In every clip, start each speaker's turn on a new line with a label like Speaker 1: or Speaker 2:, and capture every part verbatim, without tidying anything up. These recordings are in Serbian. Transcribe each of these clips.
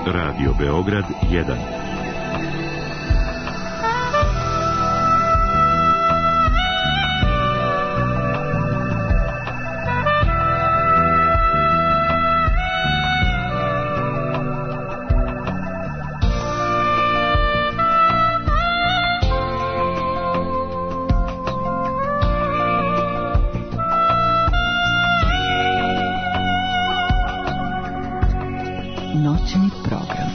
Speaker 1: Radio Beograd jedan.
Speaker 2: Noćni program.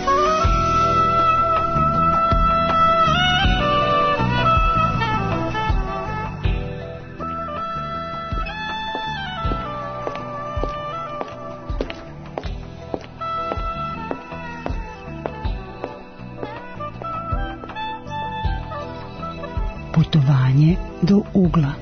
Speaker 2: Putovanje do ugla.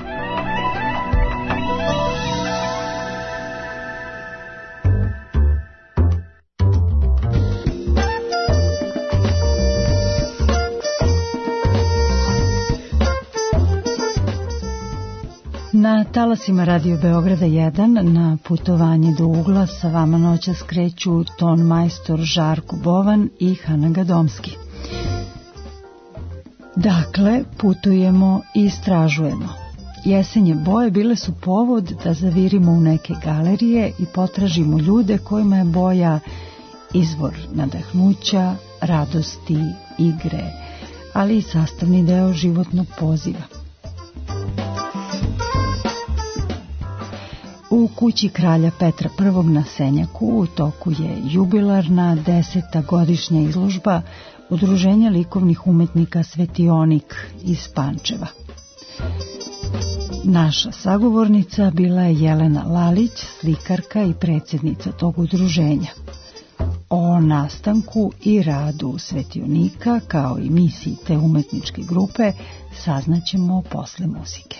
Speaker 2: Na talasima Radio Beograda jedan na putovanje do ugla sa vama noćas kreću ton majstor Žarko Bovan i Hana Gadomski. Dakle, putujemo i istražujemo. Jesenje boje bile su povod da zavirimo u neke galerije i potražimo ljude kojima je boja izvor nadahnuća, radosti, igre, ali i sastavni deo životnog poziva. U kući kralja Petra prvog na Senjaku u toku je jubilarna deseta godišnja izložba Udruženja likovnih umetnika Svetionik iz Pančeva. Naša sagovornica bila je Jelena Lalić, slikarka i predsjednica tog udruženja. O nastanku i radu Svetionika, kao i misiji te umetničke grupe, saznaćemo posle muzike.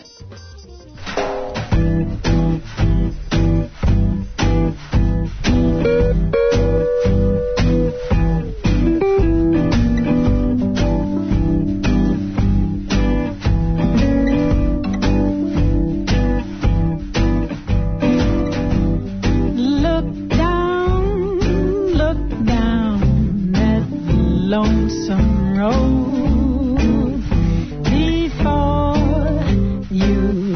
Speaker 3: Lonesome road before you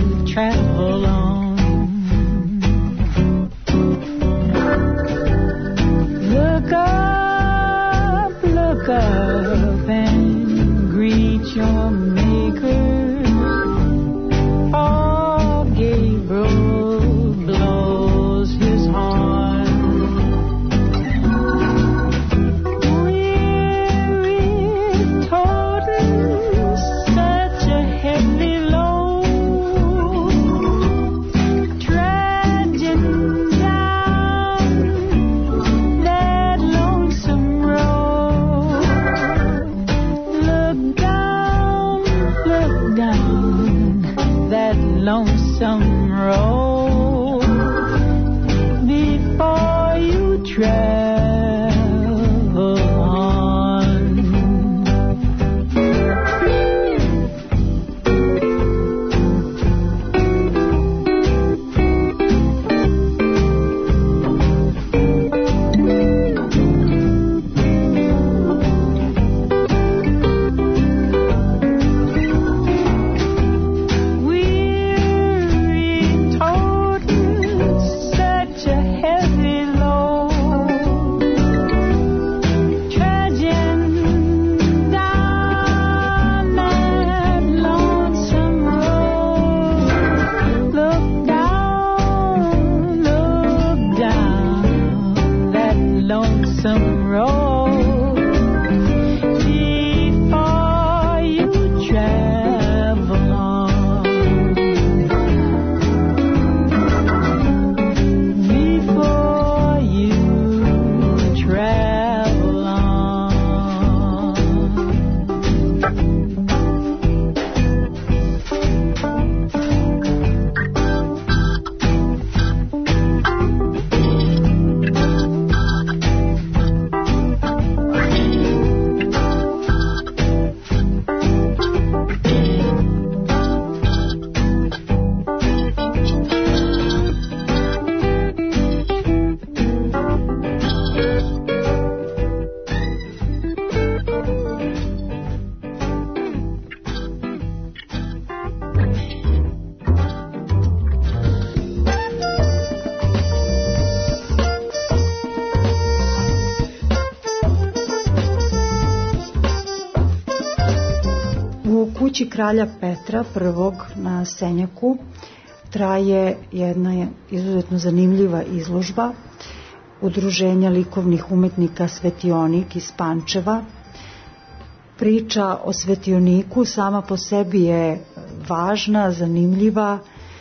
Speaker 2: kući kralja Petra prvog na Senjaku traje jedna izuzetno zanimljiva izložba Udruženja likovnih umetnika Svetionik iz Pančeva. Priča o Svetioniku sama po sebi je važna, zanimljiva,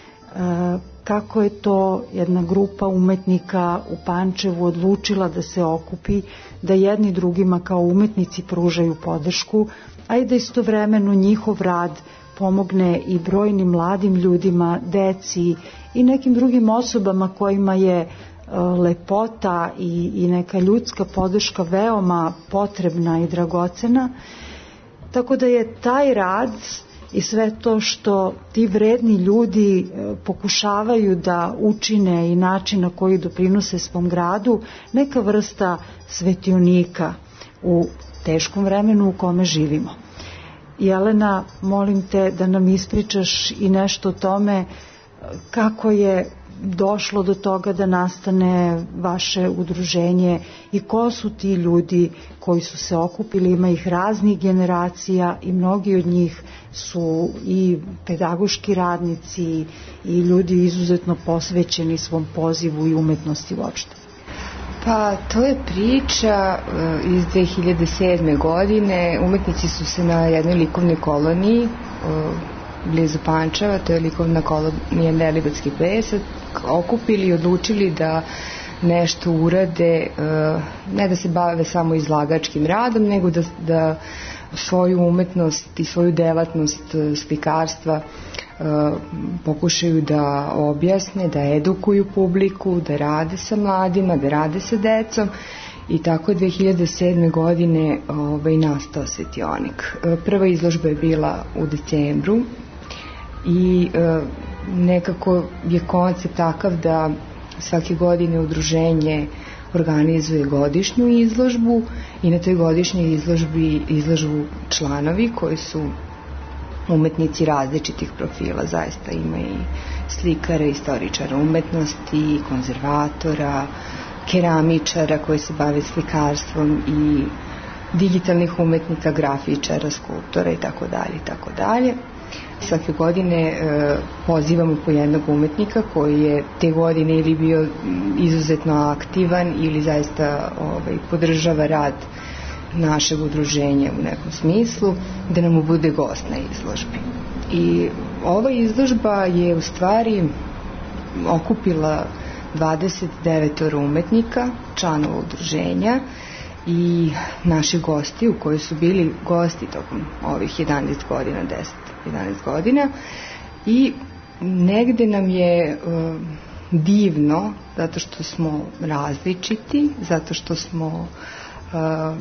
Speaker 2: kako je to jedna grupa umetnika u Pančevu odlučila da se okupi, da jedni drugima kao umetnici pružaju podršku, a i da istovremeno njihov rad pomogne i brojnim mladim ljudima, deci i nekim drugim osobama kojima je lepota i, i neka ljudska podrška veoma potrebna i dragocena. Tako da je taj rad i sve to što ti vredni ljudi pokušavaju da učine i način na koji doprinose svom gradu neka vrsta svetionika u teškom vremenu u kome živimo. Jelena, molim te da nam ispričaš i nešto o tome kako je došlo do toga da nastane vaše udruženje i ko su ti ljudi koji su se okupili. Ima ih raznih generacija i mnogi od njih su i pedagoški radnici i ljudi izuzetno posvećeni svom pozivu i umetnosti uopšte.
Speaker 3: Pa to je priča iz dve hiljade sedme. godine. Umetnici su se na jednoj likovnoj koloniji blizu Pančeva, to je likovna kolonija Nelibotski pesak, okupili i odlučili da nešto urade, ne da se bave samo izlagačkim radom, nego da, da svoju umetnost i svoju delatnost slikarstva pokušaju da objasne, da edukuju publiku, da rade sa mladima, da rade sa decom. I tako je dve hiljade sedme. godine ovaj, nastao Svetionik. Prva izložba je bila u decembru i e, nekako je koncept takav da svake godine udruženje organizuje godišnju izložbu i na toj godišnjoj izložbi izlažu članovi koji su umetnici različitih profila. Zaista ima i slikara, istoričara umetnosti, konzervatora, keramičara koji se bave slikarstvom i digitalnih umetnika, grafičara, skulptora i tako dalje i tako dalje. Svake godine e, pozivamo po jednog umetnika koji je te godine ili bio izuzetno aktivan ili zaista ovaj, podržava rad našeg udruženja u nekom smislu, da nam bude gost na izložbi. I ova izložba je u stvari okupila dvadeset devet umetnika, članova udruženja i naši gosti u kojoj su bili gosti tokom ovih jedanaest godina, deset jedanaest godina, i negde nam je uh, divno zato što smo različiti, zato što smo uh,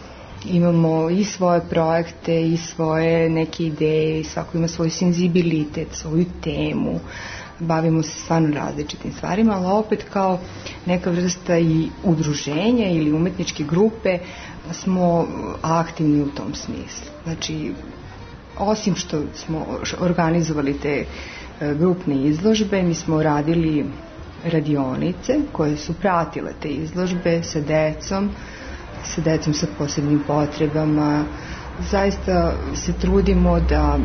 Speaker 3: imamo i svoje projekte i svoje neke ideje i svako ima svoj senzibilitet, svoju temu, bavimo se stvarno različitim stvarima, ali opet kao neka vrsta i udruženja ili umetničke grupe smo aktivni u tom smislu. Znači, osim što smo organizovali te grupne izložbe, mi smo radili radionice koje su pratile te izložbe sa decom, sa decom sa posebnim potrebama. Zaista se trudimo da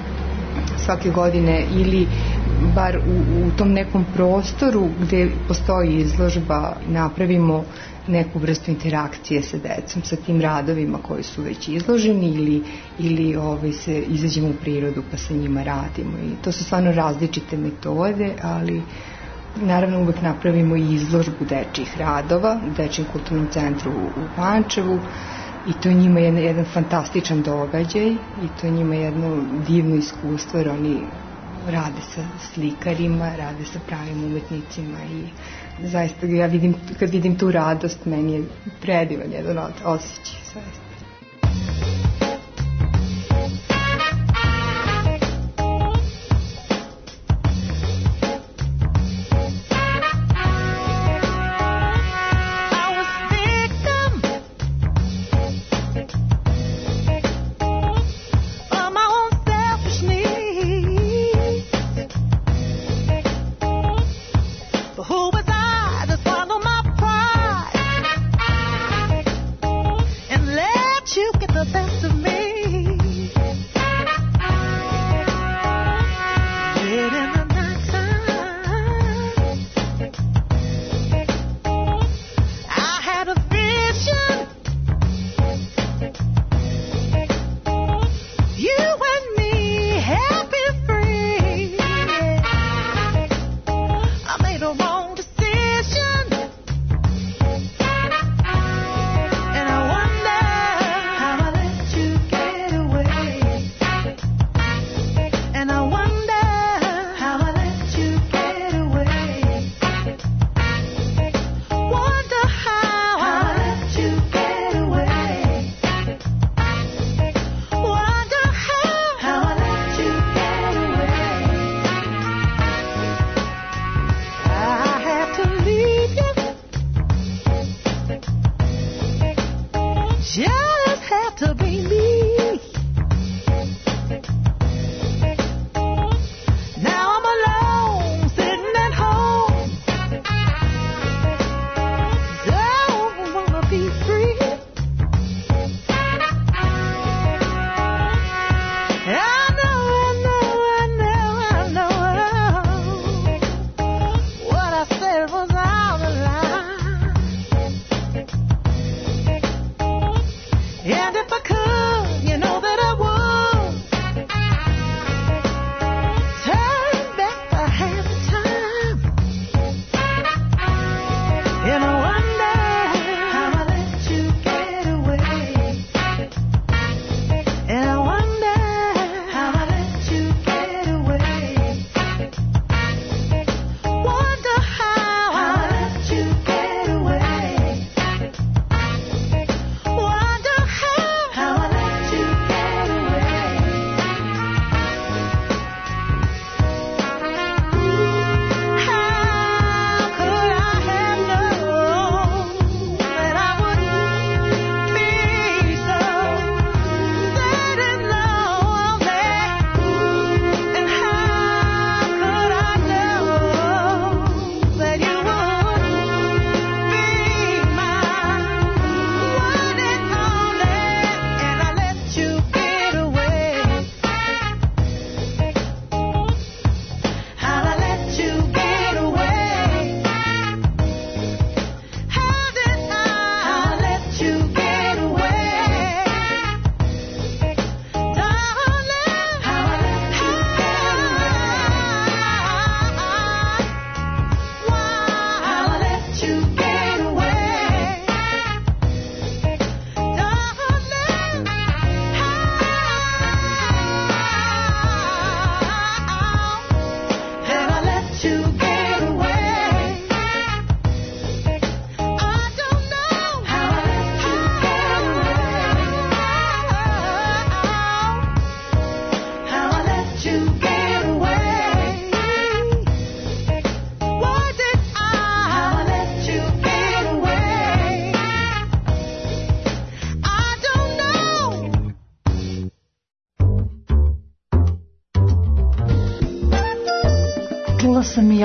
Speaker 3: svake godine ili bar u, u tom nekom prostoru gde postoji izložba napravimo neku vrstu interakcije sa decom, sa tim radovima koji su već izloženi ili, ili ovaj, se izađemo u prirodu pa sa njima radimo. I to su stvarno različite metode, ali naravno uvek napravimo i izložbu dečjih radova u Dečjem kulturnom centru u, u Pančevu i to je njima jedan, jedan fantastičan događaj i to je njima jedno divno iskustvo jer oni rade sa slikarima, rade sa pravim umetnicima i zaista ja vidim, kad vidim tu radost, meni je predivan jedan osjećaj, zaista.
Speaker 4: Let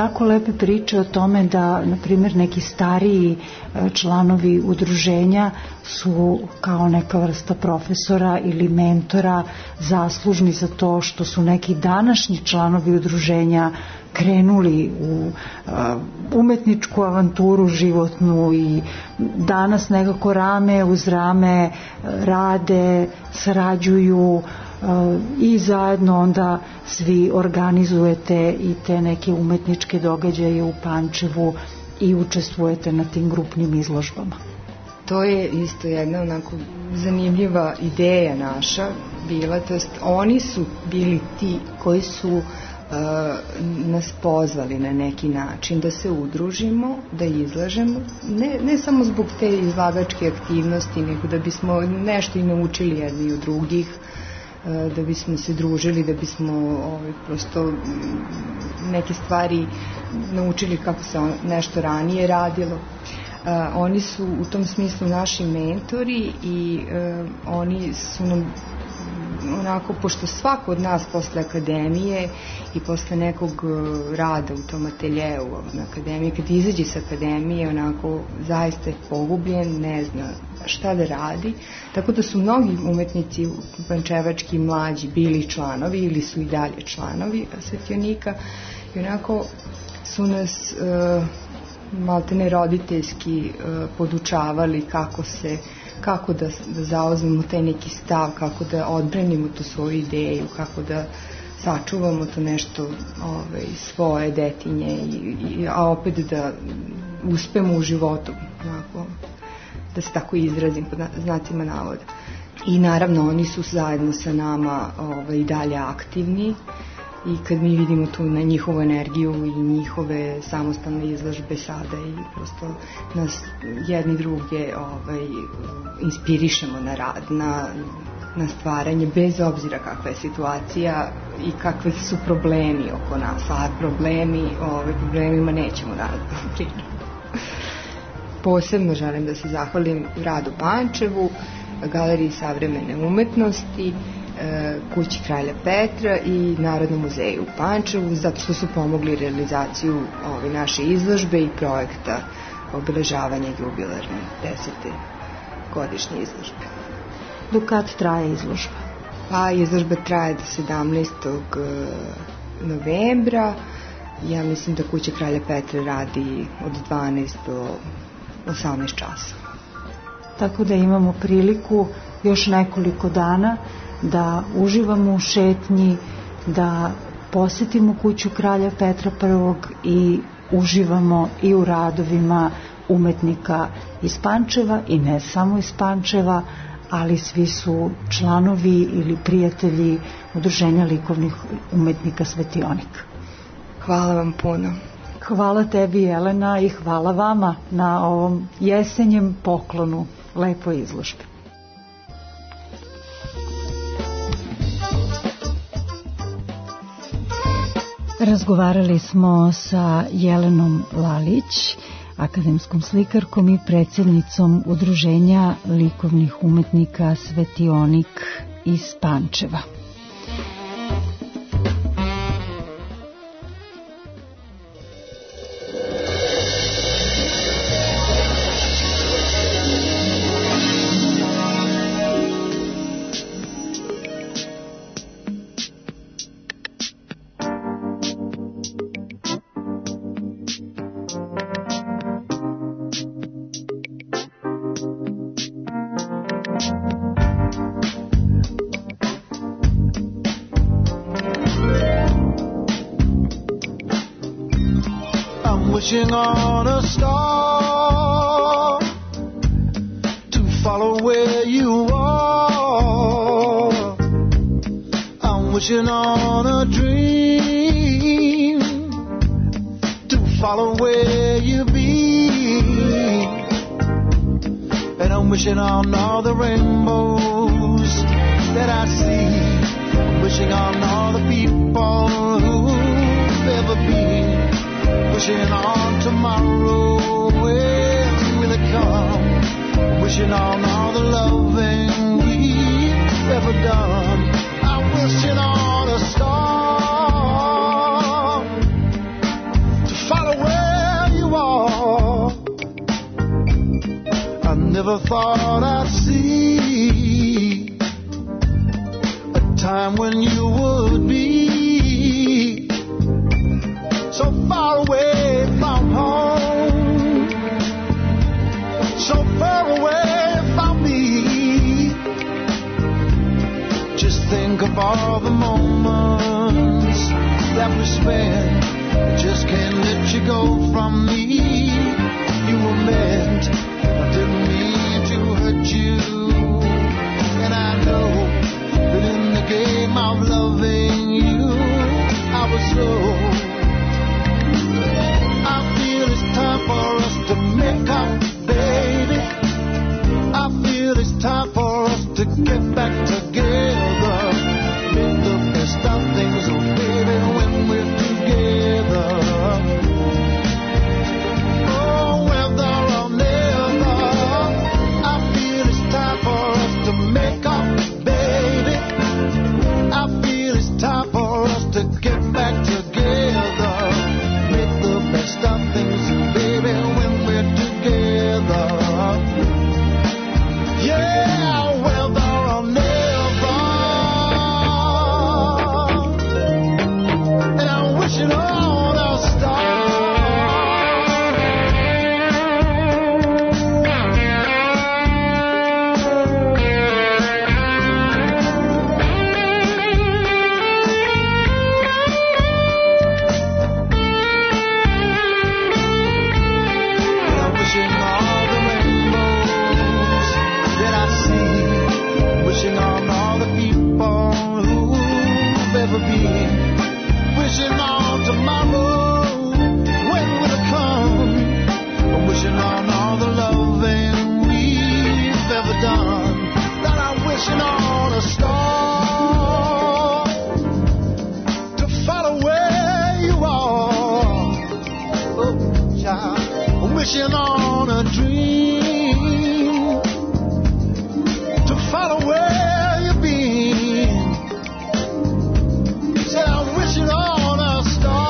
Speaker 2: jako lepe priče o tome da, na primjer, neki stariji članovi udruženja su kao neka vrsta profesora ili mentora zaslužni za to što su neki današnji članovi udruženja krenuli u umetničku avanturu životnu i danas nekako rame uz rame rade, sarađuju i zajedno onda svi organizujete i te neke umetničke događaje u Pančevu i učestvujete na tim grupnim izložbama.
Speaker 3: To je isto jedna onako zanimljiva ideja naša bila, to jest oni su bili ti koji su uh, nas pozvali na neki način da se udružimo, da izlažemo, ne, ne samo zbog te izlagačke aktivnosti, nego da bismo nešto i naučili jedni od drugih, da bismo se družili, da bismo ovaj, prosto neke stvari naučili kako se nešto ranije radilo. Uh, oni su u tom smislu naši mentori i uh, oni su nam onako, pošto svako od nas posle akademije i posle nekog uh, rada u tom ateljeu na akademiji, kad izađe sa akademije, onako zaista je pogubljen, ne zna šta da radi, tako da su mnogi umetnici pančevački mlađi bili članovi ili su i dalje članovi Svetionika i onako su nas uh, maltene roditeljski uh, podučavali kako se kako da, da zauzmemo taj neki stav, kako da odbranimo tu svoju ideju, kako da sačuvamo to nešto ovaj, svoje detinje i, i, a opet da uspemo u životu, onako, da se tako izrazim pod znacima navoda. I naravno oni su zajedno sa nama ovaj, i dalje aktivni i kad mi vidimo tu na njihovu energiju i njihove samostalne izložbe sada i prosto nas jedni druge ovaj, inspirišemo na rad, na, na stvaranje bez obzira kakva je situacija i kakvi su problemi oko nas, a problemi, ovaj, problemima nećemo da pričamo. Posebno želim da se zahvalim gradu Pančevu, Galeriji savremene umetnosti, Kući kralja Petra i Narodnom muzeju u Pančevu, zato što su pomogli realizaciju ove naše izložbe i projekta obeležavanja jubilarne desete godišnje izložbe.
Speaker 2: Do kad traje izložba?
Speaker 3: Pa izložba traje do sedamnaestog novembra. Ja mislim da Kuća kralja Petra radi od dvanaest do osamnaest časova.
Speaker 2: Tako da imamo priliku još nekoliko dana da uživamo u šetnji, da posetimo Kuću kralja Petra prvog i uživamo i u radovima umetnika iz Pančeva i ne samo iz Pančeva, ali svi su članovi ili prijatelji Udruženja likovnih umetnika Svetionik.
Speaker 3: Hvala vam puno.
Speaker 2: Hvala tebi, Jelena, i hvala vama na ovom jesenjem poklonu lepoj izložbi. Razgovarali smo sa Jelenom Lalić, akademskom slikarkom i predsjednicom Udruženja likovnih umetnika Svetionik iz Pančeva.
Speaker 4: Wishing on a star to follow where you are. I'm wishing on a dream to follow where you be. And I'm wishing on all the rainbows that I see. I'm wishing on all the people who've ever been. Wishing on tomorrow, when will it come? Wishing on all the loving we've ever done. I'm wishing on a star to never thought I'd see a time when you would be so far away from home, so far away from me. Just think of all the moments that we spent. I just can't let you go from me. You were meant, I didn't mean to hurt you. And I know that in the game of loving you, I was low. I feel it's time for us to make up, baby. I feel it's time for us to get back together. Make the best of things, oh baby, when we're together. Oh, whether or never, I feel it's time for us to make up, baby. I feel it's time for us to get back together. Make the best of things, baby, when we're together. Yeah, whether or never. And I'm wishing on a star. I'm wishing all the rainbows that I see, wishing on all the people who've ever been, wishing on tomorrow when will it come. I'm wishing on all the loving we've ever done, that I'm wishing on a star to follow where you are. Oh, child, I'm wishing on a dream to follow where you've been. Said I'm wishing on a star.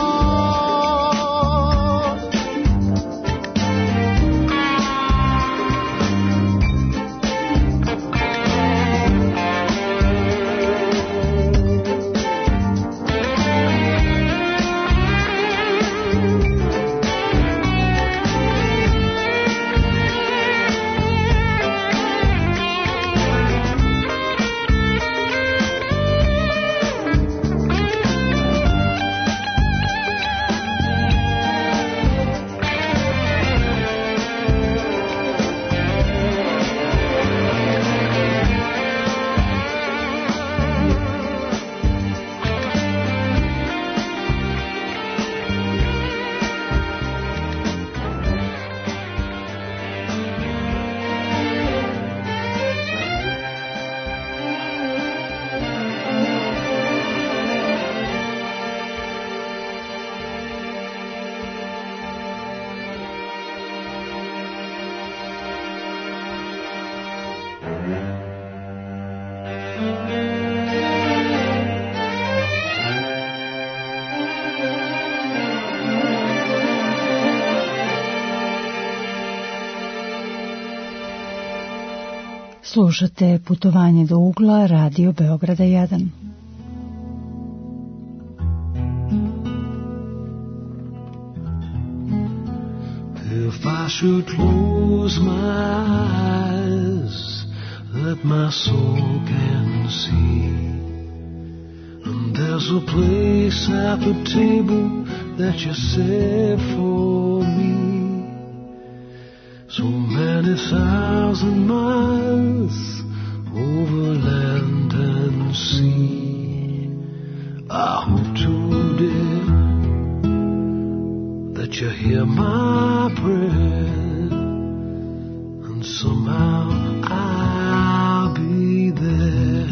Speaker 2: Slušate Putovanje do ugla, Radio Beograda jedan.
Speaker 5: If I should close my eyes, that my soul can see, and there's a place at the table that you set for me. So many thousand miles over land and sea. I hope today that you hear my prayer, and somehow I'll be there.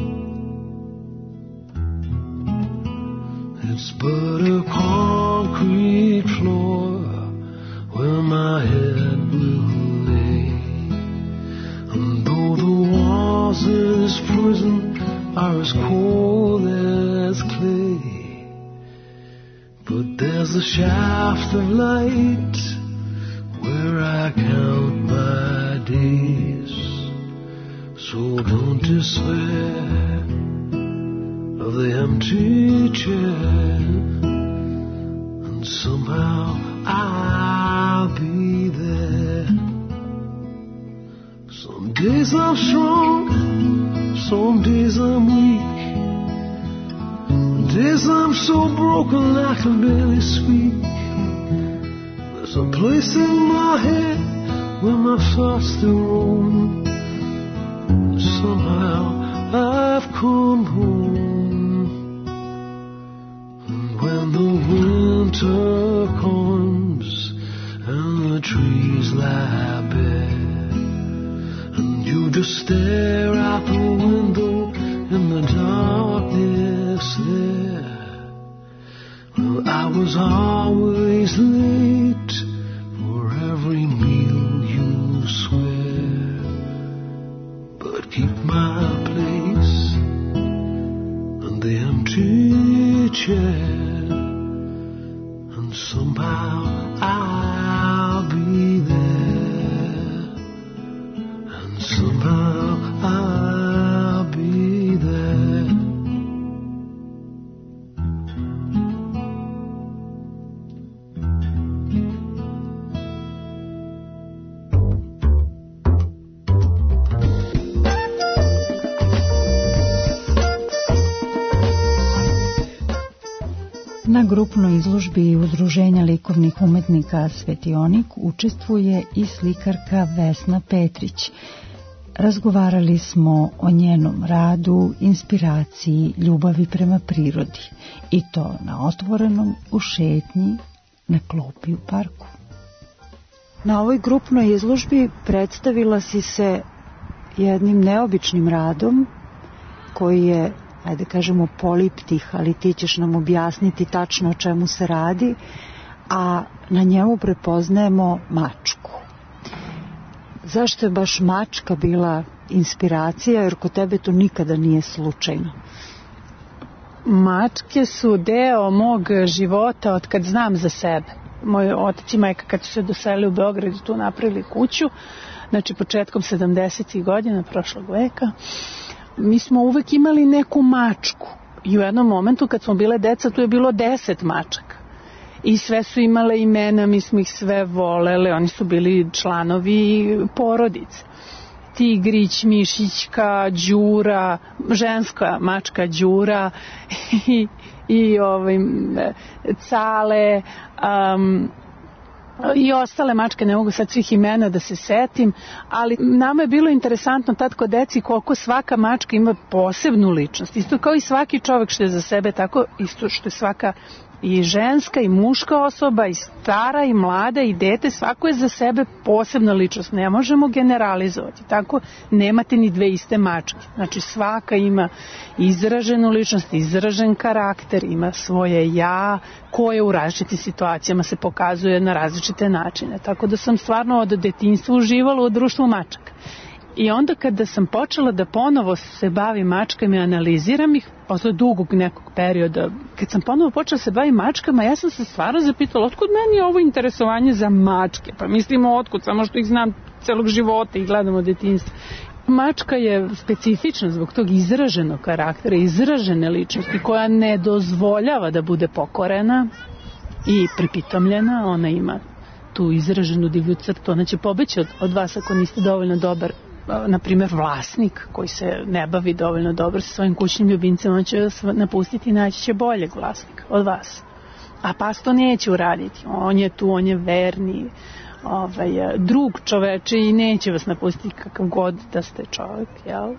Speaker 5: It's but a concrete floor where my head will lay, and though the walls of this prison are as cold as clay, but there's a shaft of light where I count my days. So don't despair of the empty chair, and somehow I'll be there. Some days I'm strong, some days I'm weak, days I'm so broken I can barely speak. There's a place in my head where my thoughts still roam. Somehow I've come home. And when the winter comes and the trees lie bare, and you just stare out the window in the darkness there, well, I was always late for every meal you swear, but keep my place in the empty chair, and somehow I'll be there, and somehow I'll be there.
Speaker 2: Na grupnoj izložbi Udruženja likovnih umetnika Svetionik učestvuje i slikarka Vesna Petrić. Razgovarali smo o njenom radu, inspiraciji, ljubavi prema prirodi, i to na otvorenom, u šetnji, na klupi u parku. Na ovoj grupnoj izložbi predstavila si se jednim neobičnim radom koji je, ajde kažemo, poliptih, ali ti ćeš nam objasniti tačno o čemu se radi, a na njemu prepoznajemo mačku. Zašto je baš mačka bila inspiracija, jer kod tebe to nikada nije slučajno?
Speaker 6: Mačke su deo mog života od kad znam za sebe. Moj otac i majka kad su se doselili u Beograd tu napravili kuću, znači početkom sedamdesetih godina prošlog veka, mi smo uvek imali neku mačku i u jednom momentu kad smo bile deca tu je bilo deset mačaka i sve su imale imena, mi smo ih sve volele, oni su bili članovi porodice. Tigrić, Mišićka, Đura, ženska mačka Đura i, i ovaj, Cale, um, i ostale mačke, ne mogu sad svih imena da se setim, ali nama je bilo interesantno tad kod deci koliko svaka mačka ima posebnu ličnost. Isto kao i svaki čovjek što je za sebe, tako isto što je svaka i ženska i muška osoba, i stara i mlada i dete, svako je za sebe posebna ličnost. Ne možemo generalizovati. Tako nemate ni dve iste mačke. Znači svaka ima izraženu ličnost, izražen karakter, ima svoje ja, koje u različitim situacijama se pokazuje na različite načine. Tako da sam stvarno od detinjstva uživala u društvu mačaka. I onda kada sam počela da ponovo se bavim mačkama i analiziram ih, posle dugog nekog perioda, kad sam ponovo počela se bavim mačkama, ja sam se stvarno zapitala otkud meni ovo interesovanje za mačke? Pa mislimo otkud, samo što ih znam celog života i gledam od detinjstva. Mačka je specifična zbog tog izraženog karaktera, izražene ličnosti koja ne dozvoljava da bude pokorena i pripitomljena. Ona ima tu izraženu divlju crtu, ona će pobeći od, od vas ako niste dovoljno dobar, na primjer vlasnik koji se ne bavi dovoljno dobro sa svojim kućnim ljubimcem, on će vas napustiti i naći će boljeg vlasnika od vas. A pas to neće uraditi, on je tu, on je verni ovaj, drug čoveče i neće vas napustiti kakav god da ste čovjek, jel?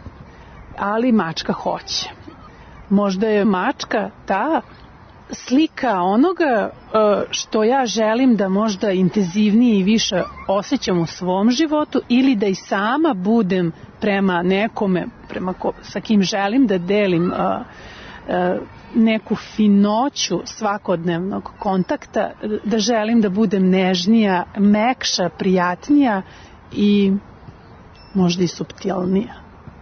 Speaker 6: Ali mačka hoće. Možda je mačka ta slika onoga što ja želim da možda intenzivnije i više osjećam u svom životu, ili da i sama budem prema nekome prema ko, sa kim želim da delim a, a, neku finoću svakodnevnog kontakta, da želim da budem nežnija, mekša, prijatnija i možda i suptilnija.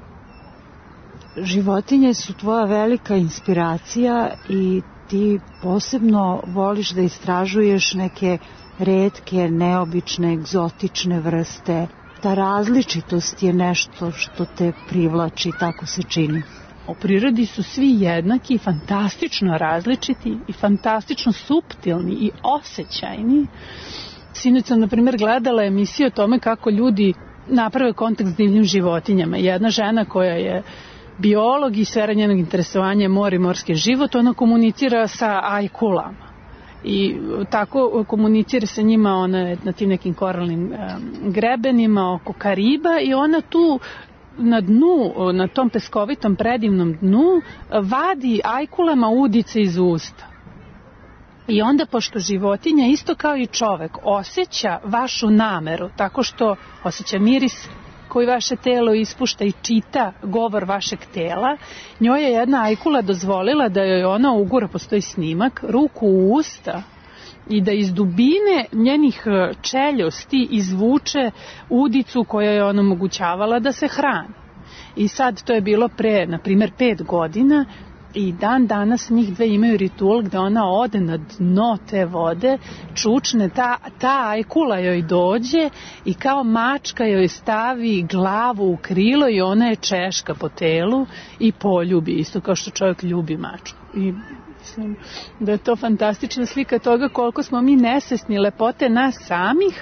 Speaker 2: Životinje su tvoja velika inspiracija i ti posebno voliš da istražuješ neke retke, neobične, egzotične vrste
Speaker 7: ta različitost je nešto što te privlači, tako se čini.
Speaker 6: U prirodi su svi jednaki, fantastično različiti i fantastično suptilni i osjećajni. Sinoć sam, na primjer, gledala emisiju o tome kako ljudi naprave kontakt s divljim životinjama. Jedna žena koja je biolog i sfera njenog interesovanja je more i morski život, ona komunicira sa ajkulama. I tako komunicira sa njima, ona je na tim nekim koralnim um, grebenima oko Kariba i ona tu na dnu, na tom peskovitom predivnom dnu vadi ajkulama udice iz usta. I onda, pošto životinja isto kao i čovek osjeća vašu nameru tako što osjeća miris koji vaše telo ispušta i čita govor vašeg tela, njoj je jedna ajkula dozvolila da joj ona ugura, postoji snimak, ruku u usta i da iz dubine njenih čeljusti izvuče udicu koja je ona omogućavala da se hrani. I sad to je bilo pre, na primjer, pet godina i dan danas njih dve imaju ritual gde ona ode na dno te vode, čučne, ta, ta ajkula joj dođe i kao mačka joj stavi glavu u krilo i ona je češka po telu i poljubi, isto kao što čovjek ljubi mačku. I mislim da je to fantastična slika toga koliko smo mi nesvesni lepote nas samih,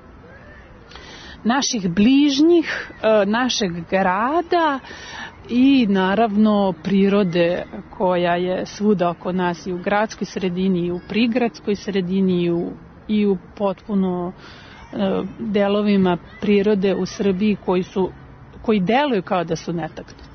Speaker 6: naših bližnjih, našeg grada i naravno prirode koja je svuda oko nas i u gradskoj sredini i u prigradskoj sredini i u, i u potpuno delovima prirode u Srbiji koji su, koji deluju kao da su netaknuti.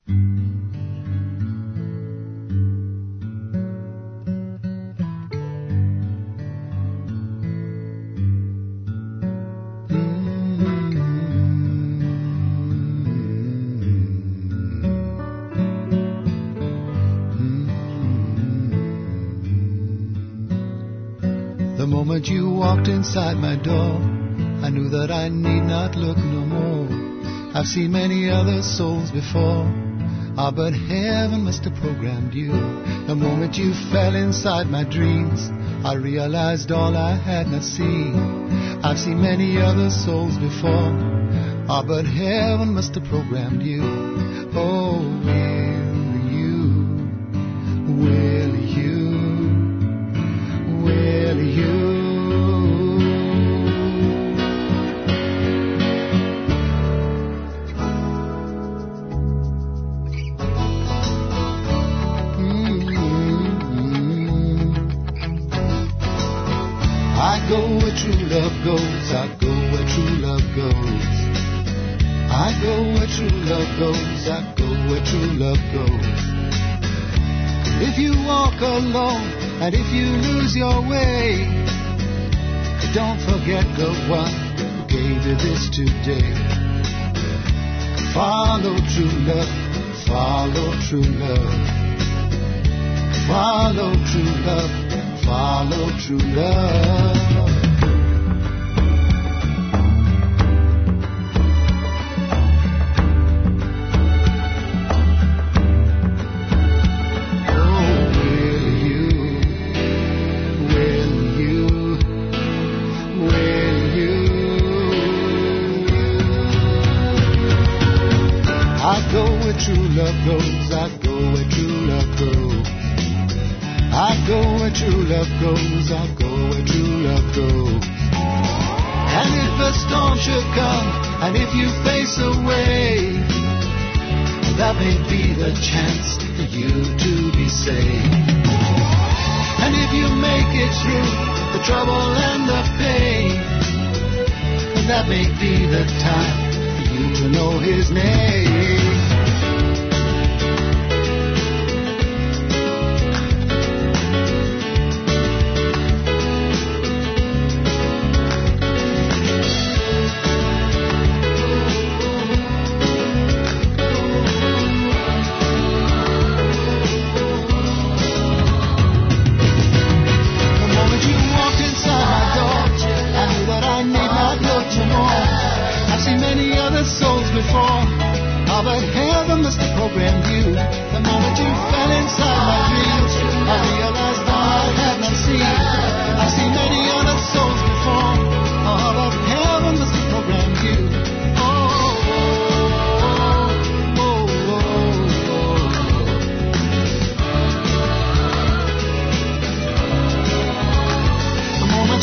Speaker 4: The moment you walked inside my door, I knew that I need not look no more. I've seen many other souls before, ah, but heaven must have programmed you. The moment you fell inside my dreams, I realized all I had not seen. I've seen many other souls before, ah, but heaven must have programmed you. Oh, will you, will you, will you? I go where true love goes, I go where true love goes. I go where true love goes, I go where true love goes. If you walk alone and if you lose your way, don't forget the one who gave you this today. Follow true love, follow true love. Follow true love, follow true love. True love goes, I go where true love goes. I go where true love goes, I go where true love goes. And if a storm should come, and if you face a wave, that may be the chance for you to be saved. And if you make it through the trouble and the pain, that may be the time for you to know His name. You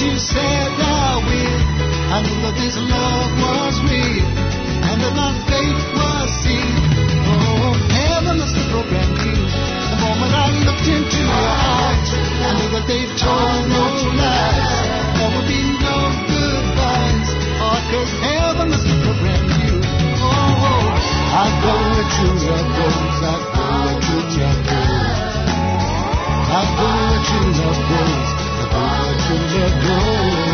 Speaker 4: you said I will. I knew that this love was real, and that my fate was sealed. Oh, heaven must have programmed you. The moment I looked into your eyes, I knew that they told no lies. There would be no goodbyes. Oh, 'cause heaven must have programmed you. Oh, I go where true love goes. I go where true love goes. I go where true love goes. I go where true love goes.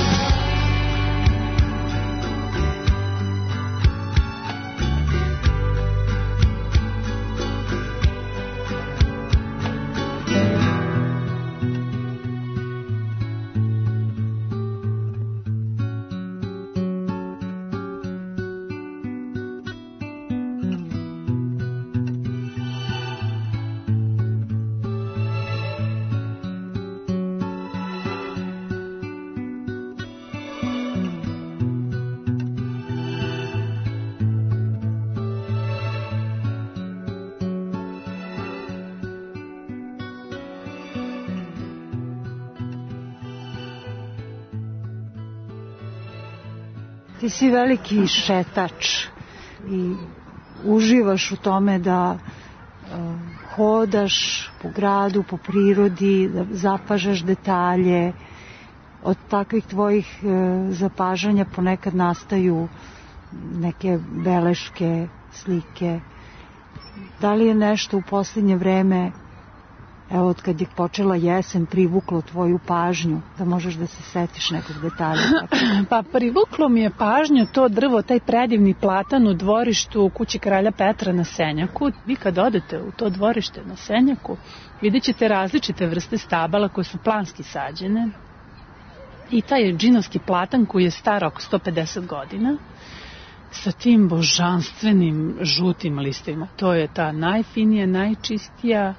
Speaker 7: Ti si veliki šetač i uživaš u tome da uh, hodaš po gradu, po prirodi, da zapažaš detalje. Od takvih tvojih uh, zapažanja ponekad nastaju neke beleške, slike. Da li je nešto u posljednje vreme, evo od kad je počela jesen, privuklo tvoju pažnju, da možeš da se setiš nekog detalja?
Speaker 6: Pa privuklo mi je pažnju to drvo, taj predivni platan u dvorištu u kući kralja Petra na Senjaku. Vi kad odete u to dvorište na Senjaku, vidjet ćete različite vrste stabala koje su planski sađene. I taj džinovski platan koji je star oko sto pedeset godina, sa tim božanstvenim žutim listovima. To je ta najfinija, najčistija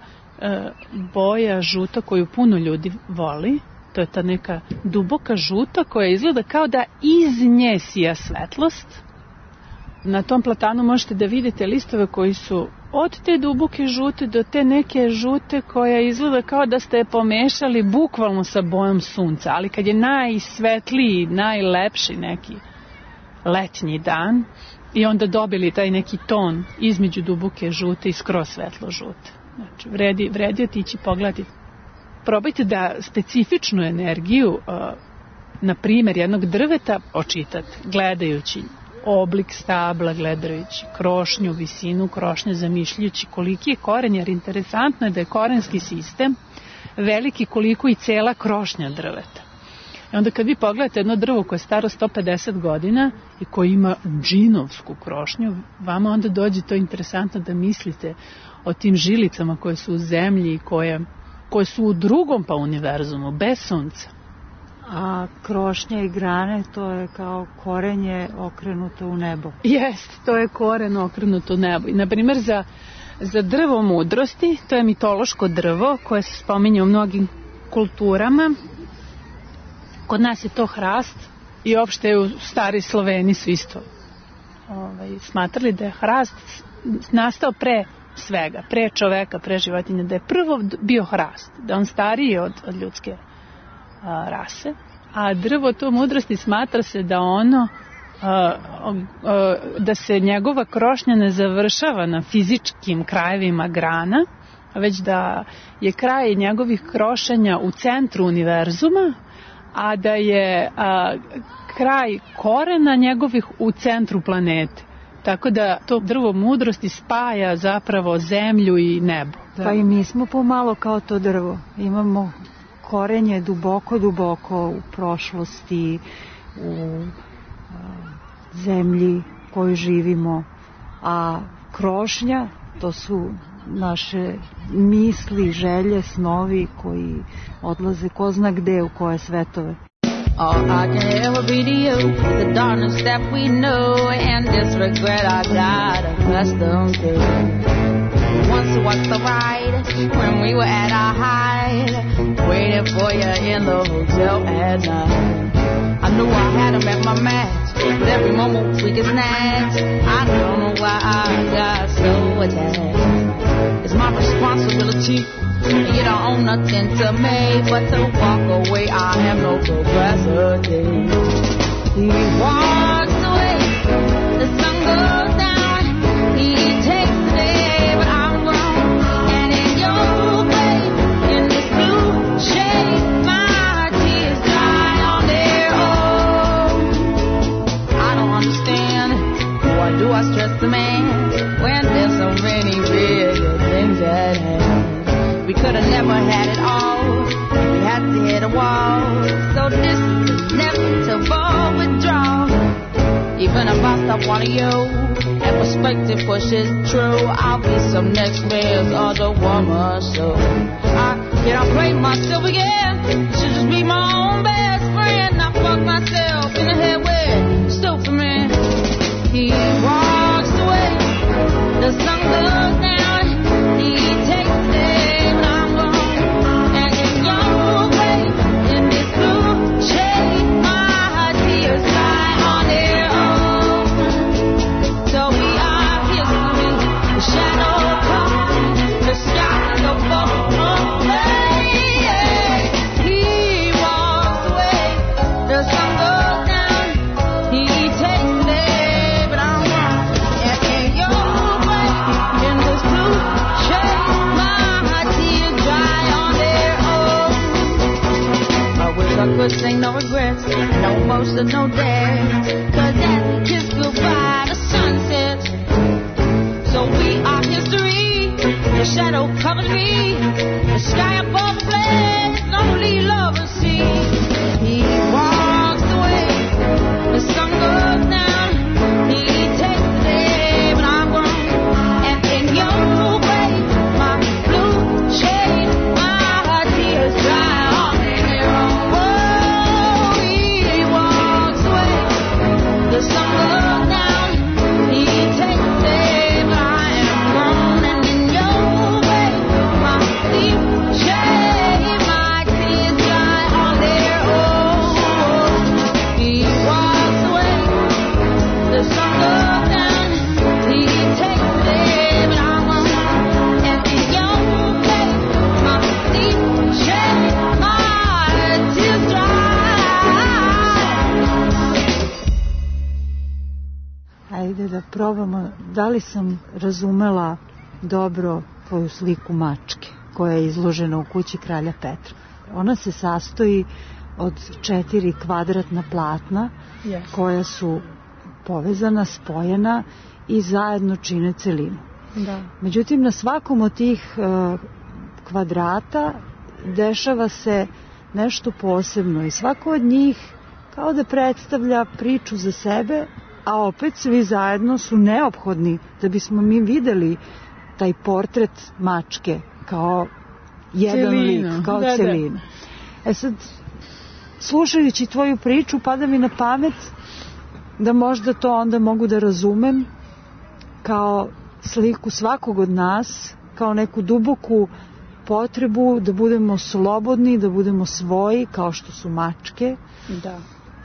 Speaker 6: boja žuta koju puno ljudi voli. To je ta neka duboka žuta koja izgleda kao da iz nje sija svetlost. Na tom platanu možete da vidite listove koji su od te duboke žute do te neke žute koja izgleda kao da ste je pomešali bukvalno sa bojom sunca, ali kad je najsvetliji, najlepši neki letnji dan i onda dobili taj neki ton između duboke žute i skroz svetlo žute. Znači, vredi, vredi otići pogledati. Probajte da specifičnu energiju, uh, na primjer, jednog drveta očitati, gledajući oblik stabla, gledajući krošnju, visinu krošnje, zamišljajući koliki je koren, jer interesantno je da je korenski sistem veliki koliko i cela krošnja drveta. I onda kad vi pogledate jedno drvo koje je staro sto pedeset godina i koje ima džinovsku krošnju, vama onda dođe to interesantno da mislite o tim žilicama koje su u zemlji i koje, koje su u drugom pa univerzumu, bez sunca.
Speaker 7: A krošnje i grane, to je kao korenje okrenuto u nebo.
Speaker 6: Jest, to je koren okrenuto u nebo. I, na primjer, za, za drvo mudrosti, to je mitološko drvo koje se spominje u mnogim kulturama. Kod nas je to hrast i uopšte u stari Sloveni su isto ovaj, smatrali da je hrast nastao pre svega, pre čoveka, pre životinja, da je prvo bio hrast, da on stariji od, od ljudske a, rase, a drvo to mudrosti smatra se da ono a, a, da se njegova krošnja ne završava na fizičkim krajevima grana, već da je kraj njegovih krošenja u centru univerzuma, a da je a, kraj korena njegovih u centru planete. Tako da to drvo mudrosti spaja zapravo zemlju i nebo.
Speaker 7: Da. Pa i mi smo pomalo kao to drvo. Imamo korenje duboko, duboko u prošlosti, u a, zemlji koju živimo, a krošnja, to su naše misli, želje, snovi koji odlaze ko zna gde, u koje svetove.
Speaker 8: All I can ever be to you, the darkness that we know, and this regret I got accustomed to. Once was the ride, when we were at our height, waiting for you in the hotel at night. I knew I had him at my match, but every moment was weak as gnats. I don't know why I got so attached. It's my responsibility. You don't own nothing to me but to walk away. I have no capacity. He walks away, the sun goes down. He takes the day, but I'm grown. And in your grave, in this blue shade, my tears dry on their own. I don't understand. Why do I stress the man when there's so many real things at hand? We could have never had it all. We had to hit a wall. So this is inevitable withdrawal. Even if I stop wanting you and perspective pushes true, I'll be some next man's other woman. So I can't play myself again. Should just be my own best friend. I fuck myself in the head with stupid man. He walks away, the sun goes down. He takes the day, but I'm gone. And in your grave, in this blue shade, my tears dry on their own. So we are history, the shadow comes, the sky goes away. He walks away, the sun goes down. He takes the day, but I'm gone. And in your grave, in this blue shade, my tears dry on their own. I wish I could sing no regrets, no emotion, no dance. Cause as we kiss goodbye, the sun sets. So we are history, the shadow covers me, the sky above the blaze, lonely lovers see. He walks away, the sun goes down. He takes the day, but I'm gone. And in your grave, my blue shade, my tears dry on their own. Oh, he walks away, the sun goes down. He takes the day, but I am gone. And in your grave, my deep shade, my tears dry on their own. He walks away, the sun goes down. He takes the day, but I'm gone. And in your grave, my deep shade, my tears dry.
Speaker 7: Ajde da probamo, da li sam razumela dobro tvoju sliku mačke koja je izložena u kući kralja Petra. Ona se sastoji od četiri kvadratna platna
Speaker 6: Yes.
Speaker 7: koja su povezana, spojena i zajedno čine celinu.
Speaker 6: Da.
Speaker 7: Međutim, na svakom od tih uh, kvadrata dešava se nešto posebno i svako od njih kao da predstavlja priču za sebe, a opet svi zajedno su neophodni da bismo mi videli taj portret mačke kao jedan
Speaker 6: Celinu.
Speaker 7: lik, kao
Speaker 6: Da, da.
Speaker 7: celinu. E sad, slušajući tvoju priču, pada mi na pamet da možda to onda mogu da razumem kao sliku svakog od nas, kao neku duboku potrebu da budemo slobodni, da budemo svoji kao što su mačke,
Speaker 6: Da.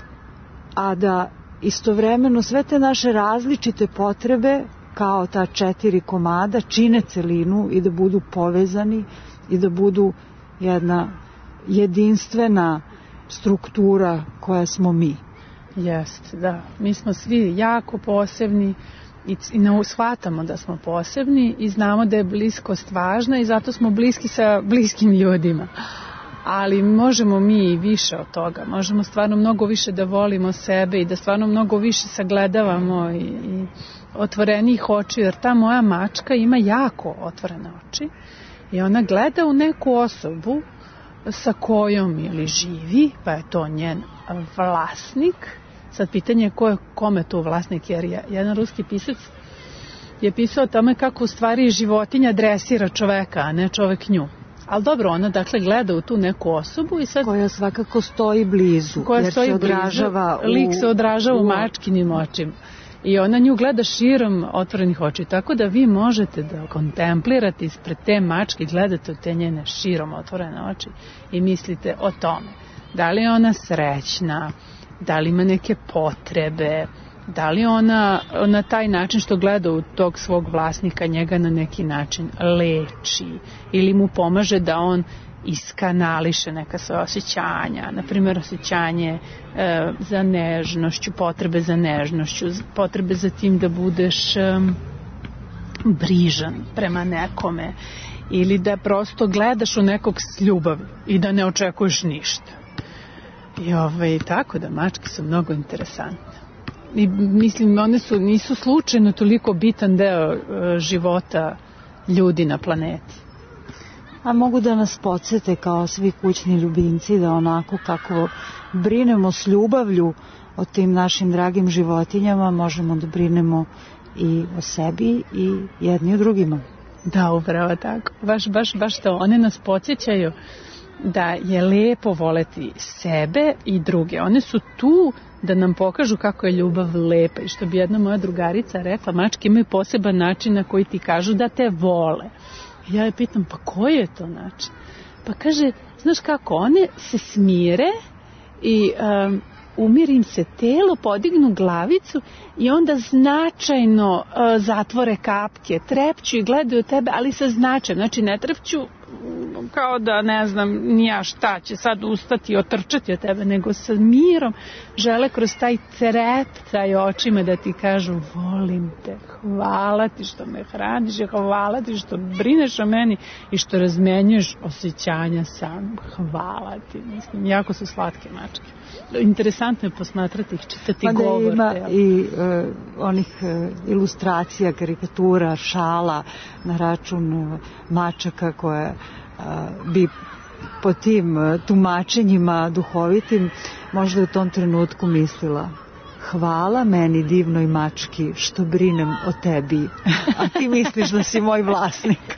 Speaker 7: a da istovremeno sve te naše različite potrebe kao ta četiri komada čine celinu i da budu povezani i da budu jedna jedinstvena struktura koja smo mi.
Speaker 6: Jest, da. Mi smo svi jako posebni i, i ne shvatamo da smo posebni i znamo da je bliskost važna i zato smo bliski sa bliskim ljudima. Ali možemo mi i više od toga. Možemo stvarno mnogo više da volimo sebe i da stvarno mnogo više sagledavamo i, i otvorenih oči, jer ta moja mačka ima jako otvorene oči i ona gleda u neku osobu sa kojom ili živi, pa je to njen vlasnik. Sad pitanje je ko je kome tu vlasnik, jer je jedan ruski pisac je pisao o tome kako u stvari životinja dresira čoveka, a ne čovek nju. Ali dobro, ona dakle gleda u tu neku osobu i sad...
Speaker 7: Koja svakako stoji blizu,
Speaker 6: koja
Speaker 7: jer
Speaker 6: stoji
Speaker 7: se odražava
Speaker 6: blizu,
Speaker 7: u...
Speaker 6: lik se odražava u,
Speaker 7: u
Speaker 6: mačkinim očima. I ona nju gleda širom otvorenih oči, tako da vi možete da kontemplirate ispred te mačke, gledate u te njene širom otvorene oči i mislite o tome. Da li je ona srećna, da li ima neke potrebe, Da li ona na taj način što gleda u tog svog vlasnika njega na neki način leči ili mu pomaže da on iskanališe neka svoja osjećanja, na primjer osjećanje e, za nežnošću, potrebe za nežnošću, potrebe za tim da budeš e, brižan prema nekome ili da prosto gledaš u nekog s ljubavi i da ne očekuješ ništa. I ovaj, tako da mačke su mnogo interesantne. I mislim, one su, nisu slučajno toliko bitan deo e, života ljudi na planeti.
Speaker 7: A mogu da nas podsjete kao svi kućni ljubimci da onako kako brinemo s ljubavlju o tim našim dragim životinjama, možemo da brinemo i o sebi i jedni o drugima.
Speaker 6: Da, upravo tako. Baš, baš, baš to. One nas podsjećaju da je lepo voleti sebe i druge. One su tu da nam pokažu kako je ljubav lepa i što bi jedna moja drugarica rekla, mačke imaju poseban način na koji ti kažu da te vole. Ja je pitam, pa koji je to način? Pa kaže, znaš kako, one se smire i um, umiri im se telo, podignu glavicu i onda značajno uh, zatvore kapke, trepću i gledaju tebe, ali sa značajem. Znači, ne trepću kao da ne znam nija šta će sad ustati i otrčati od tebe, nego sa mirom žele kroz taj treptaj očima da ti kažu volim te, hvala ti što me hraniš, hvala ti što brineš o meni i što razmenjuješ osjećanja sa mnom, hvala ti. Mislim, jako su slatke mačke. Interesantno je posmatrati ih, čitati
Speaker 7: Mada
Speaker 6: govor.
Speaker 7: Ima
Speaker 6: te,
Speaker 7: i uh, onih uh, ilustracija, karikatura, šala na račun uh, mačaka koje uh, bi po tim uh, tumačenjima duhovitim možda u tom trenutku mislila hvala meni divnoj mački što brinem o tebi, a ti misliš da si moj vlasnik.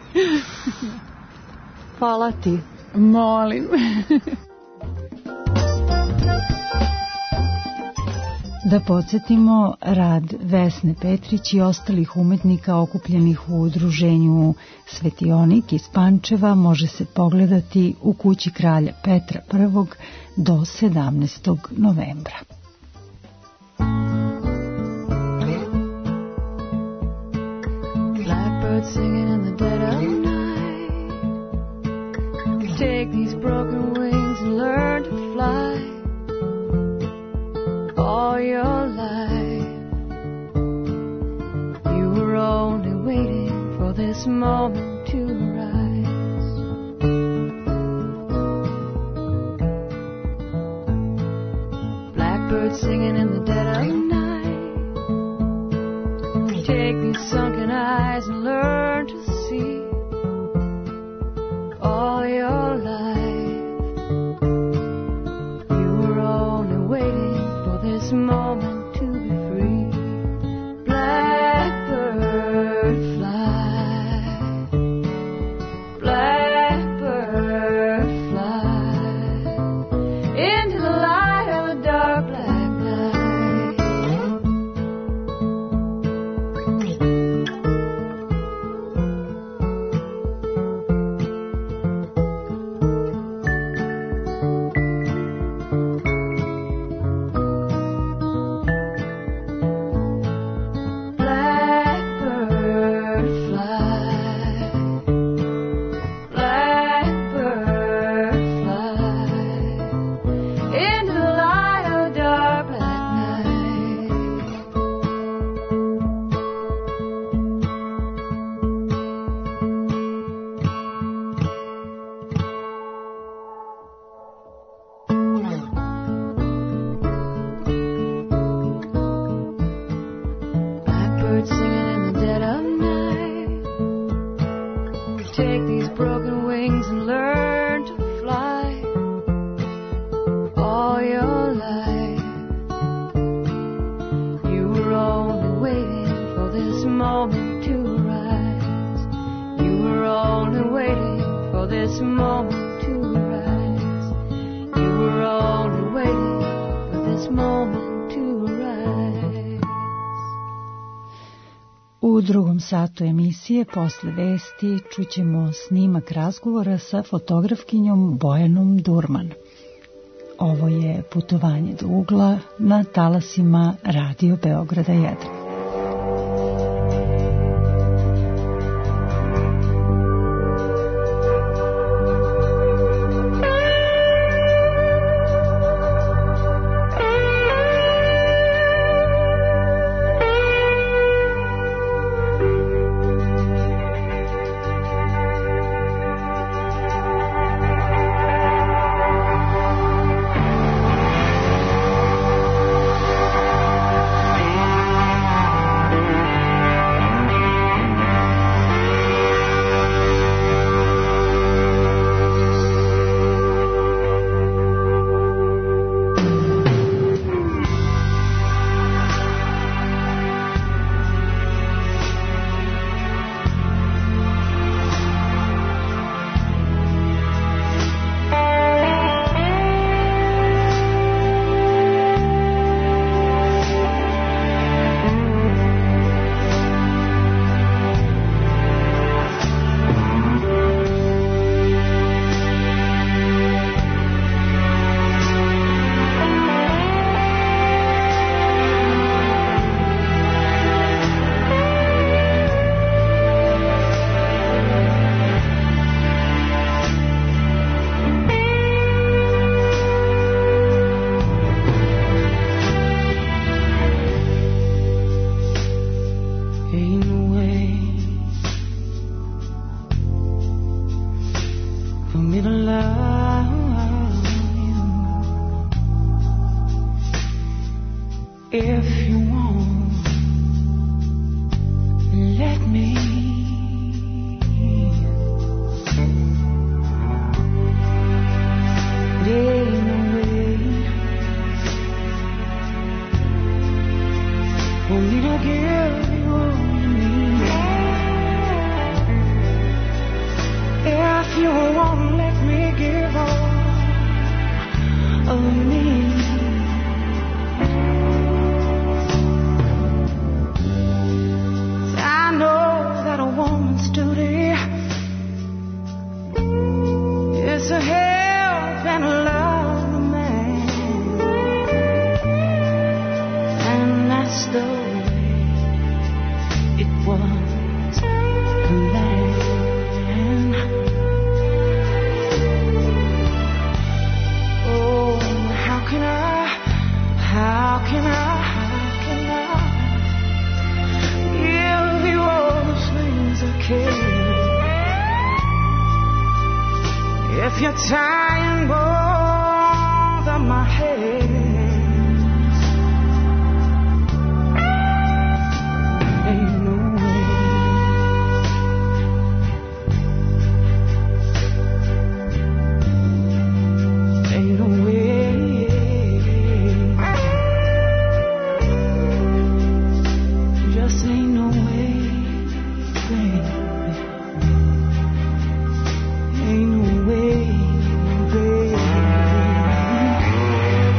Speaker 7: Hvala ti.
Speaker 6: Molim.
Speaker 2: Da podsjetimo, rad Vesne Petrić i ostalih umetnika okupljenih u udruženju Svetionik iz Pančeva može se pogledati u kući kralja Petra Prvog do sedamnaestog novembra. Blackbird singing in the dead of night. Take these broken wings and learn to fly. All your life you were only waiting for this moment to rise. Blackbird singing in the dead of night. Take these sunken eyes and learn to see. All your life you were only waiting this moment to be free. Blackbird fly, blackbird fly into the light of a dark black night. U drugom satu emisije posle vesti čućemo snimak razgovora sa fotografkinjom Bojanom Durman. Ovo je Putovanje do ugla na talasima Radio Beograda jedan.
Speaker 4: Ain't no way, baby.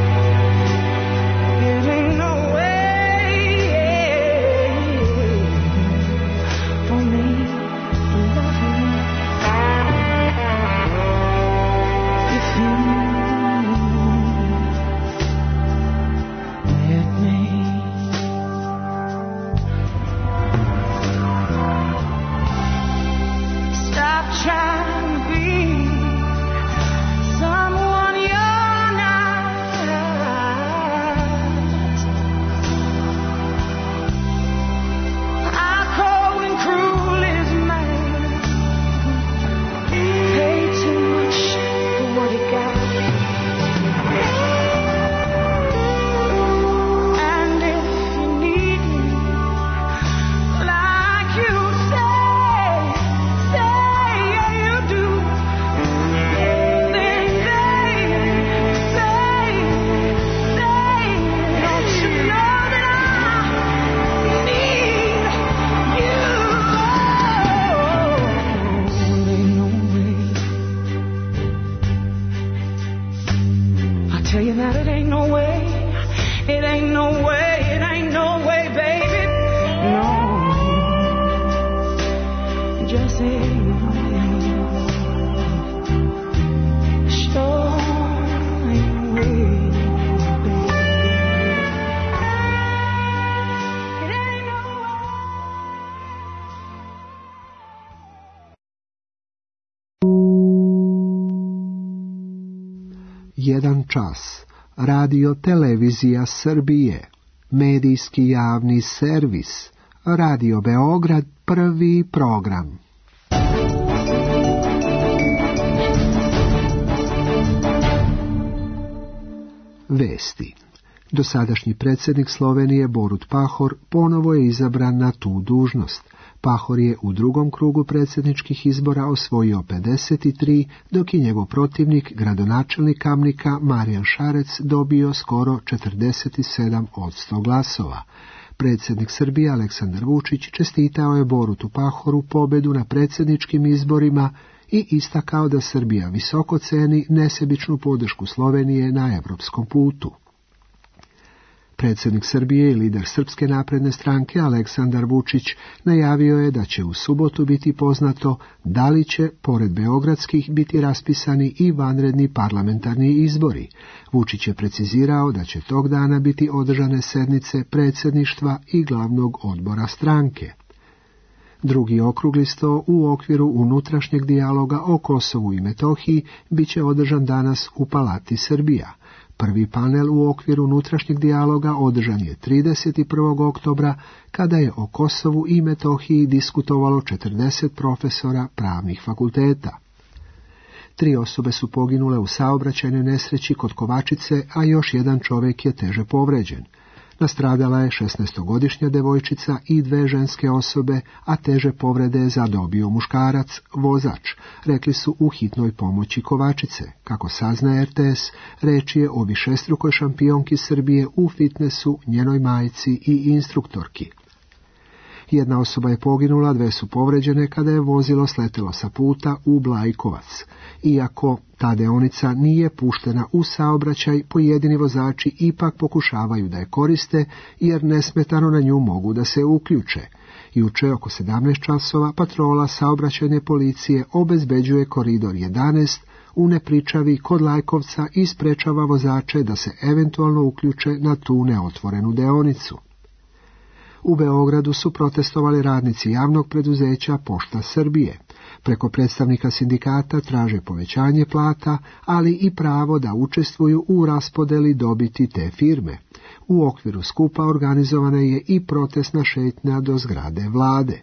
Speaker 9: jedan čas. Radio Televizija Srbije, medijski javni servis, Radio Beograd, prvi program. Vesti. Dosadašnji predsjednik Slovenije Borut Pahor ponovo je izabran na tu dužnost. Pahor je u drugom krugu predsjedničkih izbora osvojio pedeset tri, dok je njegov protivnik, gradonačelnik Kamnika Marijan Šarec, dobio skoro četrdeset sedam posto glasova. Predsjednik Srbije Aleksandar Vučić čestitao je Borutu Pahoru pobedu na predsjedničkim izborima i istakao da Srbija visoko ceni nesebičnu podršku Slovenije na europskom putu. Predsjednik Srbije i lider Srpske napredne stranke Aleksandar Vučić najavio je da će u subotu biti poznato da li će, pored beogradskih, biti raspisani i vanredni parlamentarni izbori. Vučić je precizirao da će tog dana biti održane sednice predsjedništva i glavnog odbora stranke. Drugi okrugli sto u okviru unutrašnjeg dijaloga o Kosovu i Metohiji bit će održan danas u Palati Srbija. Prvi panel u okviru unutrašnjeg dijaloga održan je trideset prvog oktobra, kada je o Kosovu i Metohiji diskutovalo četrdeset profesora pravnih fakulteta. Tri osobe su poginule u saobraćajnoj nesreći kod Kovačice, a još jedan čovjek je teže povređen. Nastradala je šesnaestogodišnja devojčica i dve ženske osobe, a teže povrede je zadobio muškarac, vozač, rekli su u hitnoj pomoći Kovačice. Kako saznaje er te es, reč je o višestrukoj šampionki Srbije u fitnesu, njenoj majci i instruktorki. Jedna osoba je poginula, dve su povređene kada je vozilo sletelo sa puta u Blajkovac. Iako ta deonica nije puštena u saobraćaj, pojedini vozači ipak pokušavaju da je koriste, jer nesmetano na nju mogu da se uključe. Juče oko sedamnaest časova patrola saobraćajne policije obezbeđuje koridor jedanaest u Nepričavi kod Lajkovca i sprečava vozače da se eventualno uključe na tu neotvorenu deonicu. U Beogradu su protestovali radnici javnog preduzeća Pošta Srbije. Preko predstavnika sindikata traže povećanje plata, ali i pravo da učestvuju u raspodeli dobiti te firme. U okviru skupa organizovana je i protestna šetnja do zgrade vlade.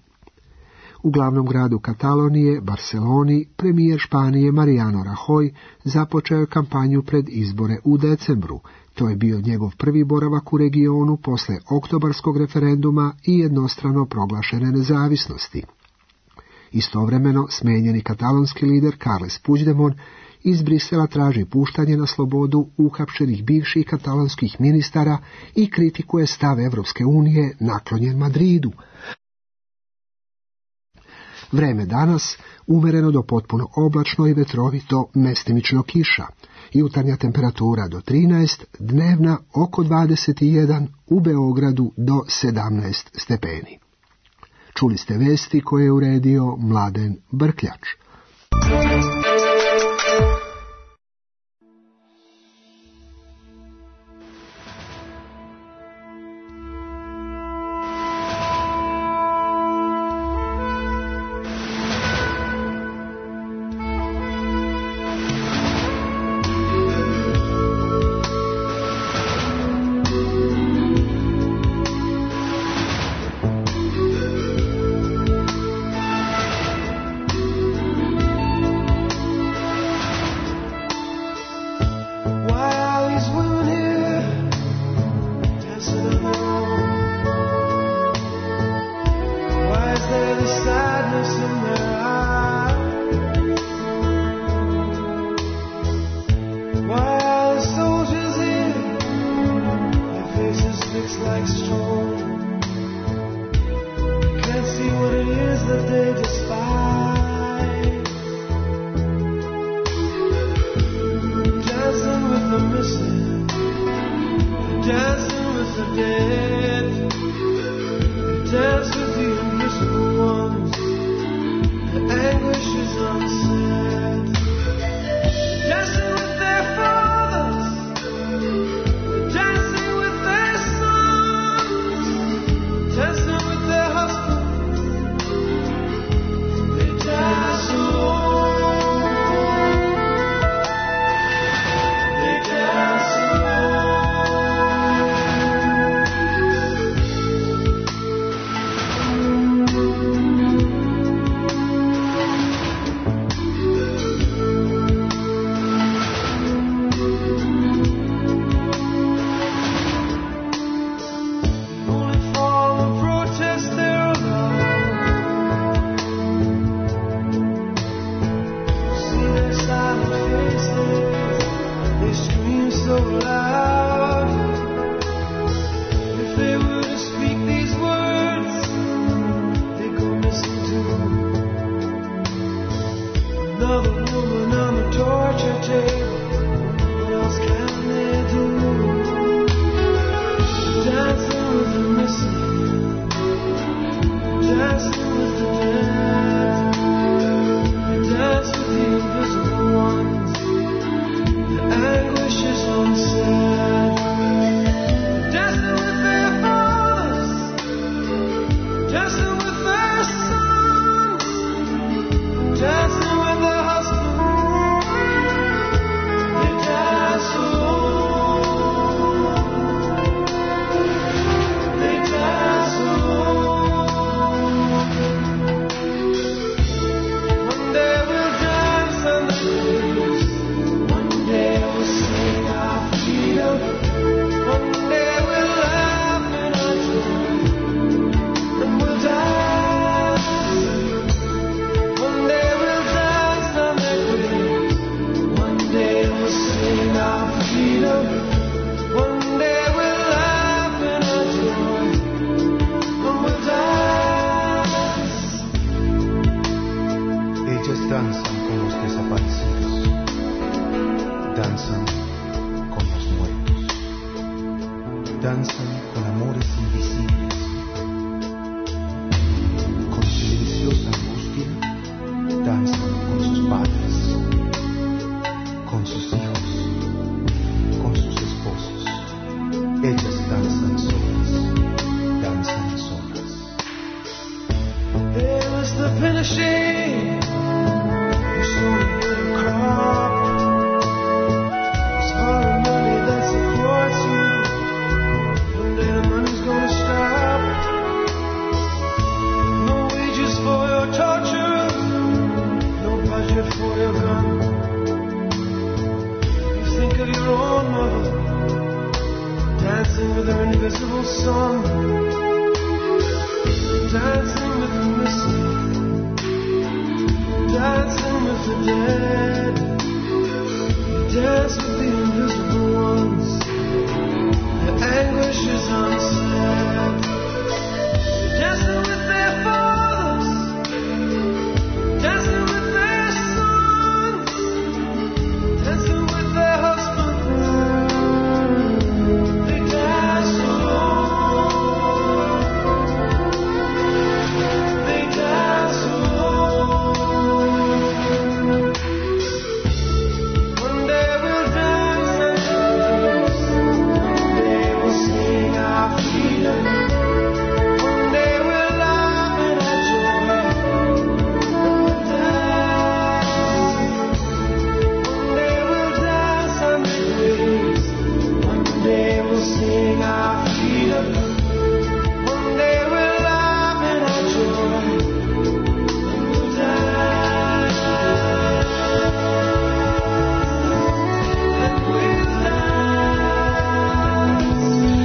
Speaker 9: U glavnom gradu Katalonije, Barceloni, premijer Španije Mariano Rajoy započeo je kampanju pred izbore u decembru. To je bio njegov prvi boravak u regionu posle oktobarskog referenduma i jednostrano proglašene nezavisnosti. Istovremeno smenjeni katalonski lider Carles Puigdemont iz Brisela traži puštanje na slobodu uhapšenih bivših katalonskih ministara i kritikuje stav Evropske unije naklonjen Madridu. Vreme danas umereno do potpuno oblačno i vetrovito, mestimično kiša. Jutarnja temperatura do trinaest, dnevna oko dvadeset jedan, u Beogradu do sedamnaest stepeni. Čuli ste vesti koje je uredio Mladen Brkljač.
Speaker 4: danzan con amores invisibles, con silenciosa angustia, danzan con sus padres, con sus hijos, con sus esposos. Ellas danzan solas, danzan solas.
Speaker 5: There was the finishing, you saw a little crop. It's for the money that supports you. One day the money's gonna stop. No wages for your torture, no budget for your gun. You think of your own mother, dancing with her invisible son, dancing with the missing, dancing with the dead, dance with the invisible ones. Their anguish is unsaid. Dancing with their fathers, dancing with their sons, dancing with their husbands. They dance alone. They dance alone. One day we'll dance and dance. One day we'll sing our freedom. One day we'll laugh in our joy. We'll dance. One day we'll dance under grace. One day we'll sing our freedom. One day we'll laugh in our joy. We'll dance. And we'll dance.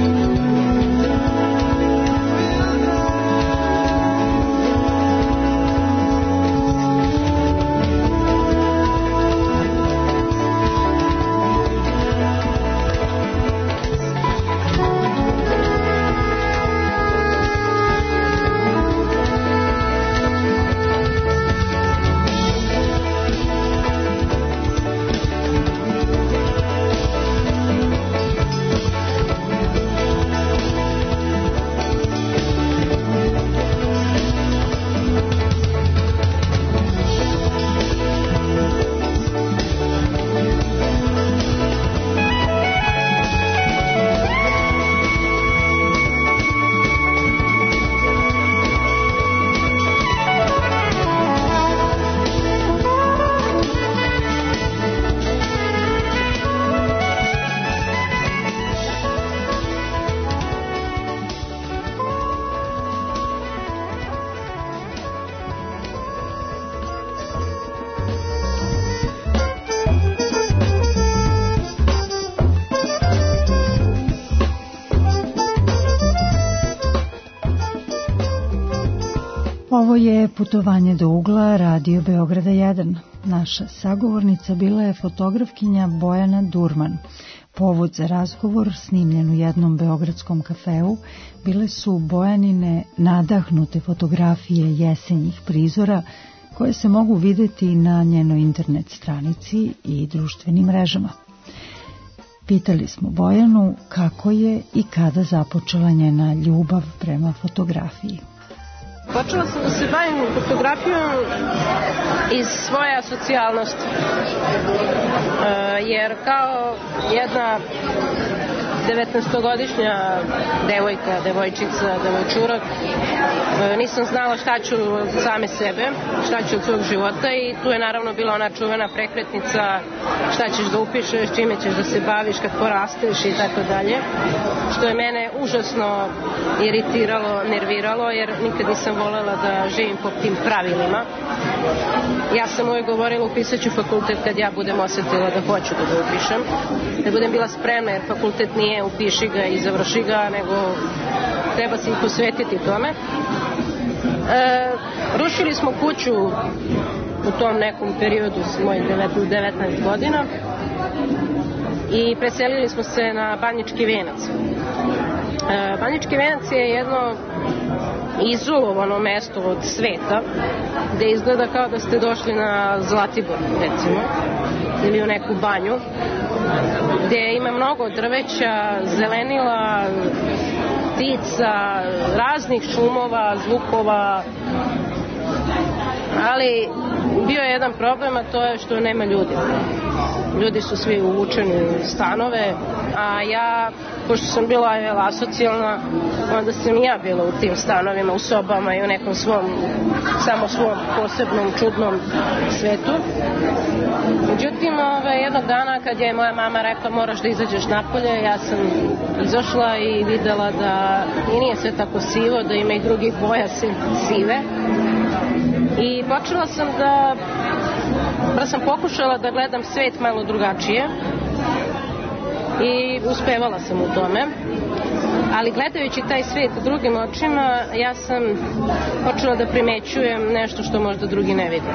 Speaker 2: Ovo je Putovanje do ugla Radio Beograda jedan. Naša sagovornica bila je fotografkinja Bojana Durman. Povod za razgovor, snimljen u jednom beogradskom kafeu, bile su Bojanine nadahnute fotografije jesenjih prizora koje se mogu videti na njenoj internet stranici i društvenim mrežama. Pitali smo Bojanu kako je i kada započela njena ljubav prema fotografiji.
Speaker 10: Počela sam da se bavim fotografijom iz svoje asocijalnosti, jer kao jedna devetnaestogodišnja devojka, devojčica, devojčurak, nisam znala šta ću od same sebe, šta ću od svog života i tu je naravno bila ona čuvena prekretnica šta ćeš da upišeš, čime ćeš da se baviš kad porasteš i tako dalje, što je mene užasno iritiralo, nerviralo, jer nikad nisam volela da živim po tim pravilima. Ja sam uvijek govorila upisat ću fakultet kad ja budem osetila da hoću da ga upišem, da budem bila spremna, jer fakultet nije upiši ga i završi ga, nego treba se i posvetiti tome. E, rušili smo kuću u tom nekom periodu s mojih devetnaest godina i preselili smo se na Banjički Venac. E, Banjički Venac je jedno izolovano mesto od sveta, gde izgleda kao da ste došli na Zlatibor, recimo, ili u neku banju. gde ima mnogo drveća, zelenila, ptica, raznih šumova, zvukova, ali bio je jedan problem, a to je što nema ljudi. Ljudi su svi uvučeni u stanove, a ja, pošto sam bila jel, asocijalna, onda sam i ja bila u tim stanovima, u sobama i u nekom svom, samo svom posebnom, čudnom svetu. Međutim, ove, jednog dana kad je moja mama rekla moraš da izađeš napolje, ja sam izašla i videla da i nije sve tako sivo, da ima i drugih boja sive. I počela sam da, da sam pokušala da gledam svet malo drugačije i uspevala sam u tome. Ali gledajući taj svet drugim očima, ja sam počela da primećujem nešto što možda drugi ne vide.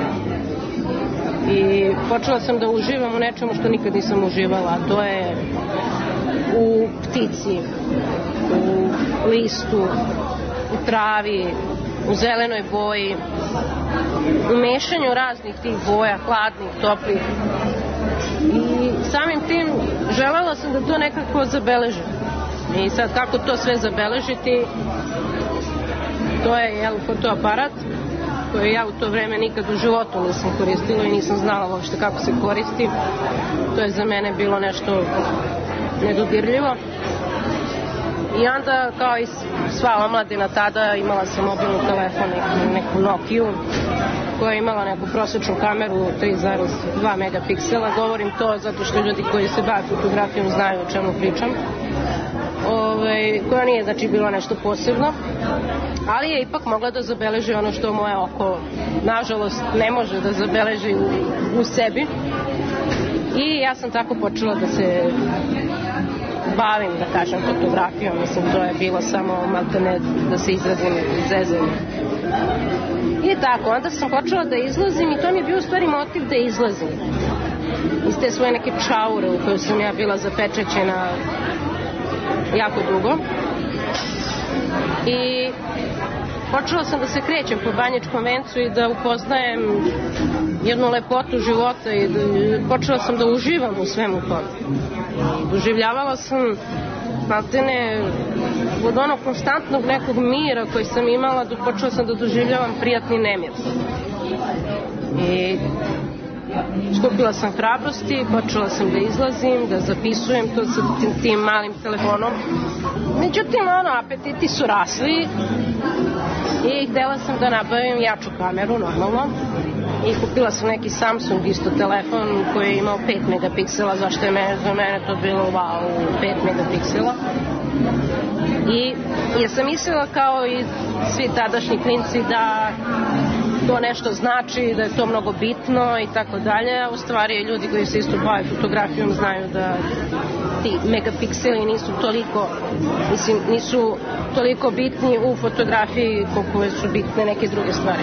Speaker 10: I počela sam da uživam u nečemu što nikad nisam uživala, a to je u ptici, u listu, u travi, u zelenoj boji, u mešanju raznih tih boja, hladnih, toplih. I samim tim želela sam da to nekako zabeležim. I sad kako to sve zabeležiti, to je jel, fotoaparat koji ja u to vreme nikad u životu nisam koristila i nisam znala uopšte kako se koristi. To je za mene bilo nešto nedodirljivo. I onda, kao i sva omladina tada, imala sam mobilni telefon, neku Nokiju, koja je imala neku prosječnu kameru tri zarez dva megapiksela. Govorim to zato što ljudi koji se bave fotografijom znaju o čemu pričam. Ove, koja nije, znači, bilo nešto posebno, ali je ipak mogla da zabeleži ono što moje oko, nažalost, ne može da zabeleži u, u sebi. I ja sam tako počela da se bavim, da kažem, fotografijom. Mislim, to je bilo samo maltene da se izrazim zezanje. I tako, onda sam počela da izlazim i to mi je bio u stvari motiv da izlazim iz te svoje neke čaure u kojoj sam ja bila zapečećena jako dugo. I počela sam da se krećem po Banjičkom vencu i da upoznajem jednu lepotu života i da, počela sam da uživam u svemu tome. Doživljavala sam maltene od onog konstantnog nekog mira koji sam imala, da počela sam da doživljavam prijatni nemir. I skupila sam hrabrosti, počela sam da izlazim, da zapisujem to sa tim, tim malim telefonom. Međutim, ono, apetiti su rasli i htjela sam da nabavim jaču kameru, normalno. I kupila sam neki Samsung isto telefon koji je imao pet megapiksela, zašto je mene, za mene to bilo wow, pet megapiksela. I ja sam mislila kao i svi tadašnji klinci da to nešto znači, da je to mnogo bitno i tako dalje, a u stvari ljudi koji se isto bave fotografijom znaju da ti megapikseli nisu toliko, mislim, nisu toliko bitni u fotografiji koliko su bitne neke druge stvari.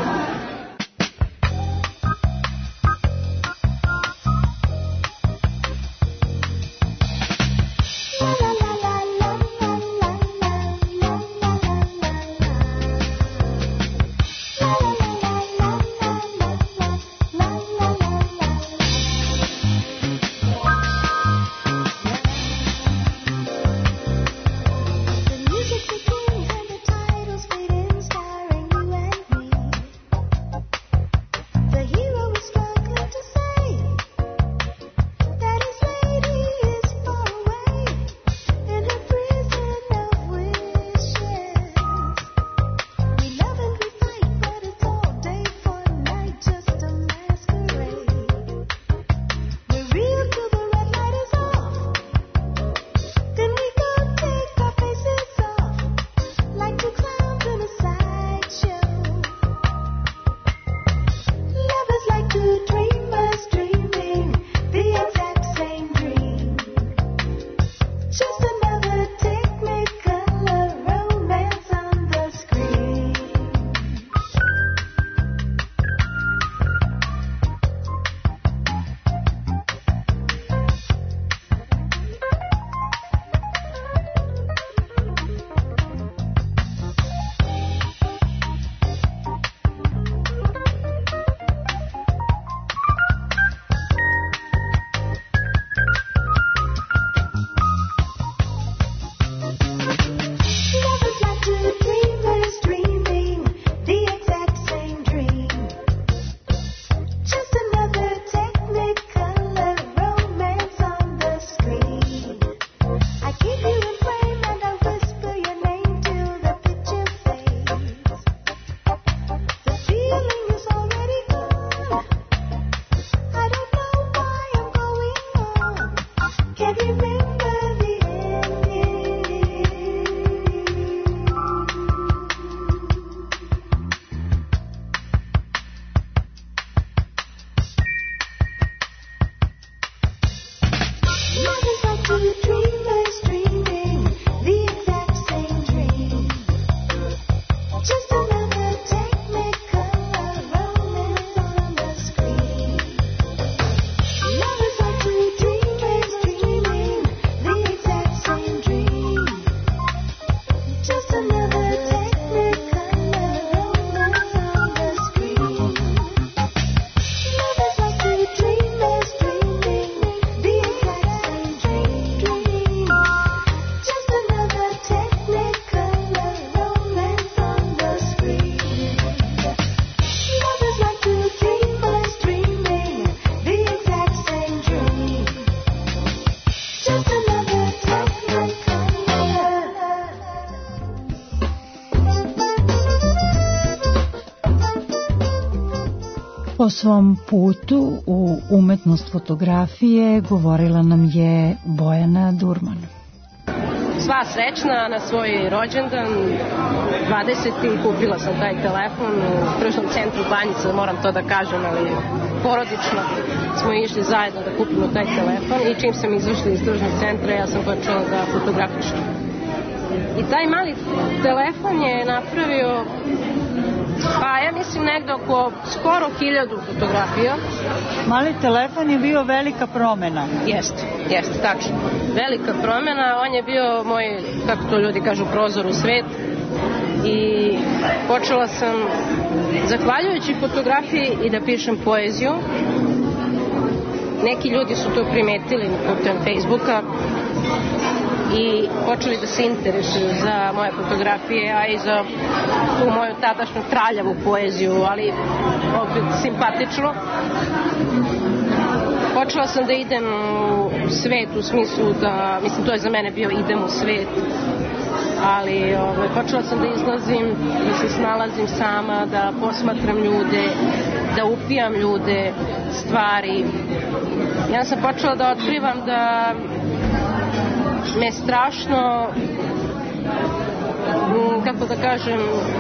Speaker 2: O svom putu u umetnost fotografije govorila nam je Bojana Durman.
Speaker 10: Sva srećna na svoj rođendan, dvadeseti kupila sam taj telefon u tržnom centru Banjica, moram to da kažem, ali porodično smo išli zajedno da kupimo taj telefon i čim sam izašli iz tržnog centra ja sam počela da fotografišem. I taj mali telefon je napravio, pa ja mislim negde oko skoro hiljadu fotografija.
Speaker 7: Mali telefon je bio velika promena.
Speaker 10: Jeste, jeste, tačno. Velika promena, on je bio moj, kako to ljudi kažu, prozor u svet. I počela sam, zahvaljujući fotografiji, i da pišem poeziju. Neki ljudi su to primetili putem Facebooka i počeli da se interesuju za moje fotografije, a i za tu moju tadašnju traljavu poeziju, ali opet simpatično. Počela sam da idem u svet u smislu da, mislim, to je za mene bio idem u svet, ali ovaj, počela sam da izlazim, da se snalazim sama, da posmatram ljude, da upijam ljude, stvari. Ja sam počela da otkrivam da me strašno, kako da kažem,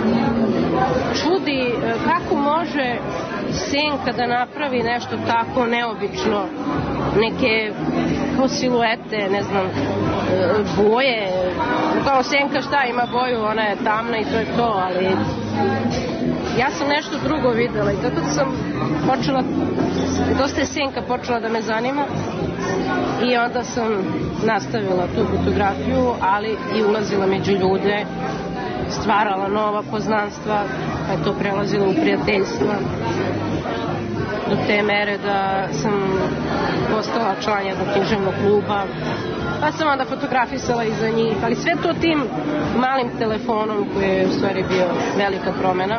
Speaker 10: čudi kako može senka da napravi nešto tako neobično, neke kao siluete, ne znam, boje, kao senka šta ima boju, ona je tamna i to je to, ali ja sam nešto drugo videla i tako da sam počela, dosta je senka počela da me zanima i onda sam nastavila tu fotografiju, ali i ulazila među ljude, stvarala nova poznanstva, pa je to prelazilo u prijateljstva do te mere da sam postala član jednog književnog kluba, pa sam onda fotografisala iza njih, ali sve to tim malim telefonom koji je u stvari bio velika promena.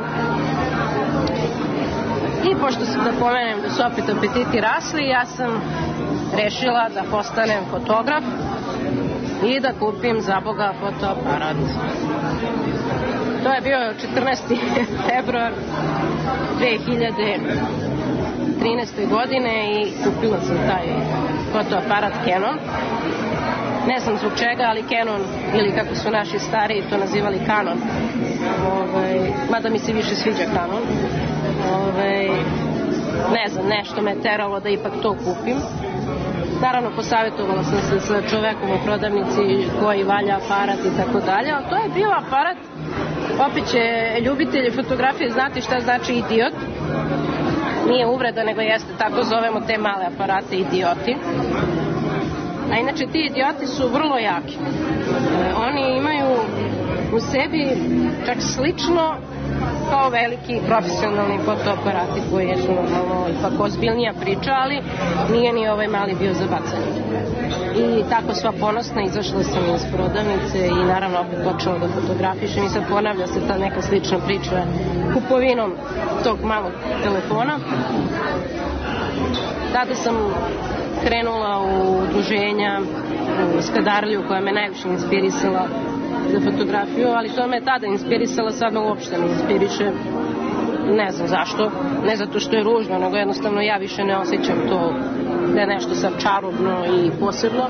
Speaker 10: I pošto sam, da pomenem da su opet apetiti rasli, ja sam rešila da postanem fotograf i da kupim za Boga fotoaparat. To je bio četrnaesti februar dve hiljade trinaeste. godine i kupila sam taj fotoaparat Canon. Ne znam zbog čega, ali Canon, ili kako su naši stariji to nazivali Canon, Ove, mada mi se više sviđa Canon. Ove, ne znam, nešto me teralo da ipak to kupim. Naravno, posavjetovala sam se sa čovekom u prodavnici koji valja aparat i tako dalje, ali to je bio aparat, opet će ljubitelji fotografije znati šta znači idiot. Nije uvreda, nego jeste, tako zovemo te male aparate, idioti. A inače, ti idioti su vrlo jaki. E, oni imaju u sebi čak slično kao veliki profesionalni fotoaparati koji su normalno ipak ozbiljnija priča, ali nije ni ovaj mali bio za bacanje. I tako sva ponosna izašla sam iz prodavnice i naravno opet počela da fotografišem i sad ponavlja se ta neka slična priča kupovinom tog malog telefona. Tada sam krenula u udruženja, u Skadarliju koja me najviše inspirisala za fotografiju, ali to me tada inspirisala, sad me uopšte ne inspiriše. Ne znam zašto, ne zato što je ružno, nego jednostavno ja više ne osjećam to da je nešto sad čarobno i posebno.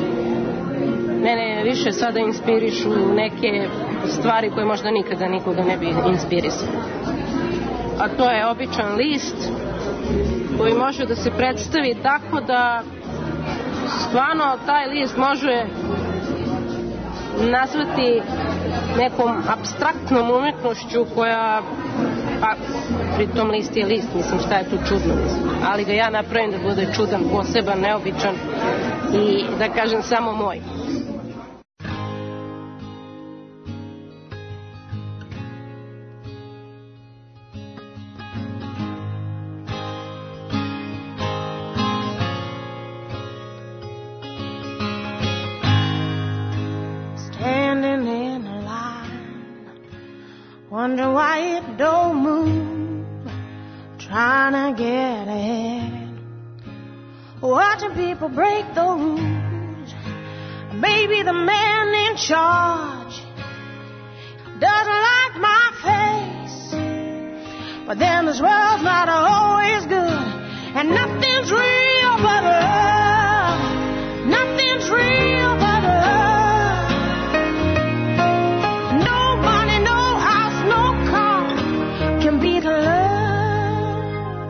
Speaker 10: Mene više sada inspirišu neke stvari koje možda nikada nikoga ne bi inspirisali. A to je običan list koji može da se predstavi tako da stvarno taj list može nazvati nekom apstraktnom umetnošću koja, pa pritom list je list, mislim šta je tu čudno, ali ga ja napravim da bude čudan, poseban, neobičan i da kažem samo moj.
Speaker 5: Wonder why it don't move, trying to get ahead. Watching people break the rules. Maybe the man in charge doesn't like my face, but then this world's not always
Speaker 8: and nothing's real but love. Nothing's real but love. No money, no house, no car can beat love.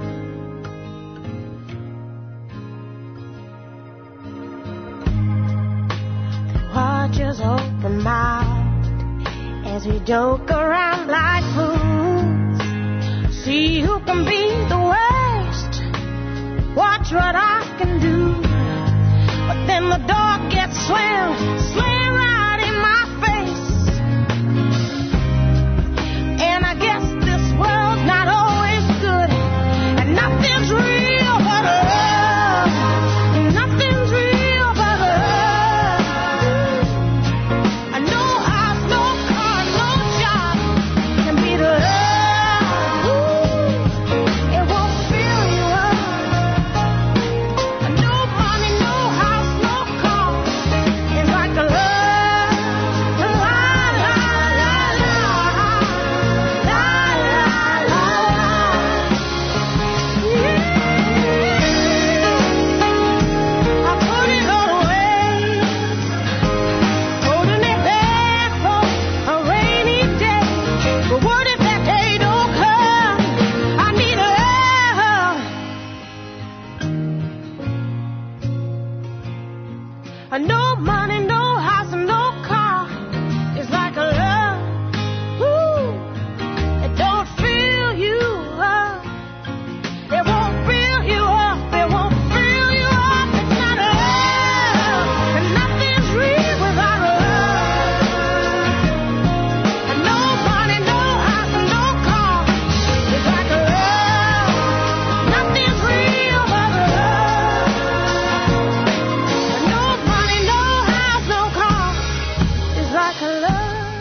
Speaker 8: Watches open mouthed as we joke around like fools. See who can be the worst. Watch what I can do. But then the door gets slammed, slammed right in my face. And I guess this world's not always good. And nothing's real but love. Nothing's real but love. And no house, no car, no job can beat love. It won't fill you up. And no money, no house, no car is like a love. La, la, la, la. La, la, la, la. Yeah. I put it all away, holding it back for a rainy day. But what if that day don't come? I need love. And no money, no house, and no car is like a love. Ooh, it don't fill you up. It won't fill you up. It won't fill you up. It's not love. And nothing's real without love. And no money, no house, and no car is like a love. Nothing's real but love. And no money, no house, no car is like a love.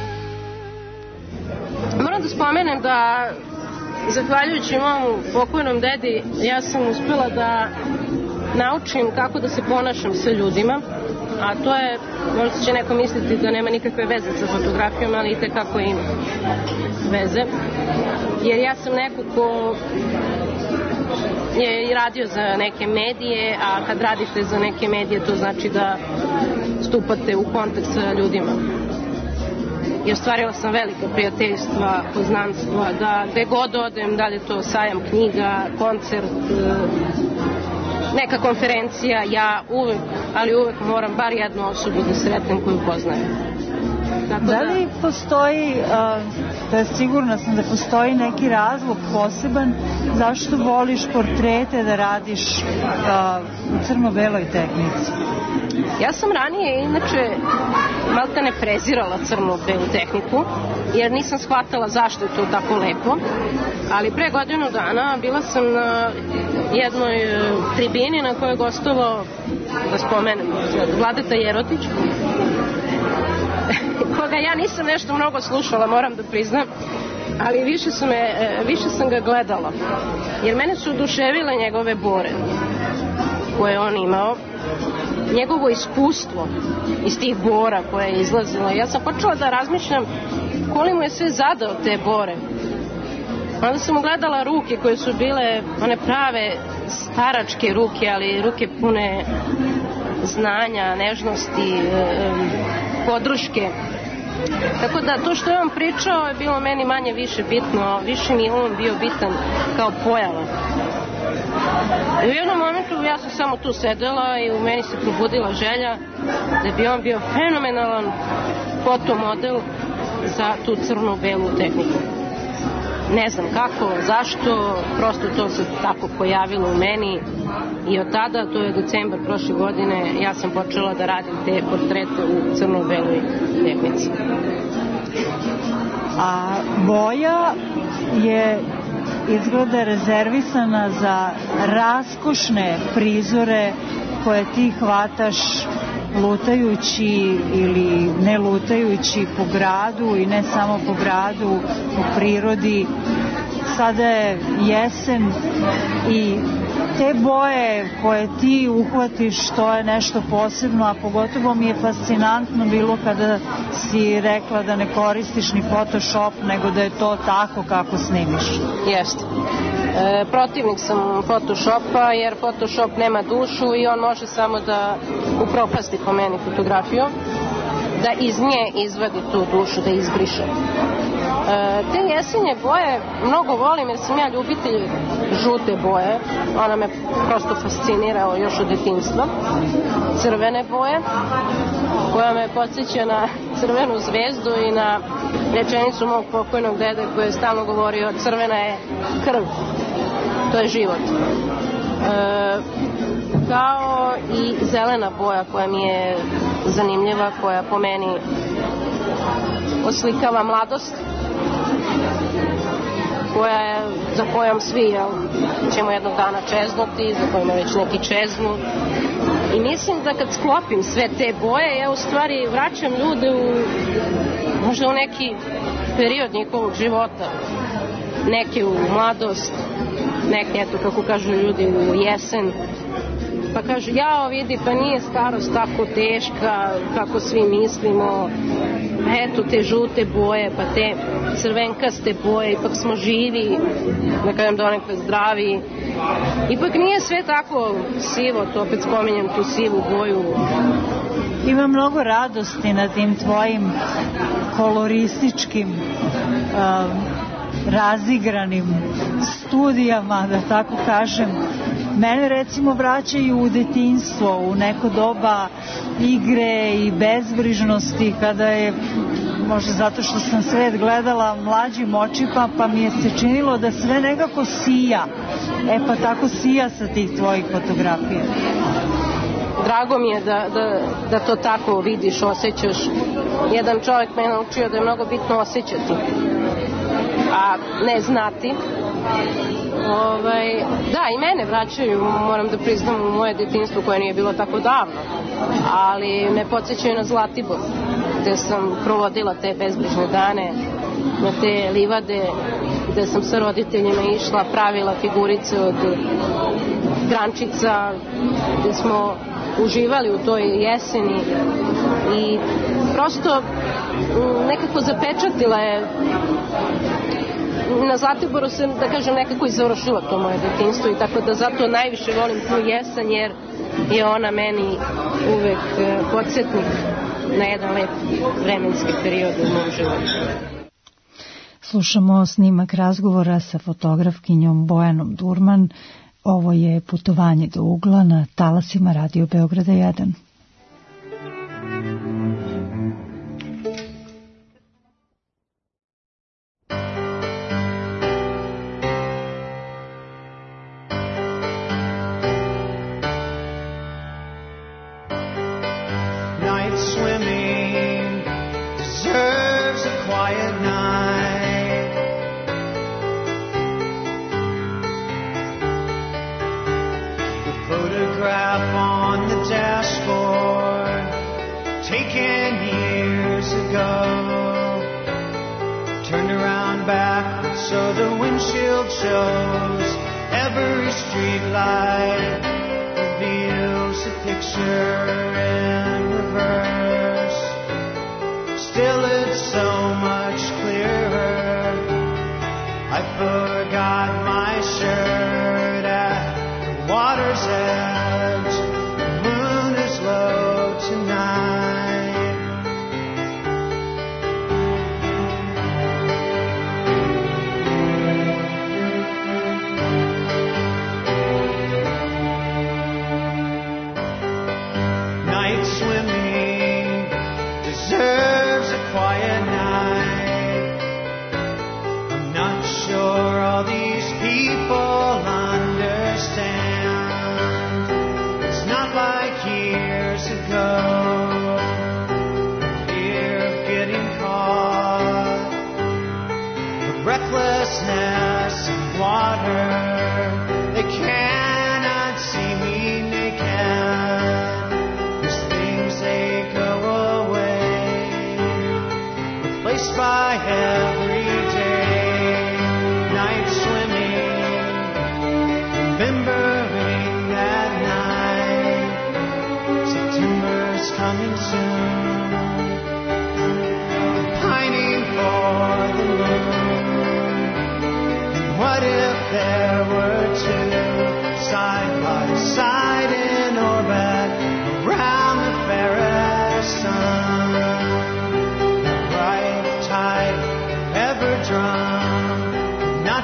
Speaker 10: Moram da spomenem da, zahvaljujući mom pokojnom dedi, ja sam uspjela da naučim kako da se ponašam sa ljudima, a to je, možda će neko misliti da nema nikakve veze sa fotografijom, ali i tekako ima veze, jer ja sam neko ko je i radio za neke medije, a kad radite za neke medije to znači da stupate u kontakt sa ljudima. I ostvarila sam velika prijateljstva, poznanstva, da gde god odem, da li je to sajam knjiga, koncert, neka konferencija, ja uvek, ali uvek moram bar jednu osobu da sretnem koju poznajem. Tako
Speaker 7: Da li postoji, a, to je sigurno sam da postoji neki razlog poseban zašto voliš portrete da radiš a, u crno-beloj tehnici?
Speaker 10: Ja sam ranije, inače, malta ne prezirala crno-belu tehniku, jer nisam shvatala zašto je to tako lepo, ali pre godinu dana bila sam na jednoj e, tribini na kojoj je gostovao, da spomenem, Vladeta Jerotić, koga ja nisam nešto mnogo slušala, moram da priznam, ali više sam, me, više sam ga gledala, jer mene su oduševile njegove bore koje on imao, njegovo iskustvo iz tih bora koje je izlazilo. Ja sam počela da razmišljam koliko mu je sve zadao te bore. Onda sam gledala ruke koje su bile one prave staračke ruke, ali ruke pune znanja, nežnosti, podrške. Tako da to što je on pričao je bilo meni manje više bitno, više mi je on bio bitan kao pojava. I u jednom momentu ja sam samo tu sedela i u meni se probudila želja da bi on bio fenomenalan fotomodel za tu crno-belu tehniku. Ne znam kako, zašto, prosto to se tako pojavilo u meni i od tada, to je decembar prošle godine, ja sam počela da radim te portrete u crno-beloj tehnici.
Speaker 7: A boja je izgleda rezervisana za raskošne prizore koje ti hvataš lutajući ili ne lutajući po gradu i ne samo po gradu, u prirodi. Sada je jesen i te boje koje ti uhvatiš, to je nešto posebno, a pogotovo mi je fascinantno bilo kada si rekla da ne koristiš ni Photoshop, nego da je to tako kako snimiš.
Speaker 10: Jeste. E, protivnik sam Photoshopa jer Photoshop nema dušu i on može samo da upropasti po meni fotografiju, da iz nje izvadi tu dušu, da izbriše. E, te jesenje boje mnogo volim jer sam ja ljubitelj žute boje, ona me prosto fascinirao još od detinjstva. Crvene boje, koja me podsjeća na crvenu zvezdu i na rečenicu mog pokojnog dede koji je stalno govorio crvena je krv, to je život. E, kao i zelena boja koja mi je zanimljiva, koja po meni oslikava mladost, koja je, za kojom svi jel, ćemo jednog dana čeznuti, za kojima već neki čeznu. I mislim da kad sklopim sve te boje, ja u stvari vraćam ljude u, možda u neki period njihovog života. Neke u mladost, neke, eto kako kažu ljudi, u jesen. Pa kažu, jao vidi, pa nije starost tako teška kako svi mislimo. Eto te žute boje, pa te crvenkaste boje, ipak smo živi, da kažem donekle zdravi. Ipak nije sve tako sivo, to opet spominjem tu sivu boju.
Speaker 7: Ima mnogo radosti na tim tvojim kolorističkim um, razigranim studijama, da tako kažem. Mene recimo vraćaju u detinjstvo, u neko doba igre i bezbrižnosti, kada je, možda zato što sam svet gledala mlađim očima, pa mi je se činilo da sve nekako sija. E pa tako sija sa tih tvojih fotografija.
Speaker 10: Drago mi je da, da, da to tako vidiš, osjećaš. Jedan čovjek me naučio da je mnogo bitno osjećati, a ne znati. Ovaj, da, i mene vraćaju, moram da priznam, u moje detinjstvo koje nije bilo tako davno, ali me podsjećaju na Zlatibor, gde sam provodila te bezbrižne dane, na te livade, gde sam sa roditeljima išla, pravila figurice od grančica, gde smo uživali u toj jeseni i prosto nekako zapečatila je. Na Zlatiboru se, da kažem, nekako i završilo to moje detinjstvo i tako da zato najviše volim tu jesen jer je ona meni uvek podsjetnik na jedan lep vremenski period u mom životu.
Speaker 2: Slušamo snimak razgovora sa fotografkinjom Bojanom Durman. Ovo je Putovanje do ugla na talasima Radio Beograda jedan.
Speaker 5: There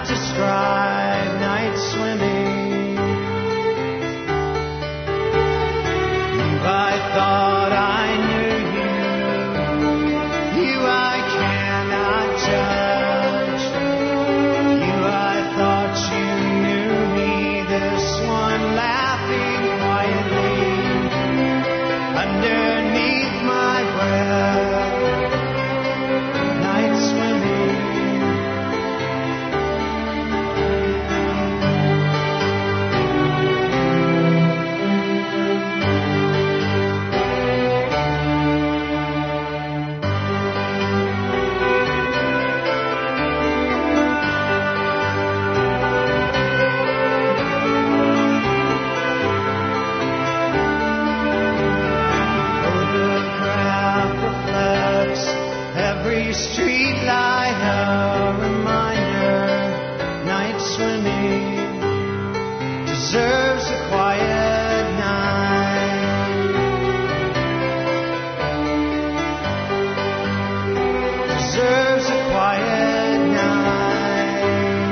Speaker 5: not to strive, night swimming. You, I thought I knew you. You, I cannot judge. You, I thought you knew me. This one laughing quietly underneath my breath. Night swimming. Every street light a reminder, night swimming deserves a quiet night, deserves a quiet night.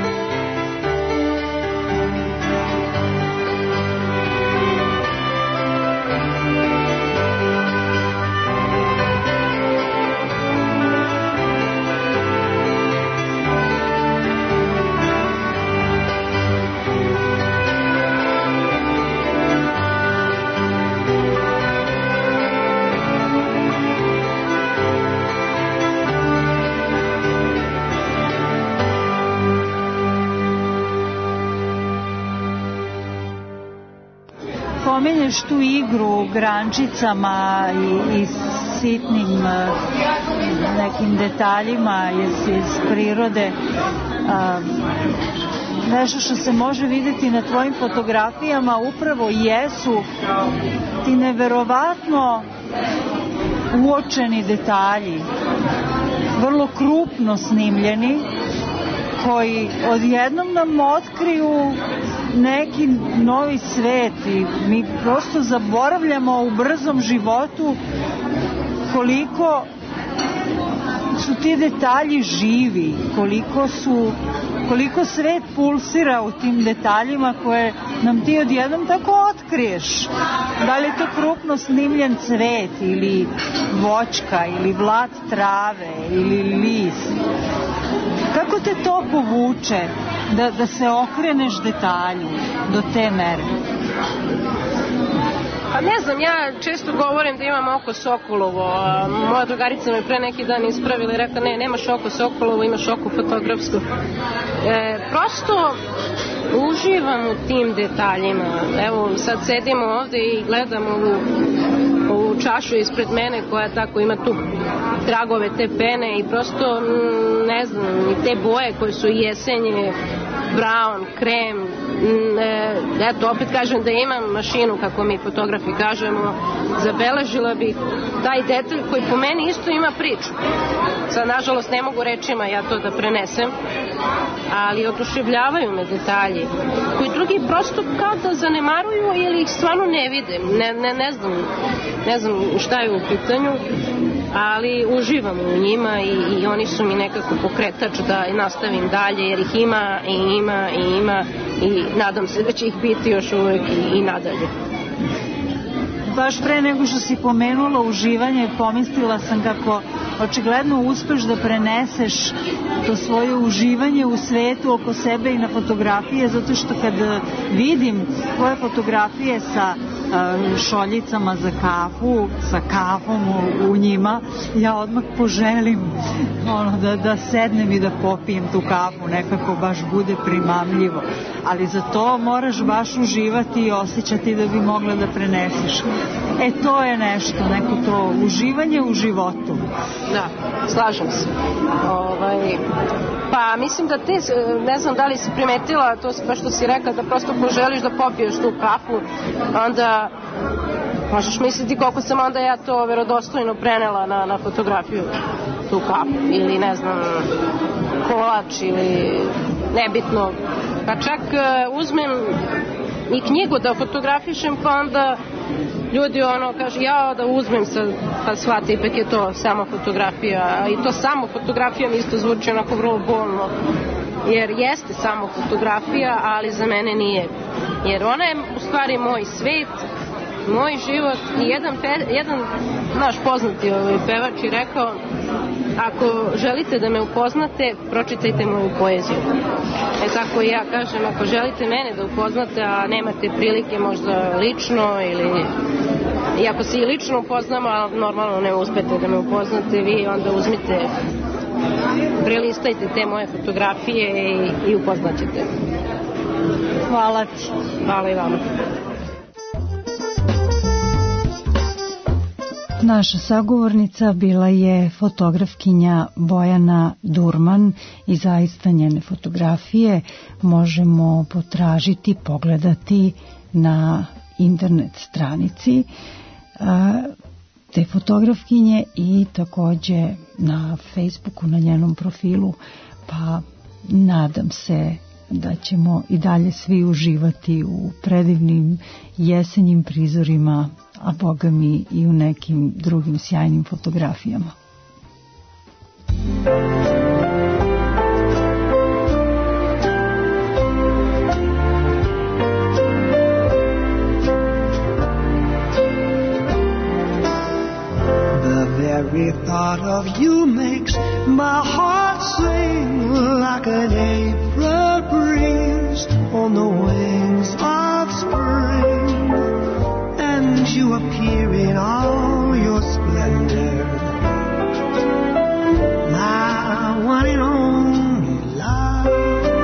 Speaker 7: Pominješ tu igru grančicama i, i sitnim nekim detaljima iz, iz prirode. A, nešto što se može vidjeti na tvojim fotografijama upravo jesu ti neverovatno uočeni detalji, vrlo krupno snimljeni, koji odjednom nam otkriju neki novi svet i mi prosto zaboravljamo u brzom životu koliko su ti detalji živi, koliko su koliko svet pulsira u tim detaljima koje nam ti odjednom tako otkriješ. Da li je to krupno snimljen cvet ili voćka ili blat trave ili list. Kako te to povuče da, da se okreneš detalju do te mere?
Speaker 10: Pa ne znam, ja često govorim da imam oko sokolovo. Moja drugarica me pre neki dan ispravila i rekla ne, nemaš oko sokolovo, imaš oko fotografsko. E, prosto uživam u tim detaljima. Evo, sad sedimo ovde i gledam ovu, ovu čašu ispred mene koja tako ima tu tragove te pene i prosto, ne znam, i te boje koje su jesenje, brown, krem, e, eto, opet kažem da imam mašinu, kako mi fotografi kažemo, zabeležila bih taj detalj koji po meni isto ima priču. Sad, nažalost, ne mogu rečima ja to da prenesem, ali oduševljavaju me detalji koji drugi prosto kao da zanemaruju ili ih stvarno ne vide. Ne, ne, ne znam, ne znam šta je u pitanju, ali uživam u njima i, i oni su mi nekako pokretač da nastavim dalje, jer ih ima i ima i ima i nadam se da će ih biti još uvek i, i nadalje.
Speaker 7: Baš pre nego što si pomenula uživanje, pomislila sam kako očigledno uspeš da preneseš to svoje uživanje u svetu oko sebe i na fotografije, zato što kad vidim tvoje fotografije sa šoljicama za kafu, sa kafom u, u njima, ja odmah poželim ono, da, da sednem i da popijem tu kafu, nekako baš bude primamljivo. Ali za to moraš baš uživati i osjećati da bi mogla da preneseš. E, to je nešto, neko to uživanje u životu.
Speaker 10: Da, slažem se. Ovaj, pa mislim da te, ne znam da li si primetila to baš što si rekla, da prosto poželiš da popiješ tu kafu, onda možeš misliti koliko sam onda ja to verodostojno prenela na, na fotografiju, tu kafu, ili ne znam, kolač, ili nebitno. Pa čak uh, uzmem i knjigu da fotografišem, pa onda ljudi ono kaže ja da uzmem sad, pa shvate ipak je to samo fotografija, i to samo fotografija mi isto zvuči onako vrlo bolno. jer jeste samo fotografija, ali za mene nije. Jer ona je u stvari moj svet, moj život i jedan, pe, jedan naš poznati ovaj pevač je rekao, ako želite da me upoznate, pročitajte moju poeziju. E tako i ja kažem, ako želite mene da upoznate, a nemate prilike možda lično ili i ako se i lično upoznamo, a normalno ne uspete da me upoznate, vi onda uzmite, prelistajte te moje fotografije i, i upoznaćete.
Speaker 7: Hvala ti.
Speaker 10: Hvala i vama.
Speaker 2: Naša sagovornica bila je fotografkinja Bojana Durman i zaista njene fotografije možemo potražiti, pogledati na internet stranici te fotografkinje i takođe na Facebooku, na njenom profilu, pa nadam se da ćemo i dalje svi uživati u predivnim jesenjim prizorima, a boga mi i u nekim drugim sjajnim fotografijama.
Speaker 5: The very thought of you makes my heart sing like an April breeze on the wings of spring. And you appear in all your splendor, my one and only love.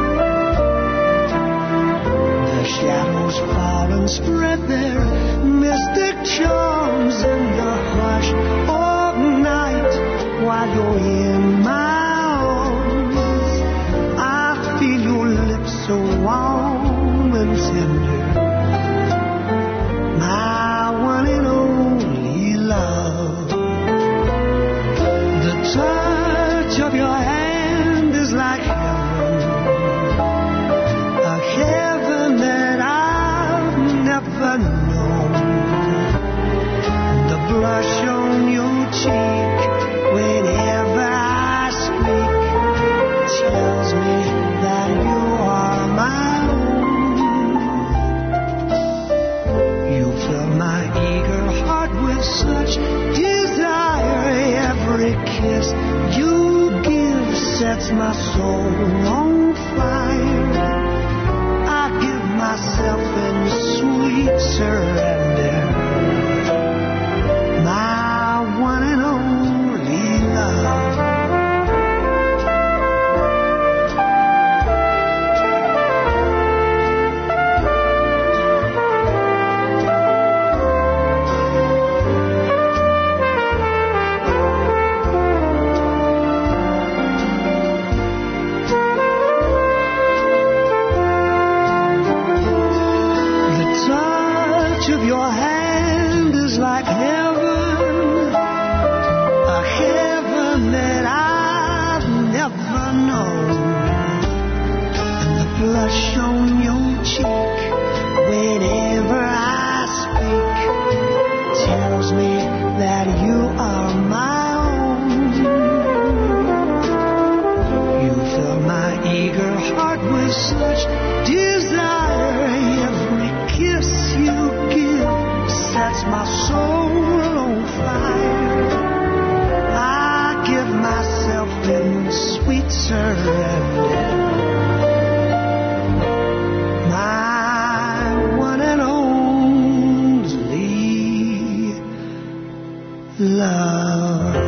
Speaker 5: The shadows fall and spread their mystic charms in the hush of night while you're in my arms. I feel your lips so warm and tender, my one and only love. The touch of your hand is like heaven, a heaven that I've never known. The blush on your cheek whenever I speak tells me that you are my own. You fill my eager heart with such desire. Every kiss you give sets my soul on fire. I give myself in sweet surrender, my one and only love. Of your hand is like heaven, a heaven that I've never known. And the blush on your cheek whenever I speak tells me that you are my own. You fill my eager heart with such desire. Every kiss you give sets my soul on fire. I give myself in sweet surrender, my one and only love.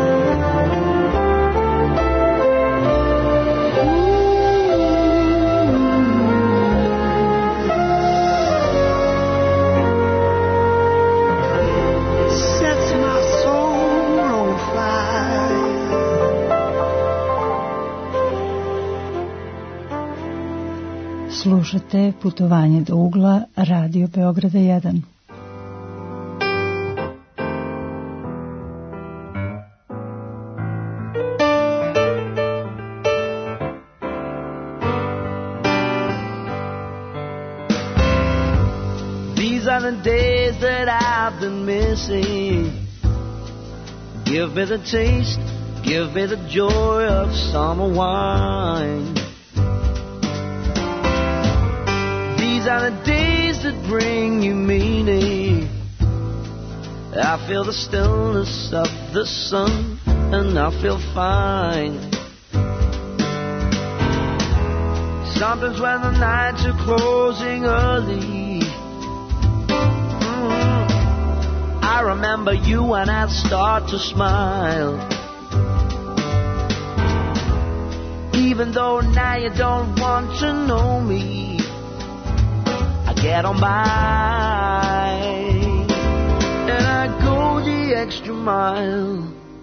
Speaker 2: Slušate Putovanje do ugla, Radio Beograda jedan.
Speaker 5: These are the days that I've been missing. Give me the taste, give me the joy of summer wine. These are the days that bring you meaning. I feel the stillness of the sun, and I feel fine. Sometimes when the nights are closing early, mm, I remember you and I start to smile. Even though now you don't want to know me, I get on by, and I go the extra mile.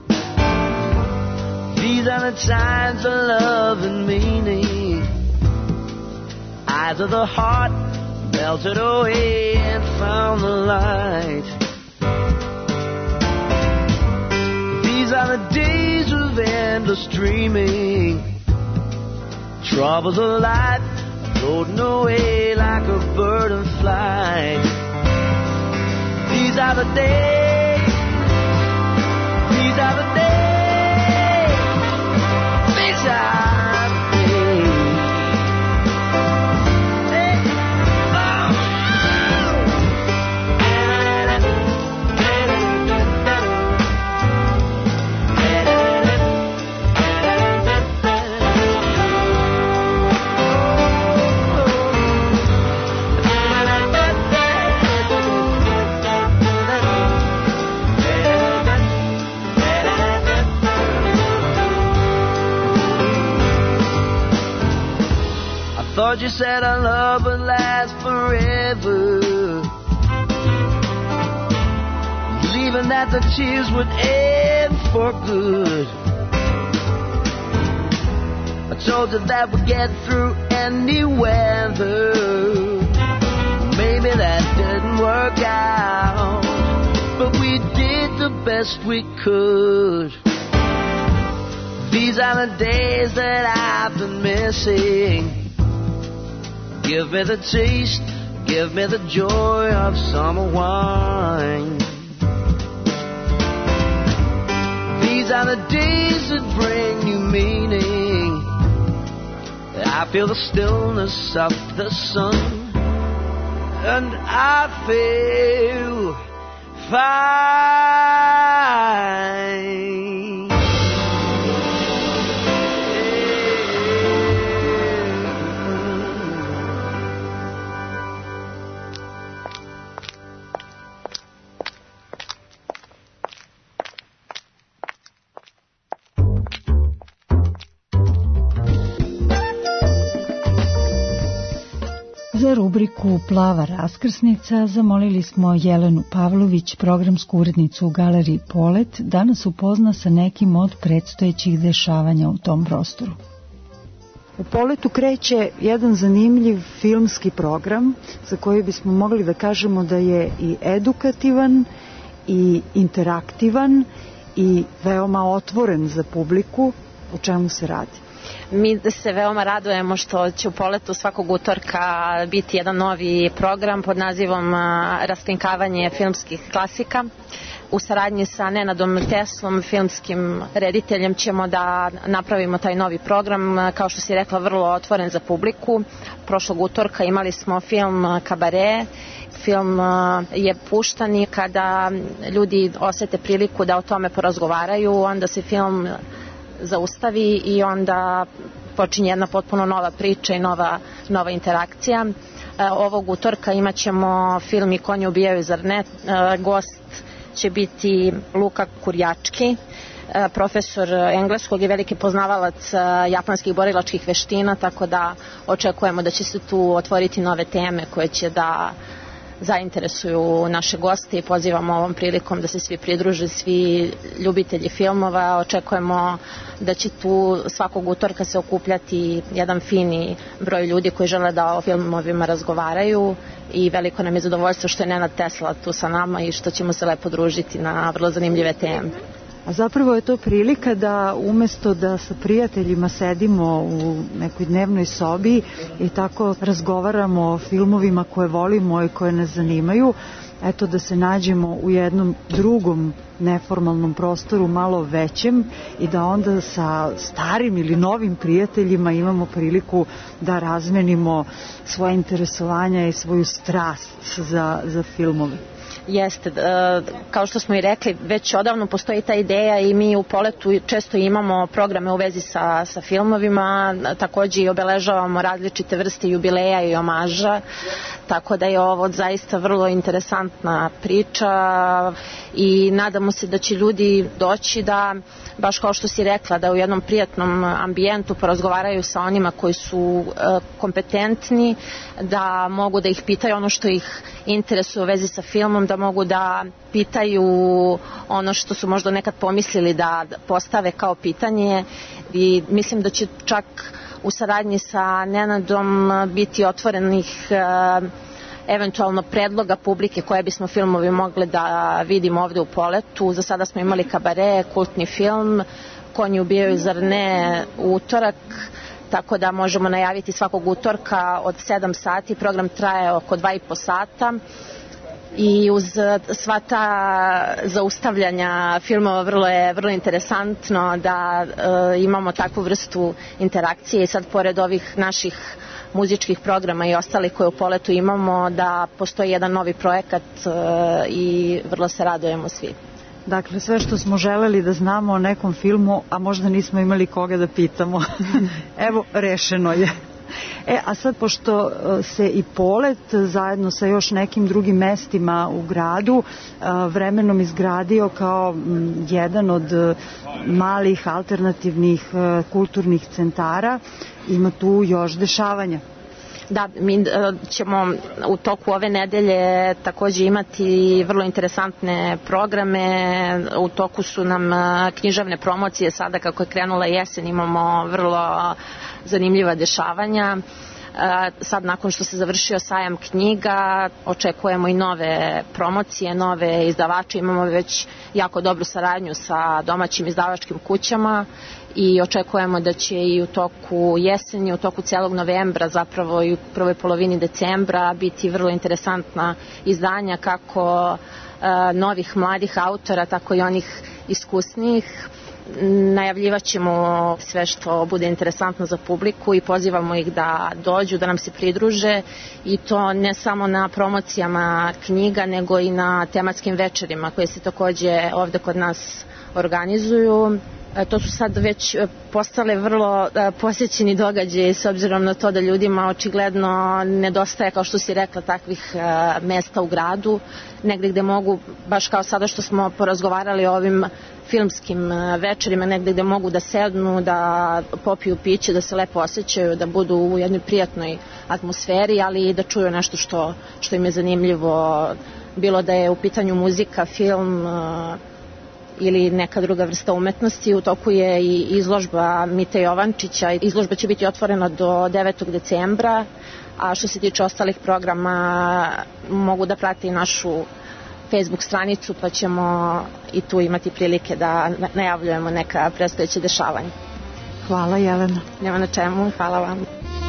Speaker 5: These are the times of love and meaning. Eyes of the heart melted away and found the light. These are the days of endless dreaming. Troubles of life floating away like a bird in flight. These are the days. These are the days. These are Thought you said our love would last forever, believing that the tears would end for good. I told you that we'd get through any weather. Maybe that didn't work out, but we did the best we could. These are the days that I've been missing. Give me the taste, give me the joy of summer wine. These are the days that bring you meaning. I feel the stillness of the sun, and I feel fine.
Speaker 2: Za rubriku Plava raskrsnica zamolili smo Jelenu Pavlović, programsku urednicu u Galeriji Polet, da nas upozna sa nekim od predstojećih dešavanja u tom prostoru.
Speaker 7: U Poletu kreće jedan zanimljiv filmski program za koji bismo mogli da kažemo da je i edukativan i interaktivan i veoma otvoren za publiku. O čemu se radi?
Speaker 11: Mi se veoma radujemo što će u Poletu svakog utorka biti jedan novi program pod nazivom Raskrinkavanje filmskih klasika. U saradnji sa Nenadom Teslom, filmskim rediteljem, ćemo da napravimo taj novi program, kao što si rekla, vrlo otvoren za publiku. Prošlog utorka imali smo film Kabare. Film je puštan i kada ljudi osete priliku da o tome porazgovaraju, onda se film zaustavi i onda počinje jedna potpuno nova priča i nova, nova interakcija. Ovog utorka imat ćemo film I konji ubijaju, zar ne? Gost će biti Luka Kurjački, profesor engleskog i veliki poznavalac japanskih borilačkih veština, tako da očekujemo da će se tu otvoriti nove teme koje će da zainteresuju naše goste i pozivamo ovom prilikom da se svi pridruže, svi ljubitelji filmova. Očekujemo da će tu svakog utorka se okupljati jedan fini broj ljudi koji žele da o filmovima razgovaraju i veliko nam je zadovoljstvo što je Nenad Tesla tu sa nama i što ćemo se lepo družiti na vrlo zanimljive teme.
Speaker 7: A zapravo je to prilika da umesto da sa prijateljima sedimo u nekoj dnevnoj sobi i tako razgovaramo o filmovima koje volimo i koje nas zanimaju, eto da se nađemo u jednom drugom neformalnom prostoru, malo većem, i da onda sa starim ili novim prijateljima imamo priliku da razmenimo svoje interesovanja i svoju strast za, za filmove.
Speaker 11: Jeste, kao što smo i rekli, već odavno postoji ta ideja i mi u Poletu često imamo programe u vezi sa, sa filmovima, takođe i obeležavamo različite vrste jubileja i omaža, tako da je ovo zaista vrlo interesantna priča i nadamo se da će ljudi doći da, baš kao što si rekla, da u jednom prijatnom ambijentu porazgovaraju sa onima koji su kompetentni, da mogu da ih pitaju ono što ih interesuje u vezi sa filmom, da mogu da pitaju ono što su možda nekad pomislili da postave kao pitanje, i mislim da će čak u saradnji sa Nenadom biti otvorenih eventualno predloga publike koje bismo filmovi mogli da vidimo ovde u Poletu. Za sada smo imali Kabare, kultni film, Konji ubijaju zar ne, u utorak, tako da možemo najaviti svakog utorka od sedam sati, program traje oko dva i po sata i uz sva ta zaustavljanja filmova vrlo je vrlo interesantno da e, imamo takvu vrstu interakcije i sad pored ovih naših muzičkih programa i ostalih koje u Poletu imamo, da postoji jedan novi projekat e, i vrlo se radujemo svi.
Speaker 7: Dakle, sve što smo želeli da znamo o nekom filmu, a možda nismo imali koga da pitamo, evo, rešeno je. E, a sad, pošto se i Polet zajedno sa još nekim drugim mestima u gradu vremenom izgradio kao jedan od malih alternativnih kulturnih centara, ima tu još dešavanja.
Speaker 11: Da, mi ćemo u toku ove nedelje takođe imati vrlo interesantne programe. U toku su nam književne promocije, sada kako je krenula jesen imamo vrlo zanimljiva dešavanja. Sad nakon što se završio sajam knjiga očekujemo i nove promocije, nove izdavače, imamo već jako dobru saradnju sa domaćim izdavačkim kućama i očekujemo da će i u toku jeseni, u toku celog novembra, zapravo i u prvoj polovini decembra biti vrlo interesantna izdanja kako novih mladih autora, tako i onih iskusnijih. Najavljivaćemo sve što bude interesantno za publiku i pozivamo ih da dođu, da nam se pridruže, i to ne samo na promocijama knjiga, nego i na tematskim večerima koje se takođe ovde kod nas organizuju. To su sad već postale vrlo posjećeni događaji s obzirom na to da ljudima očigledno nedostaje, kao što si rekla, takvih mesta u gradu, negde gde mogu, baš kao sada što smo porazgovarali o ovim filmskim večerima, negde gde mogu da sednu, da popiju piće, da se lepo osjećaju, da budu u jednoj prijatnoj atmosferi, ali i da čuju nešto što, što im je zanimljivo, bilo da je u pitanju muzika, film ili neka druga vrsta umetnosti. U toku je i izložba Mite Jovančića. Izložba će biti otvorena do devetog decembra, a što se tiče ostalih programa mogu da prate i našu Facebook stranicu, pa ćemo i tu imati prilike da najavljujemo neka predstojeća dešavanja.
Speaker 7: Hvala, Jelena.
Speaker 11: Nema na čemu, hvala vam.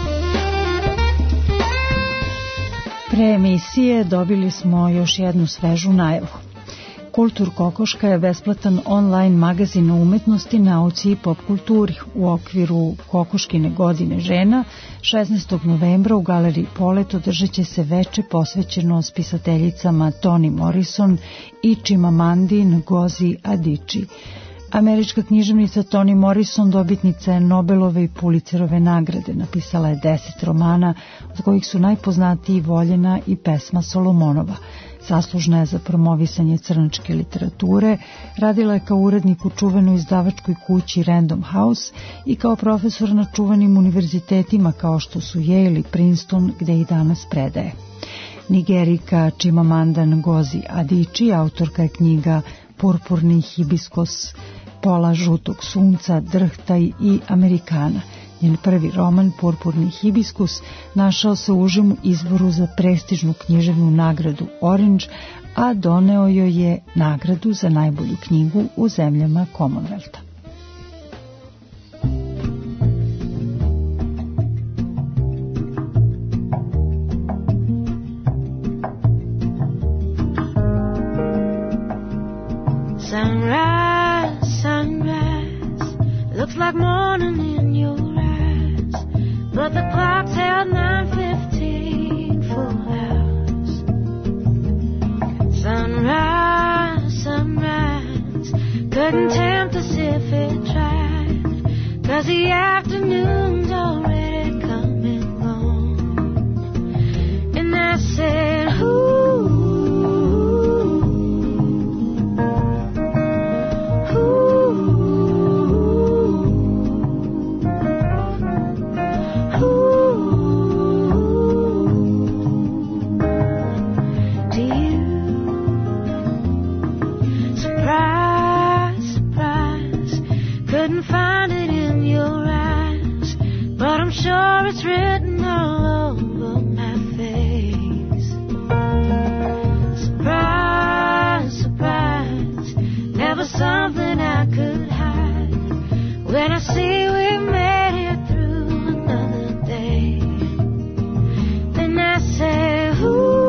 Speaker 2: Pre emisije dobili smo još jednu svežu najavu. Kultur Kokoška je besplatan online magazin o umetnosti, nauci i pop kulturi. U okviru Kokoškine godine žena šesnaestog novembra u galeriji Polet održat će se veče posvećeno spisateljicama Toni Morrison i Chimamandi Ngozi Adichie. Američka književnica Toni Morrison dobitnica je Nobelove i Pulitzerove nagrade. Napisala je deset romana, od kojih su najpoznatiji Voljena i pesma Solomonova. Zaslužna je za promovisanje crnačke literature, radila je kao urednik u čuvenoj izdavačkoj kući Random House i kao profesor na čuvenim univerzitetima kao što su Yale i Princeton, gde i danas predaje. Nigerika Chimamanda Ngozi Adichie, autorka je knjiga Purpurni hibiskos, Pola žutog sunca, Drhtaj i Amerikana. Njen prvi roman, Purpurni hibiskus, našao se u užem izboru za prestižnu književnu nagradu Orange, a doneo joj je nagradu za najbolju knjigu u zemljama Commonwealtha.
Speaker 12: Sunrise, sunrise, looks like morning in your eyes, but the clock's held nine fifteen full hours. Sunrise, sunrise, couldn't tempt us if it tried, 'cause the afternoon's already come and gone. And I said, ooh, it's written all over my face. Surprise, surprise, never something I could hide. When I see we made it through another day, then I say, ooh,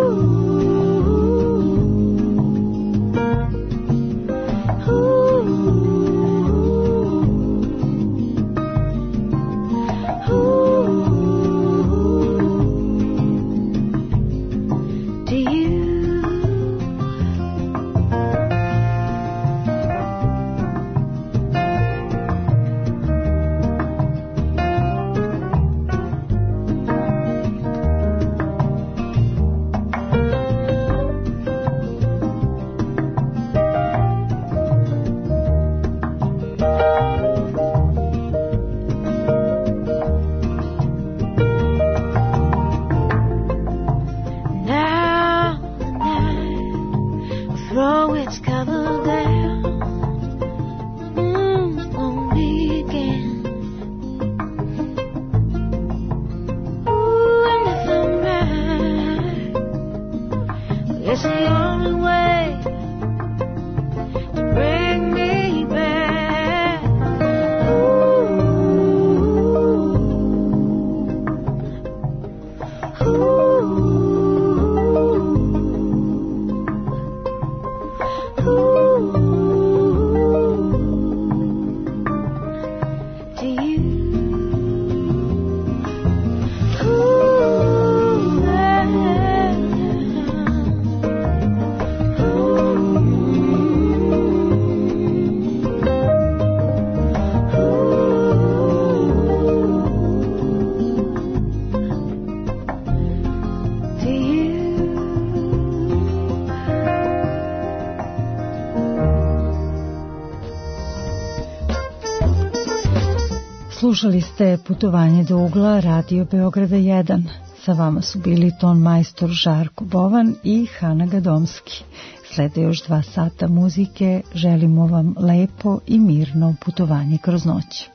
Speaker 2: Slušali ste Putovanje do ugla Radio Beograda jedan. Sa vama su bili ton majstor Žarko Bovan i Hana Gadomski. Slede još dva sata muzike. Želimo vam lepo i mirno putovanje kroz noć.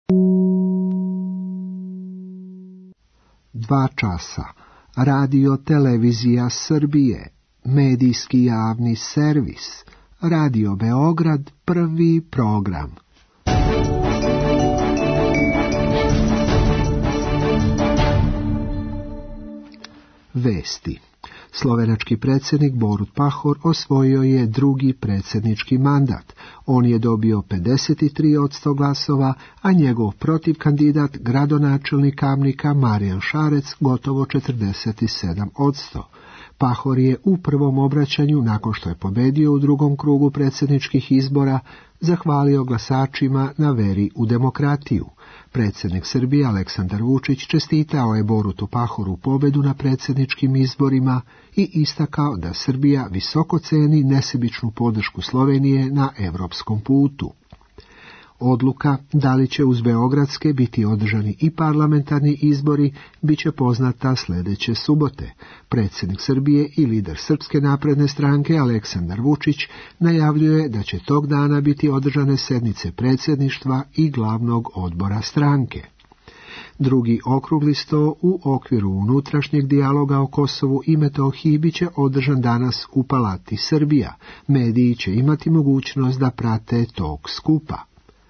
Speaker 9: Dva časa. Radio Televizija Srbije. Medijski javni servis. Radio Beograd, prvi program. Vesti. Slovenački predsjednik Borut Pahor osvojio je drugi predsjednički mandat. On je dobio pedeset tri posto glasova, a njegov protivkandidat, gradonačelnik Kamnika Marijan Šarec, gotovo četrdeset sedam posto. Pahor je u prvom obraćanju, nakon što je pobedio u drugom krugu predsjedničkih izbora, zahvalio glasačima na veri u demokratiju. Predsjednik Srbije Aleksandar Vučić čestitao je Borutu Pahoru pobedu na predsjedničkim izborima i istakao da Srbija visoko ceni nesebičnu podršku Slovenije na europskom putu. Odluka da li će uz beogradske biti održani i parlamentarni izbori bit će poznata sljedeće subote. Predsjednik Srbije i lider Srpske napredne stranke Aleksandar Vučić najavljuje da će tog dana biti održane sednice predsjedništva i glavnog odbora stranke. Drugi okrugli sto u okviru unutrašnjeg dijaloga o Kosovu i Metohiji bit će održan danas u Palati Srbija. Mediji će imati mogućnost da prate tog skupa.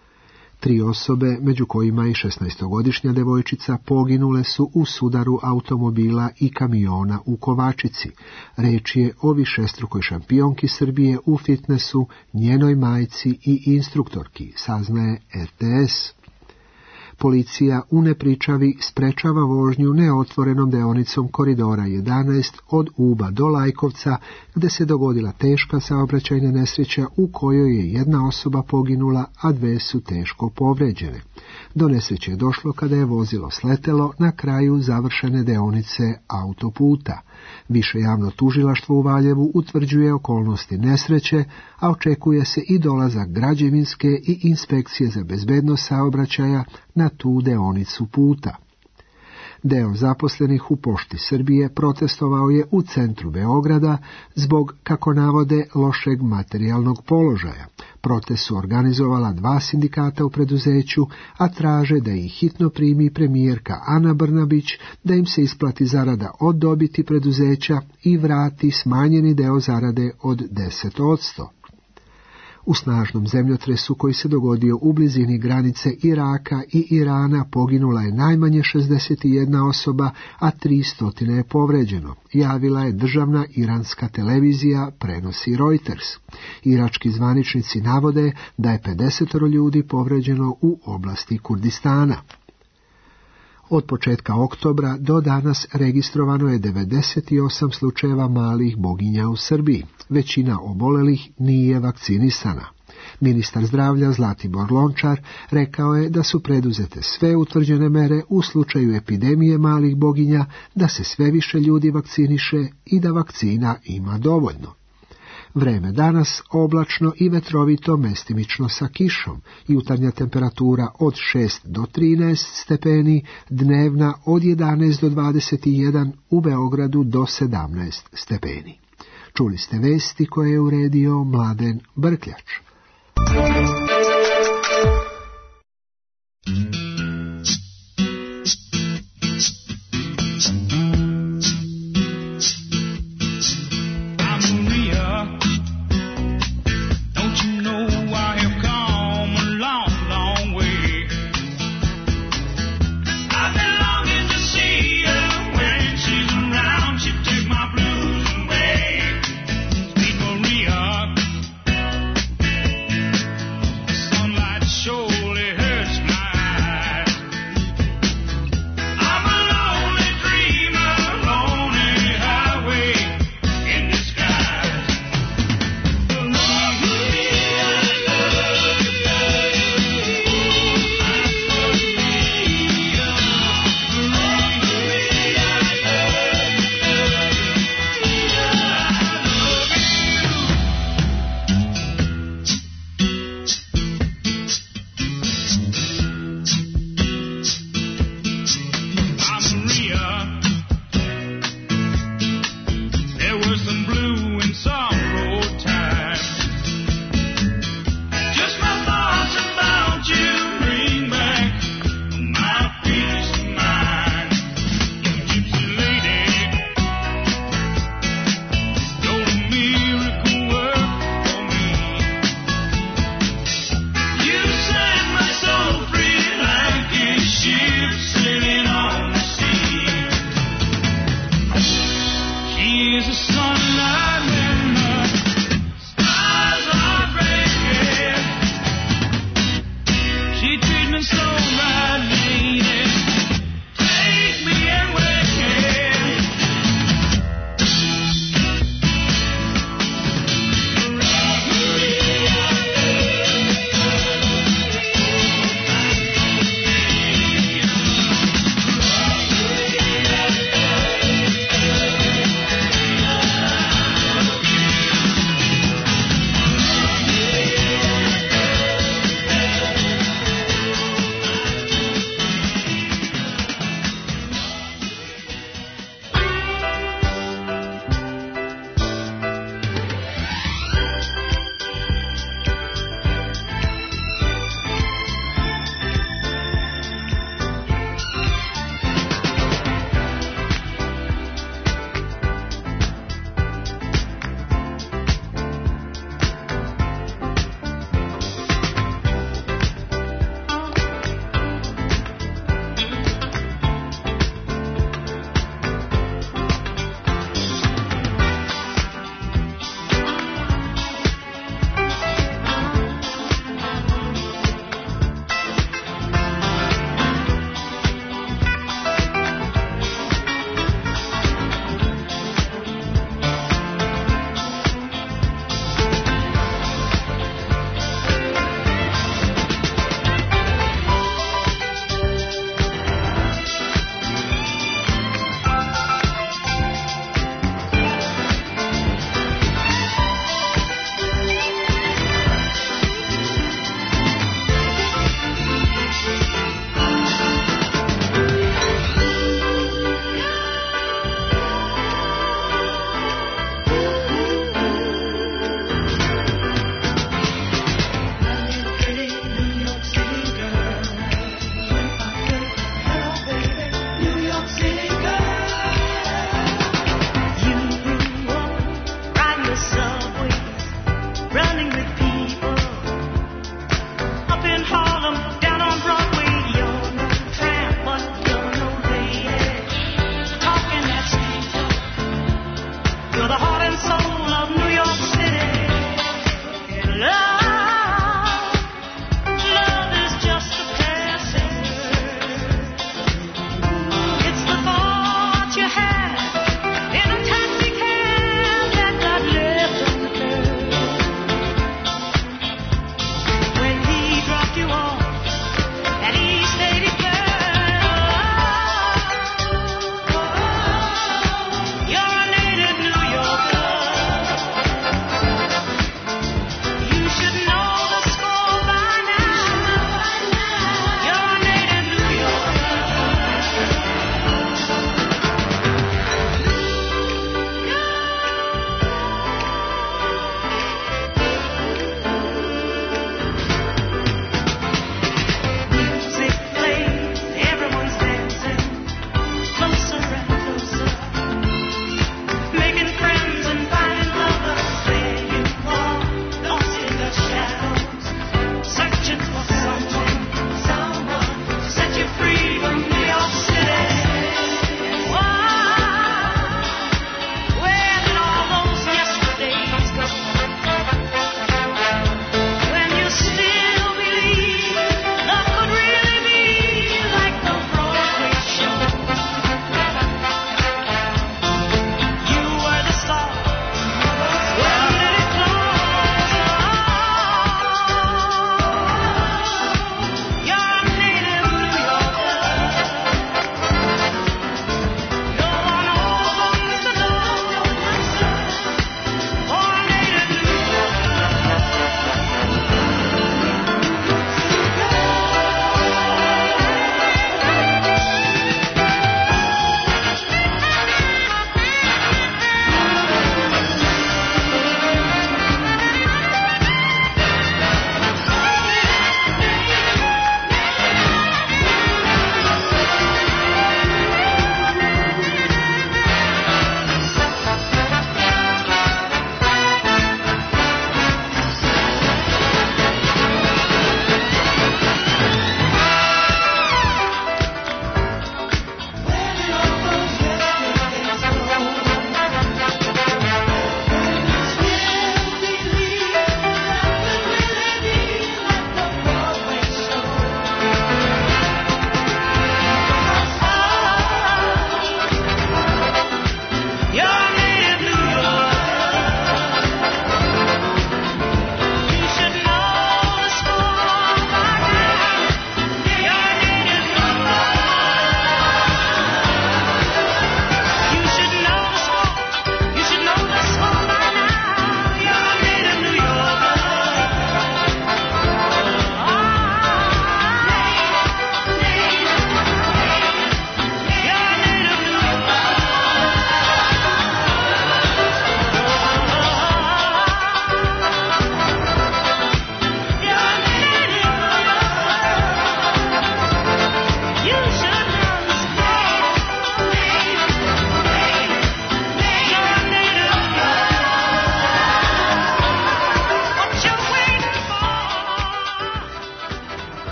Speaker 9: Tri osobe, među kojima i šesnaestogodišnja devojčica, poginule su u sudaru automobila i kamiona u Kovačici. Reč je o višestrukoj šampionki Srbije u fitnessu, njenoj majci i instruktorki, saznaje er te es. Policija u Nepričavi sprečava vožnju neotvorenom deonicom koridora jedanaest od Uba do Lajkovca, gde se dogodila teška saobraćajna nesreća u kojoj je jedna osoba poginula, a dve su teško povređene. Do nesreće je došlo kada je vozilo sletelo na kraju završene deonice autoputa. Više javno tužilaštvo u Valjevu utvrđuje okolnosti nesreće, a očekuje se i dolazak građevinske i inspekcije za bezbednost saobraćaja na tu deonicu puta. Deo zaposlenih u Pošti Srbije protestovao je u centru Beograda zbog, kako navode, lošeg materijalnog položaja. Protest su organizovala dva sindikata u preduzeću, a traže da ih hitno primi premijerka Ana Brnabić, da im se isplati zarada od dobiti preduzeća i vrati smanjeni deo zarade od deset posto. U snažnom zemljotresu koji se dogodio u blizini granice Iraka i Irana poginula je najmanje šezdeset jedna osoba, a tristo je povređeno, javila je državna iranska televizija, prenosi Reuters. Irački zvaničnici navode da je pedeset ljudi povređeno u oblasti Kurdistana. Od početka oktobra do danas registrovano je devedeset osam slučajeva malih boginja u Srbiji. Većina obolelih nije vakcinisana. Ministar zdravlja Zlatibor Lončar rekao je da su preduzete sve utvrđene mere u slučaju epidemije malih boginja, da se sve više ljudi vakciniše i da vakcina ima dovoljno. Vreme danas oblačno i vetrovito, mestimično sa kišom, jutarnja temperatura od šest do trinaest stepeni, dnevna od jedanaest do dvadeset jedan, u Beogradu do sedamnaest stepeni. Čuli ste vesti koje je uredio Mladen Brkljač.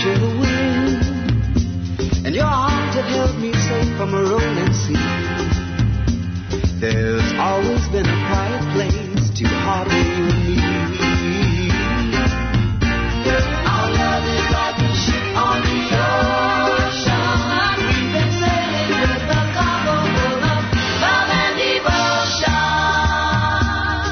Speaker 5: share the wind, and your arms have held me safe from a rolling sea. There's always been a quiet place too hard for you and me. Our love is like a ship on the ocean. We've been sailing with a cargo full of love and devotion.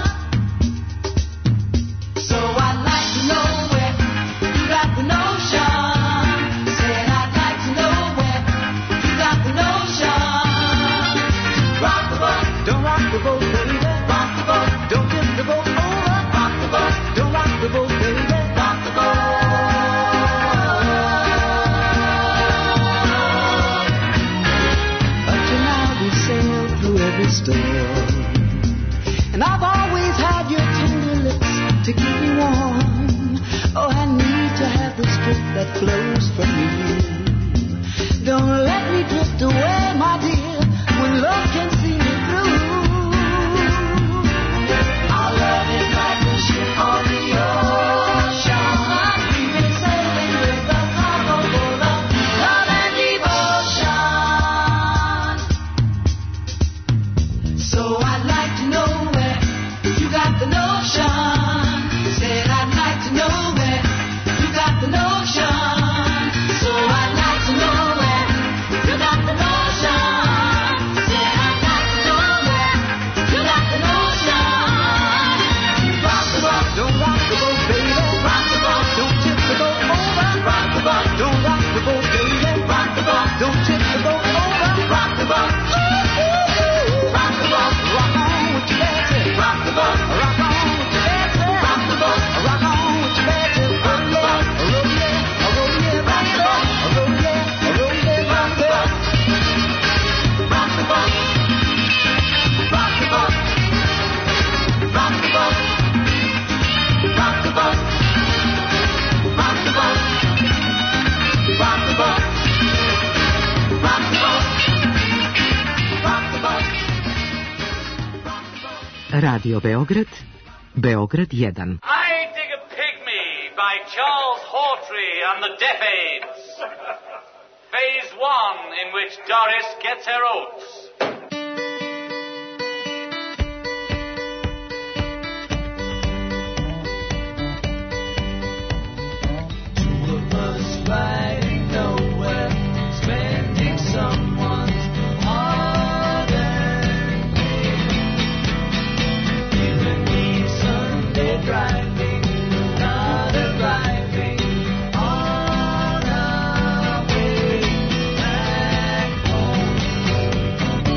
Speaker 5: So I'd like to know where you got the notion. Said I'd like to know where you got the notion. Rock the boat, don't rock the boat, baby. Rock the boat, don't tip the boat over. Rock the boat, don't rock the boat, baby. Rock the boat. Up to now we sailed through every storm, and I've always had your tender lips to keep me warm. Oh, I need to have the strength that flows from you. Don't let me drift away, my dear, when love can see me through. Our love is like a ship on the ocean. We've been sailing with a cargo full of love and devotion. So I'd like to know where you got the notion. Said I'd like to know where you got the notion. So I'd like to know where you got the notion. Said I'd like to know where you got the notion. Rock the boat, don't rock the boat, baby. Rock the boat, don't tip the boat over. Rock the boat, don't rock the boat, baby. Rock the boat, don't tip the boat over. Rock the boat, ooh, ooh, ooh. Rock the boat, rock on with your daddy. Rock the boat, rock on with your daddy. Rock the boat, rock on with your daddy. Rock the boat, roll yeah, roll yeah, rock the boat, roll yeah, roll yeah, rock the boat. Rock the boat, rock the boat, rock the boat, rock the boat, rock the boat, rock the boat, rock the boat, rock the boat.
Speaker 13: Radio Beograd, Beograd jedan.
Speaker 14: I Dig a Pygmy by Charles Hawtrey and the Deaf Aids. Phase one, in which Doris gets her oats.
Speaker 5: Two of us riding nowhere, spending someone's hard-earned day. You and me Sunday driving, not arriving on our way back home.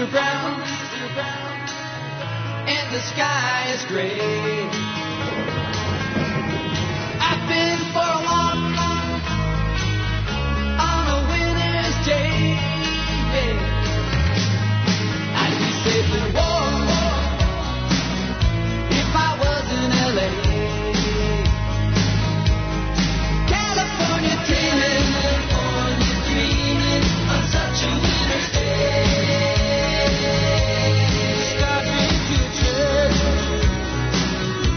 Speaker 5: are brown, and the sky is gray. I've been for a walk on a winter's day. I'd be safe and warm if I was in L A. California dreaming, California dreaming on such a winter's day. Starry future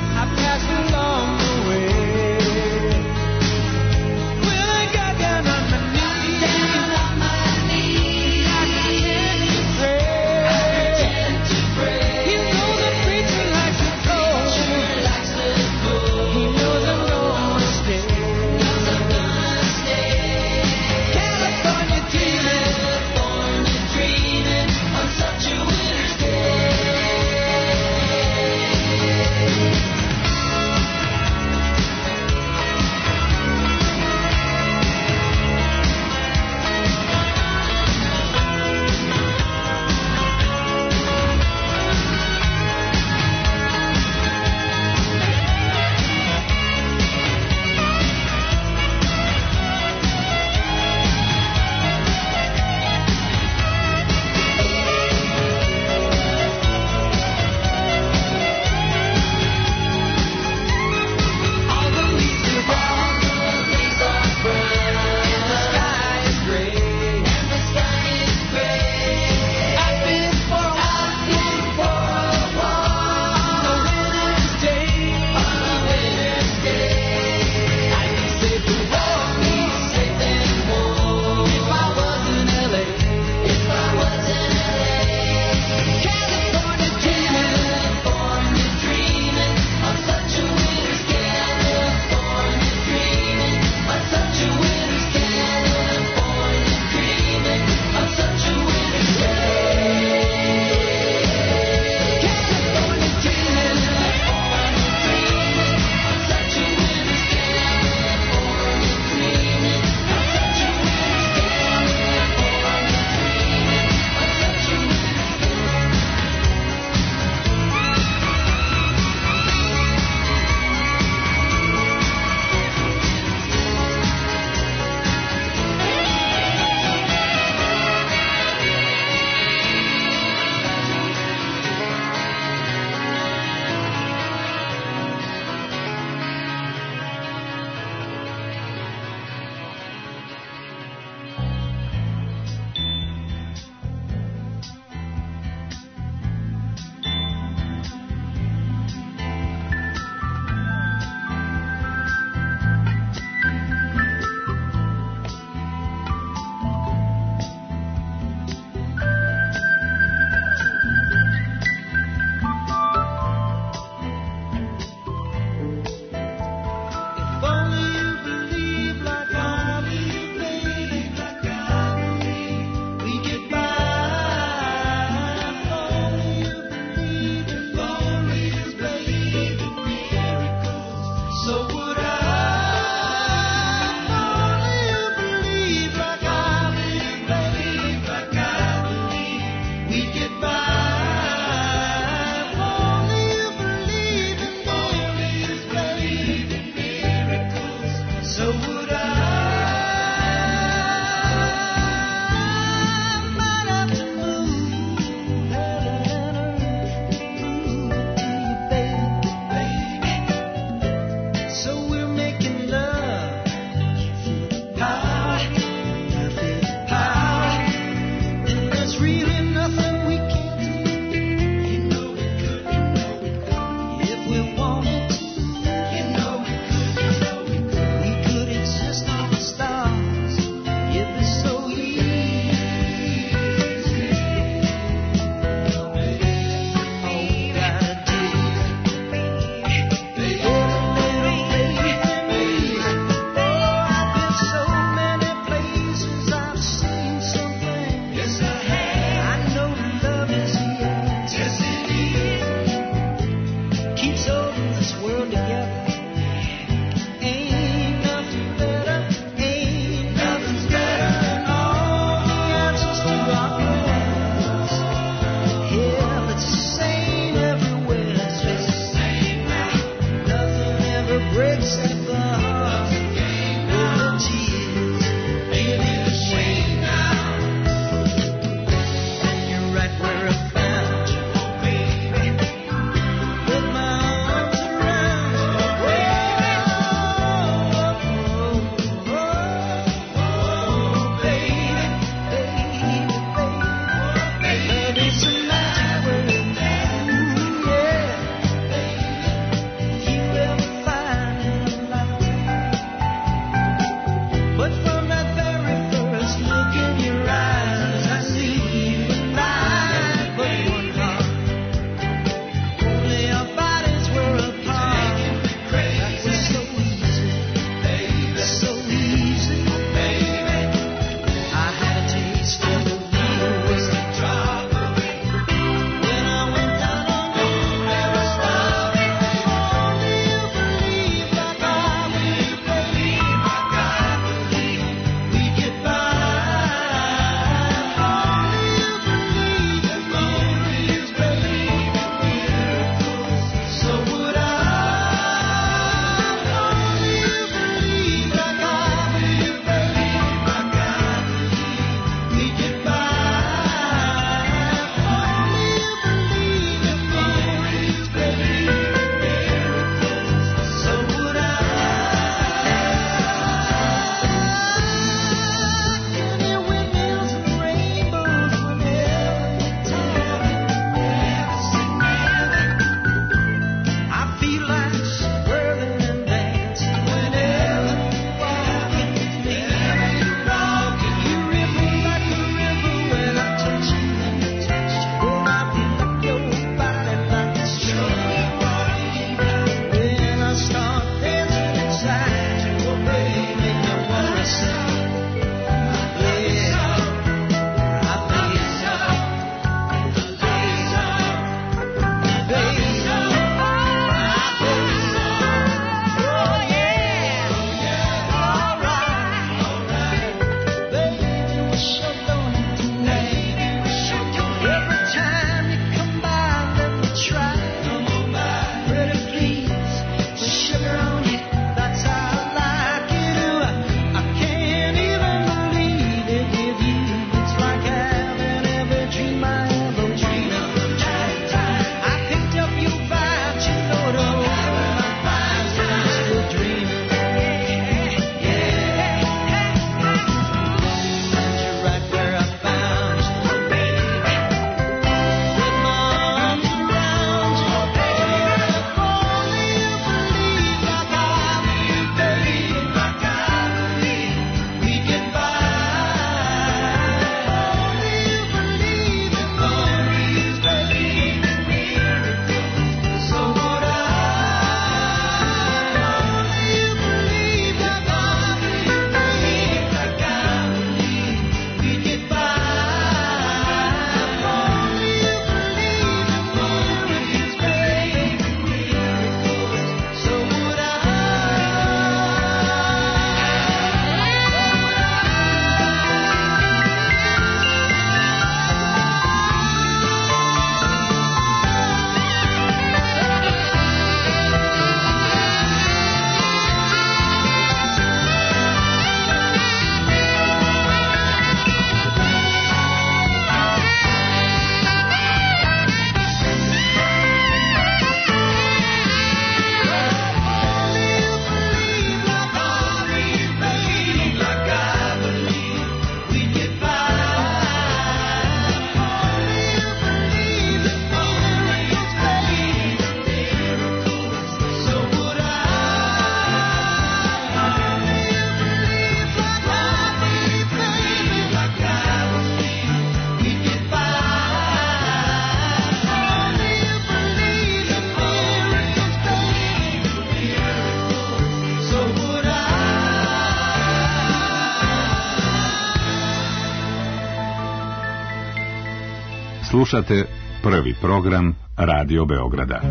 Speaker 1: Slušate prvi program Radio Beograda.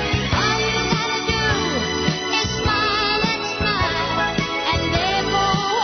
Speaker 12: More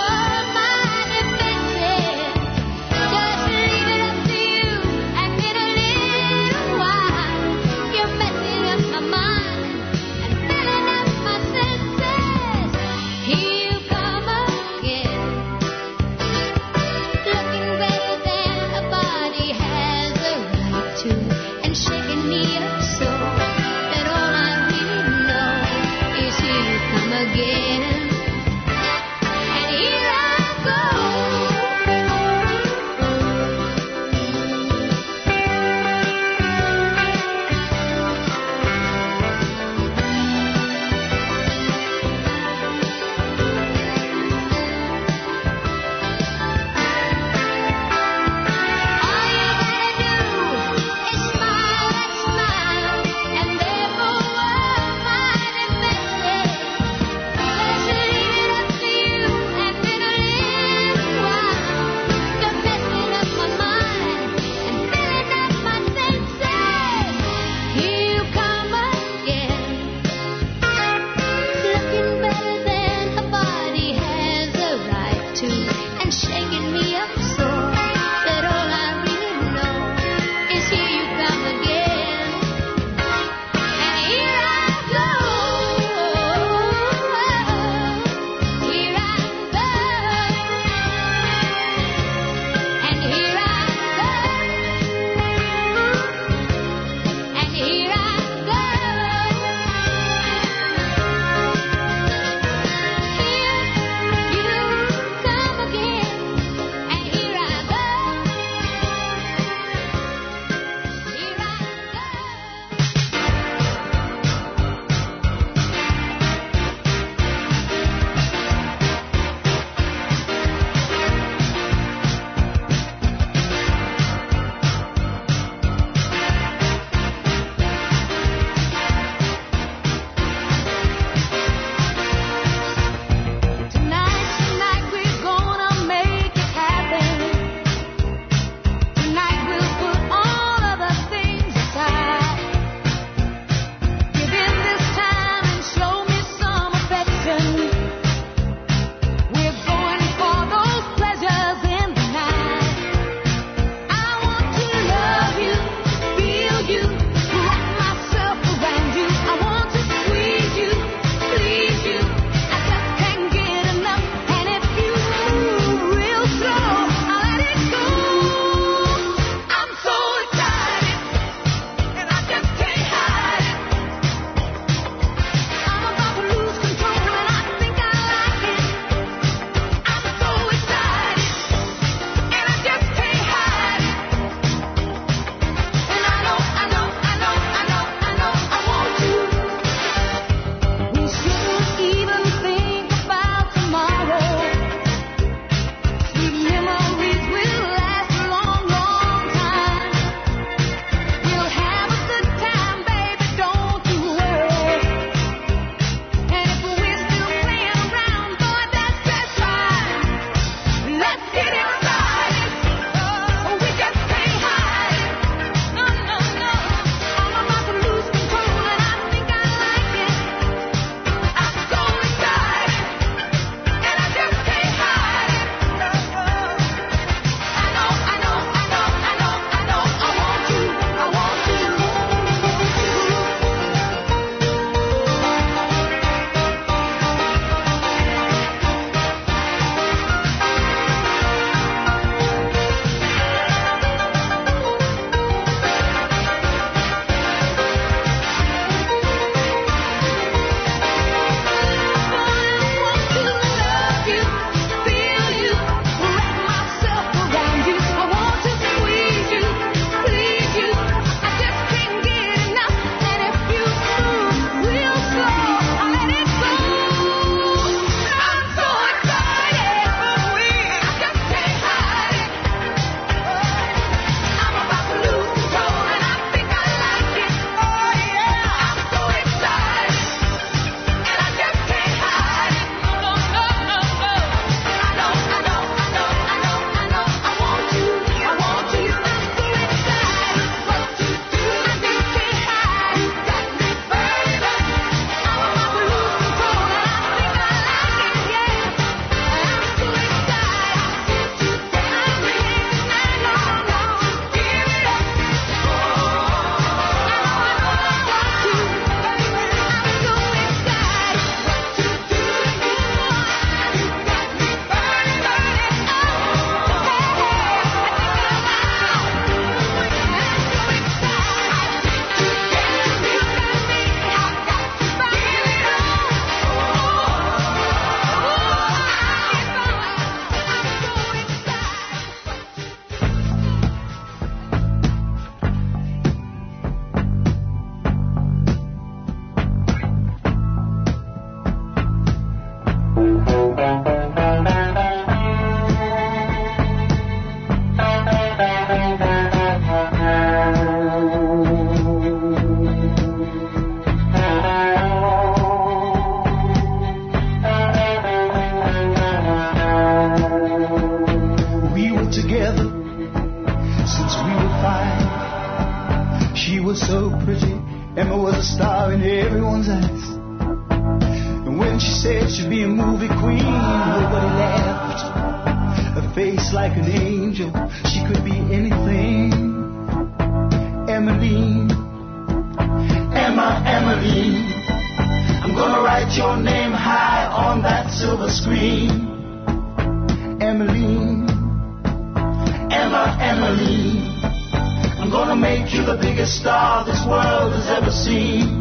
Speaker 4: Emma was a star in everyone's eyes. And when she said she'd be a movie queen, nobody laughed. A face like an angel, she could be anything. Emmeline, Emma, Emmeline, I'm gonna write your name high on that silver screen. Emmeline, Emma, Emmeline, I'm gonna make you the biggest star this world has ever seen.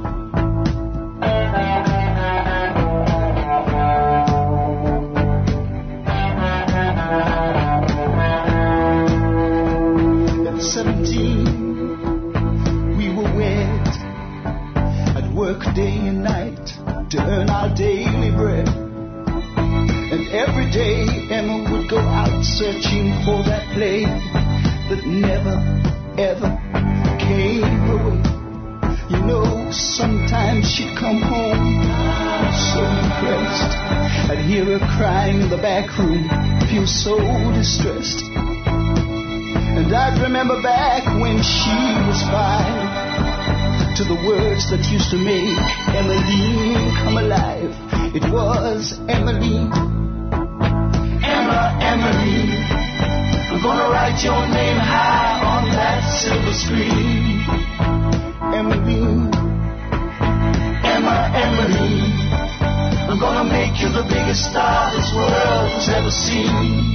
Speaker 4: At seventeen, we were wed. I'd work day and night to earn our daily bread. And every day Emma would go out searching for that play that never, ever came her way. You know, sometimes she'd come home so depressed. I'd hear her crying in the back room, feel so distressed. And I'd remember back when she was five, to the words that used to make Emmeline come alive. It was Emmeline, Emma, Emmeline, I'm gonna write your name high on that silver screen. Emmeline, Emma, Emmeline, I'm gonna make you the biggest star this world has ever seen.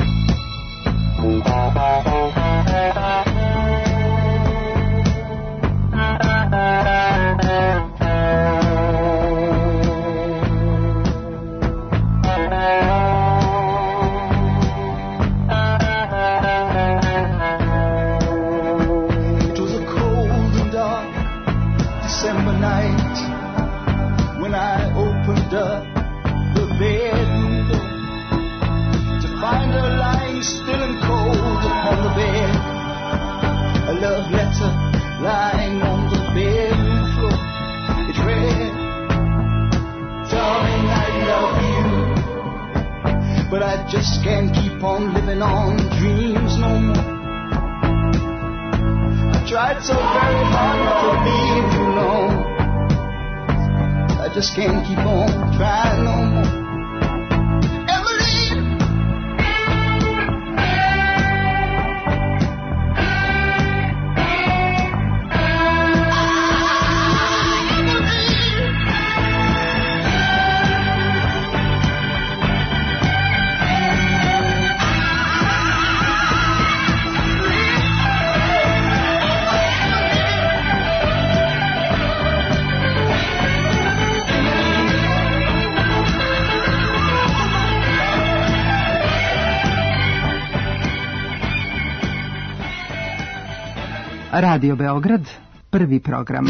Speaker 4: Lying on the bedroom floor, it read, darling, I love you, but I just can't keep on living on dreams no more. I tried so very hard not to leave you alone. I just can't keep on trying no more.
Speaker 13: Radio Beograd, prvi program.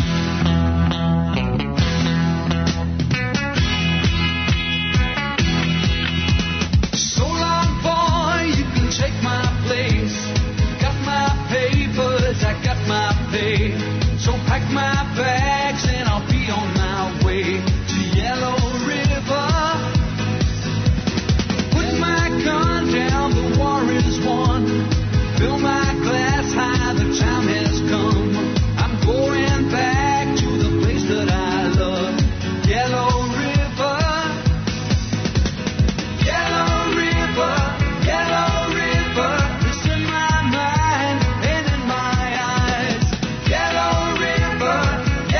Speaker 5: So long, boy, you can take my place. Got my papers, I got my pay. So pack my bags and I'll be on my way to Yellow River. Put my gun down, the war is won. Fill my glass high, the time has come. I'm going back to the place that I love, Yellow River. Yellow River, Yellow River, it's in my mind and in my eyes. Yellow River,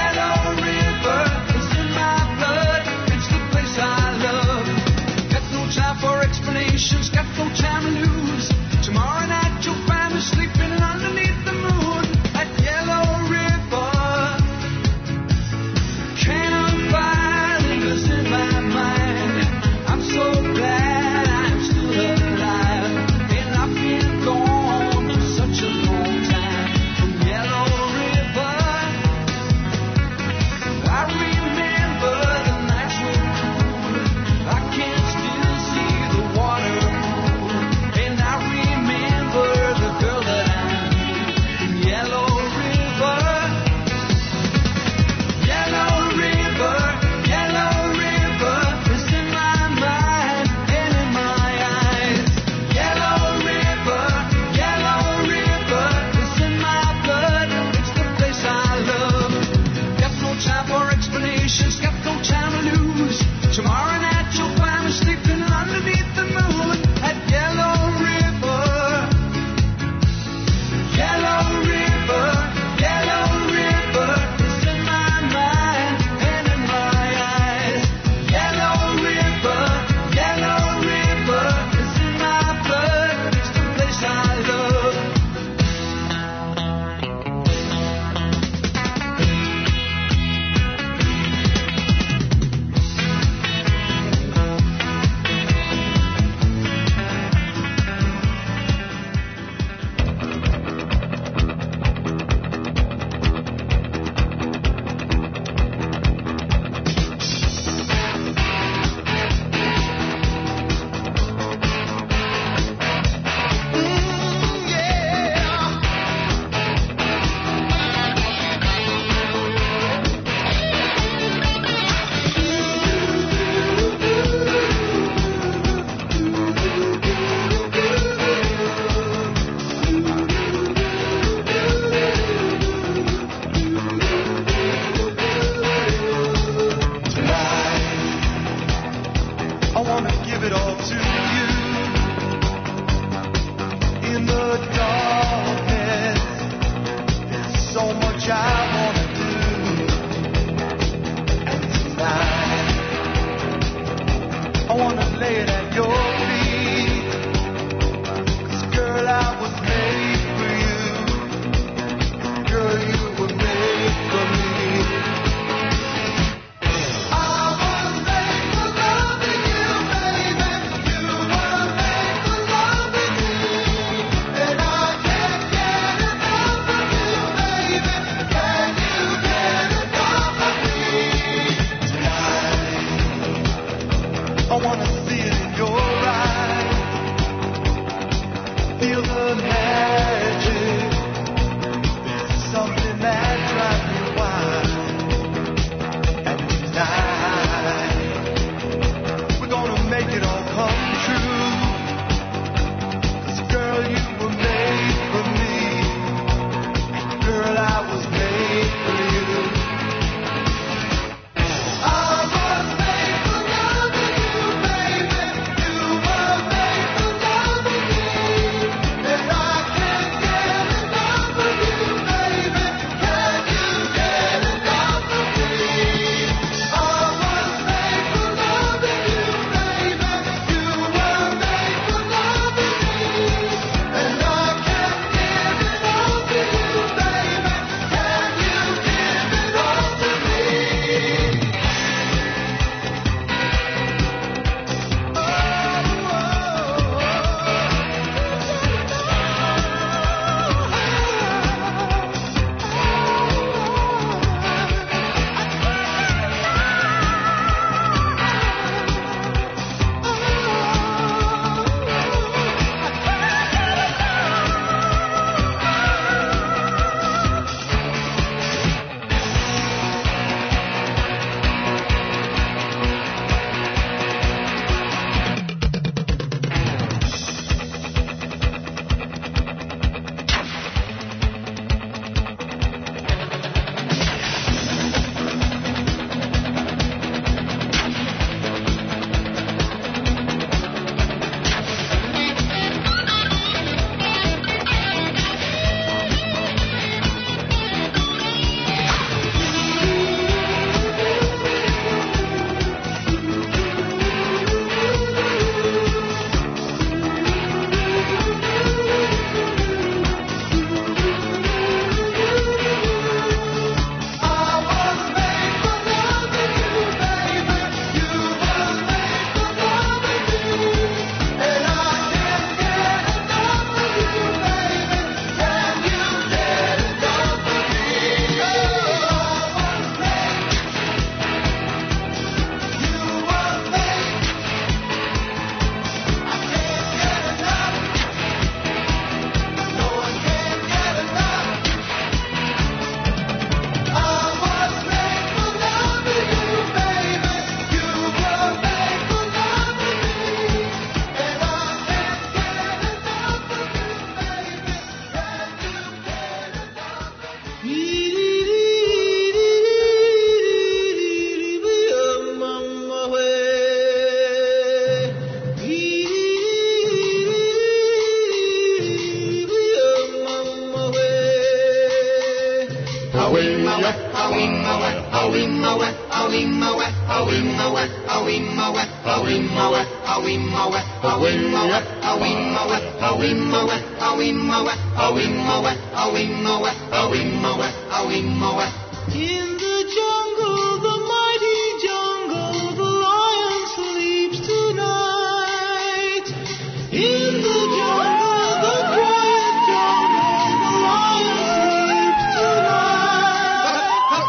Speaker 5: In the jungle, the mighty jungle, the lion sleeps tonight. In the jungle, the quiet jungle, the lion sleeps tonight.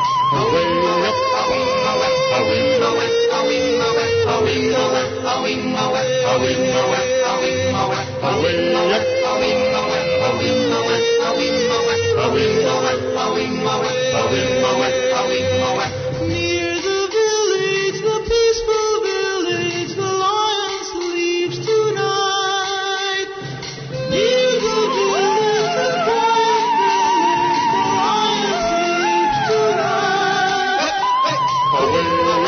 Speaker 5: Near the village, the peaceful village, the lion sleeps tonight. Near the village, the quiet village, the lion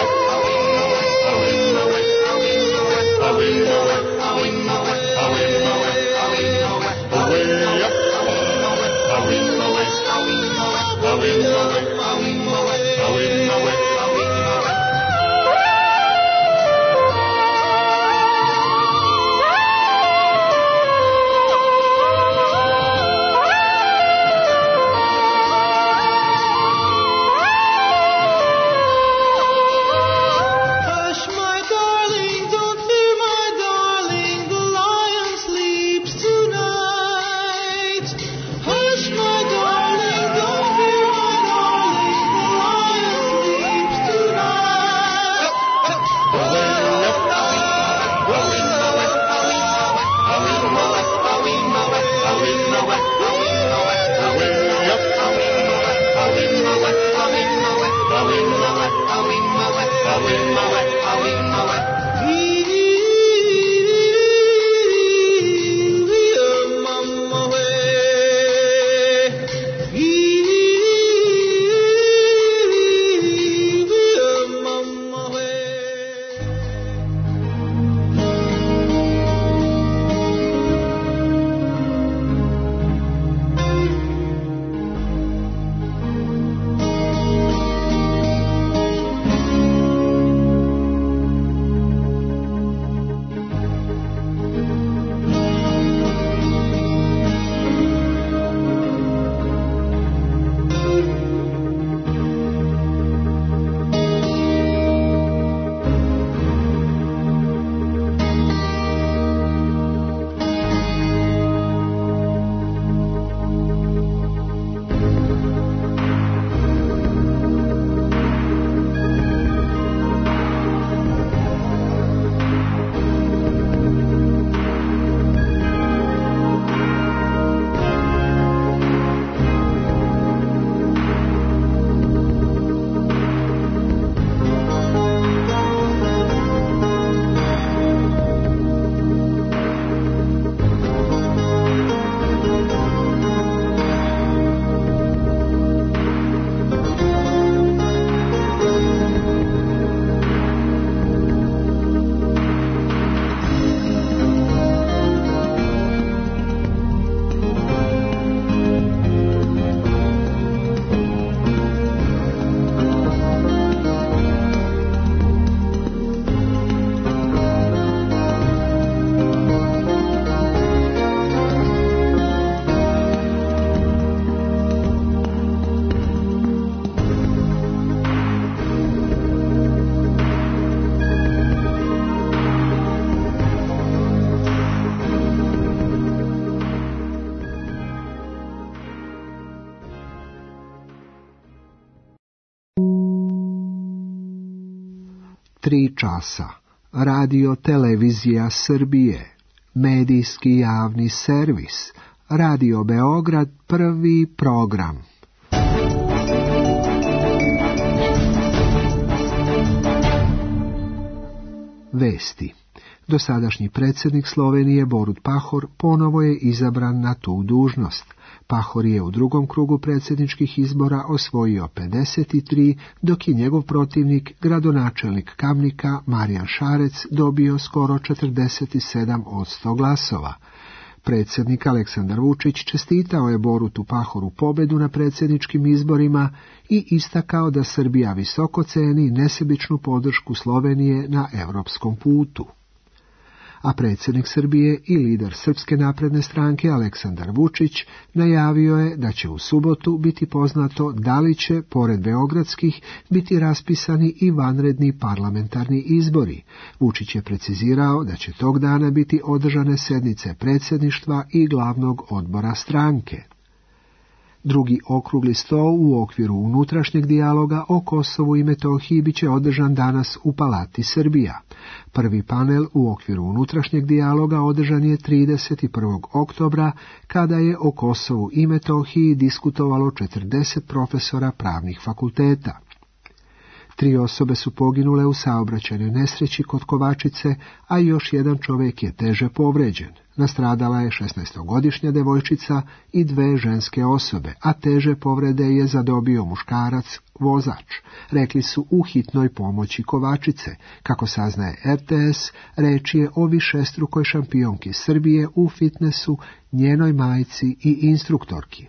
Speaker 5: Hush, my darling, don't fear, my darling, the lion sleeps tonight. Hush, my darling, don't fear, my darling, the lion sleeps tonight.
Speaker 9: Tri časa. Radio Televizija Srbije. Medijski javni servis. Radio Beograd, prvi program. Vesti. Dosadašnji predsjednik Slovenije Borut Pahor ponovo je izabran na tu dužnost. Pahor je u drugom krugu predsjedničkih izbora osvojio pedeset tri, dok je njegov protivnik, gradonačelnik Kamnika Marijan Šarec, dobio skoro četrdeset sedam posto glasova. Predsjednik Aleksandar Vučić čestitao je Borutu Pahoru pobedu na predsjedničkim izborima i istakao da Srbija visoko ceni nesebičnu podršku Slovenije na europskom putu. A predsjednik Srbije i lider Srpske napredne stranke Aleksandar Vučić najavio je da će u subotu biti poznato da li će, pored beogradskih, biti raspisani i vanredni parlamentarni izbori. Vučić je precizirao da će tog dana biti održane sjednice predsjedništva i glavnog odbora stranke. Drugi okrugli sto u okviru unutrašnjeg dijaloga o Kosovu i Metohiji biće održan danas u Palati Srbija. Prvi panel u okviru unutrašnjeg dijaloga održan je trideset prvog oktobra, kada je o Kosovu i Metohiji diskutovalo četrdeset profesora pravnih fakulteta. Tri osobe su poginule u saobraćajnoj nesreći kod Kovačice, a još jedan čovjek je teže povređen. Nastradala je šesnaestogodišnja devojčica i dve ženske osobe, a teže povrede je zadobio muškarac, vozač, rekli su u hitnoj pomoći Kovačice. Kako saznaje R T S, reč je o višestrukoj šampionki Srbije u fitnesu, njenoj majci i instruktorki.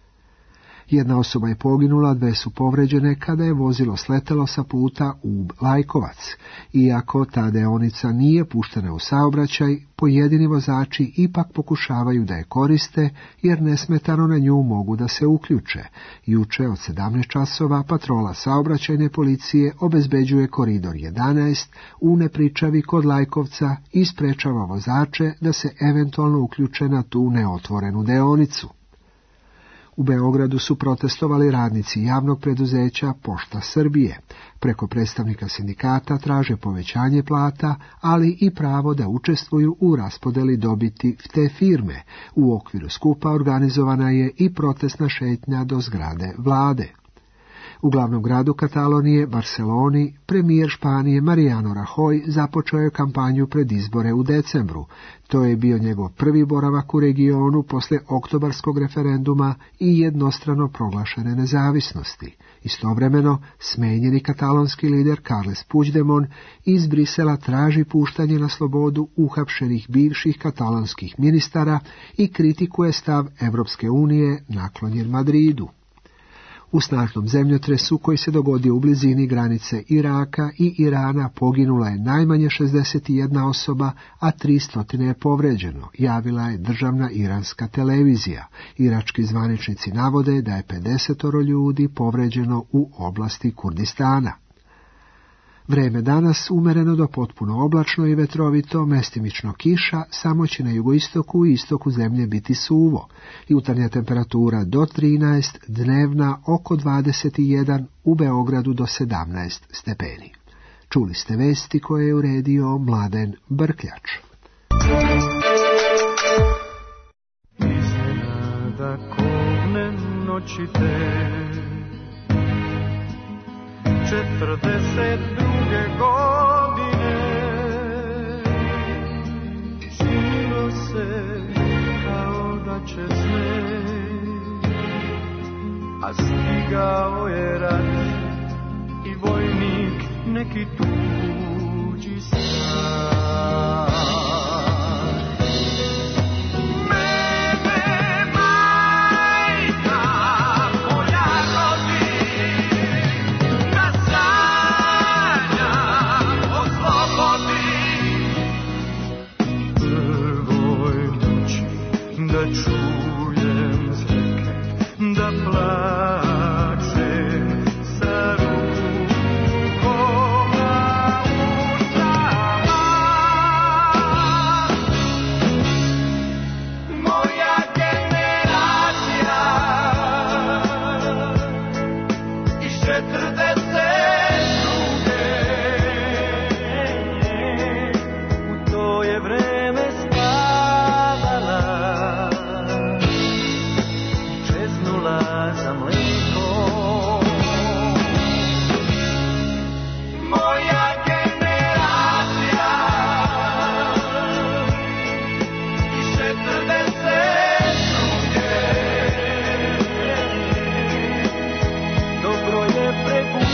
Speaker 9: Jedna osoba je poginula, dve su povređene kada je vozilo sletelo sa puta u Lajkovac. Iako ta deonica nije puštena u saobraćaj, pojedini vozači ipak pokušavaju da je koriste, jer nesmetano na nju mogu da se uključe. Juče od sedamnaest časova patrola saobraćajne policije obezbeđuje koridor jedanaest u Nepričavi kod Lajkovca i sprečava vozače da se eventualno uključe na tu neotvorenu deonicu. U Beogradu su protestovali radnici javnog preduzeća Pošta Srbije. Preko predstavnika sindikata traže povećanje plata, ali i pravo da učestvuju u raspodeli dobiti te firme. U okviru skupa organizovana je i protestna šetnja do zgrade vlade. U glavnom gradu Katalonije, Barceloni, premijer Španije Mariano Rajoy započeo je kampanju pred izbore u decembru. To je bio njegov prvi boravak u regionu posle oktobarskog referenduma i jednostrano proglašene nezavisnosti. Istovremeno, smenjeni katalonski lider Carles Puigdemont iz Brisela traži puštanje na slobodu uhapšenih bivših katalonskih ministara i kritikuje stav Evropske unije naklonjen Madridu. U snažnom zemljotresu koji se dogodio u blizini granice Iraka i Irana poginula je najmanje šezdeset jedna osoba, a tristo je povređeno, javila je državna iranska televizija. Irački zvaničnici navode da je pedeset ljudi povređeno u oblasti Kurdistana. Vreme danas umereno do potpuno oblačno i vetrovito, mestimično kiša, samo će na jugoistoku i istoku zemlje biti suvo. Jutarnja temperatura do trinaest, dnevna oko dvadeset jedan, u Beogradu do sedamnaest stepeni. Čuli ste vesti koje je uredio Mladen Brkljač.
Speaker 5: Iznenada kovne noći te četrdeset druge godine činilo se kao da će sneg, a stigao je rat i vojnik neki tuđi strah. Čujem zreke da plačem sa rukom na usama. Moja generacija iz četrdeset druge u to je vreme spavala za mlijeko. Moja generacija iz četrdeset druge dobro je pregu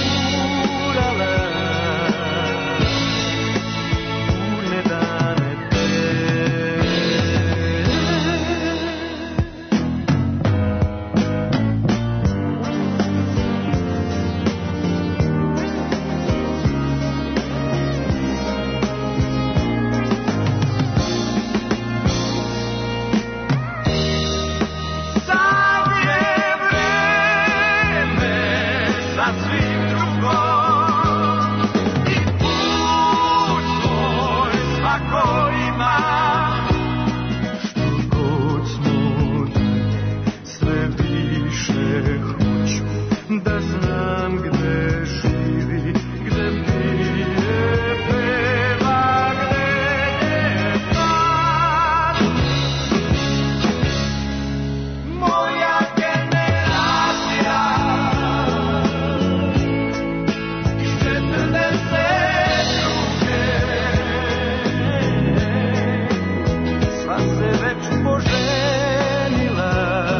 Speaker 5: sasvim drugo. I put svoj svako ima. Što god smo dalje, sve više hoću da znam gde živi, gde pije, peva, gde je pad. Moja generacija iz četrdeset druge sva se već poženila,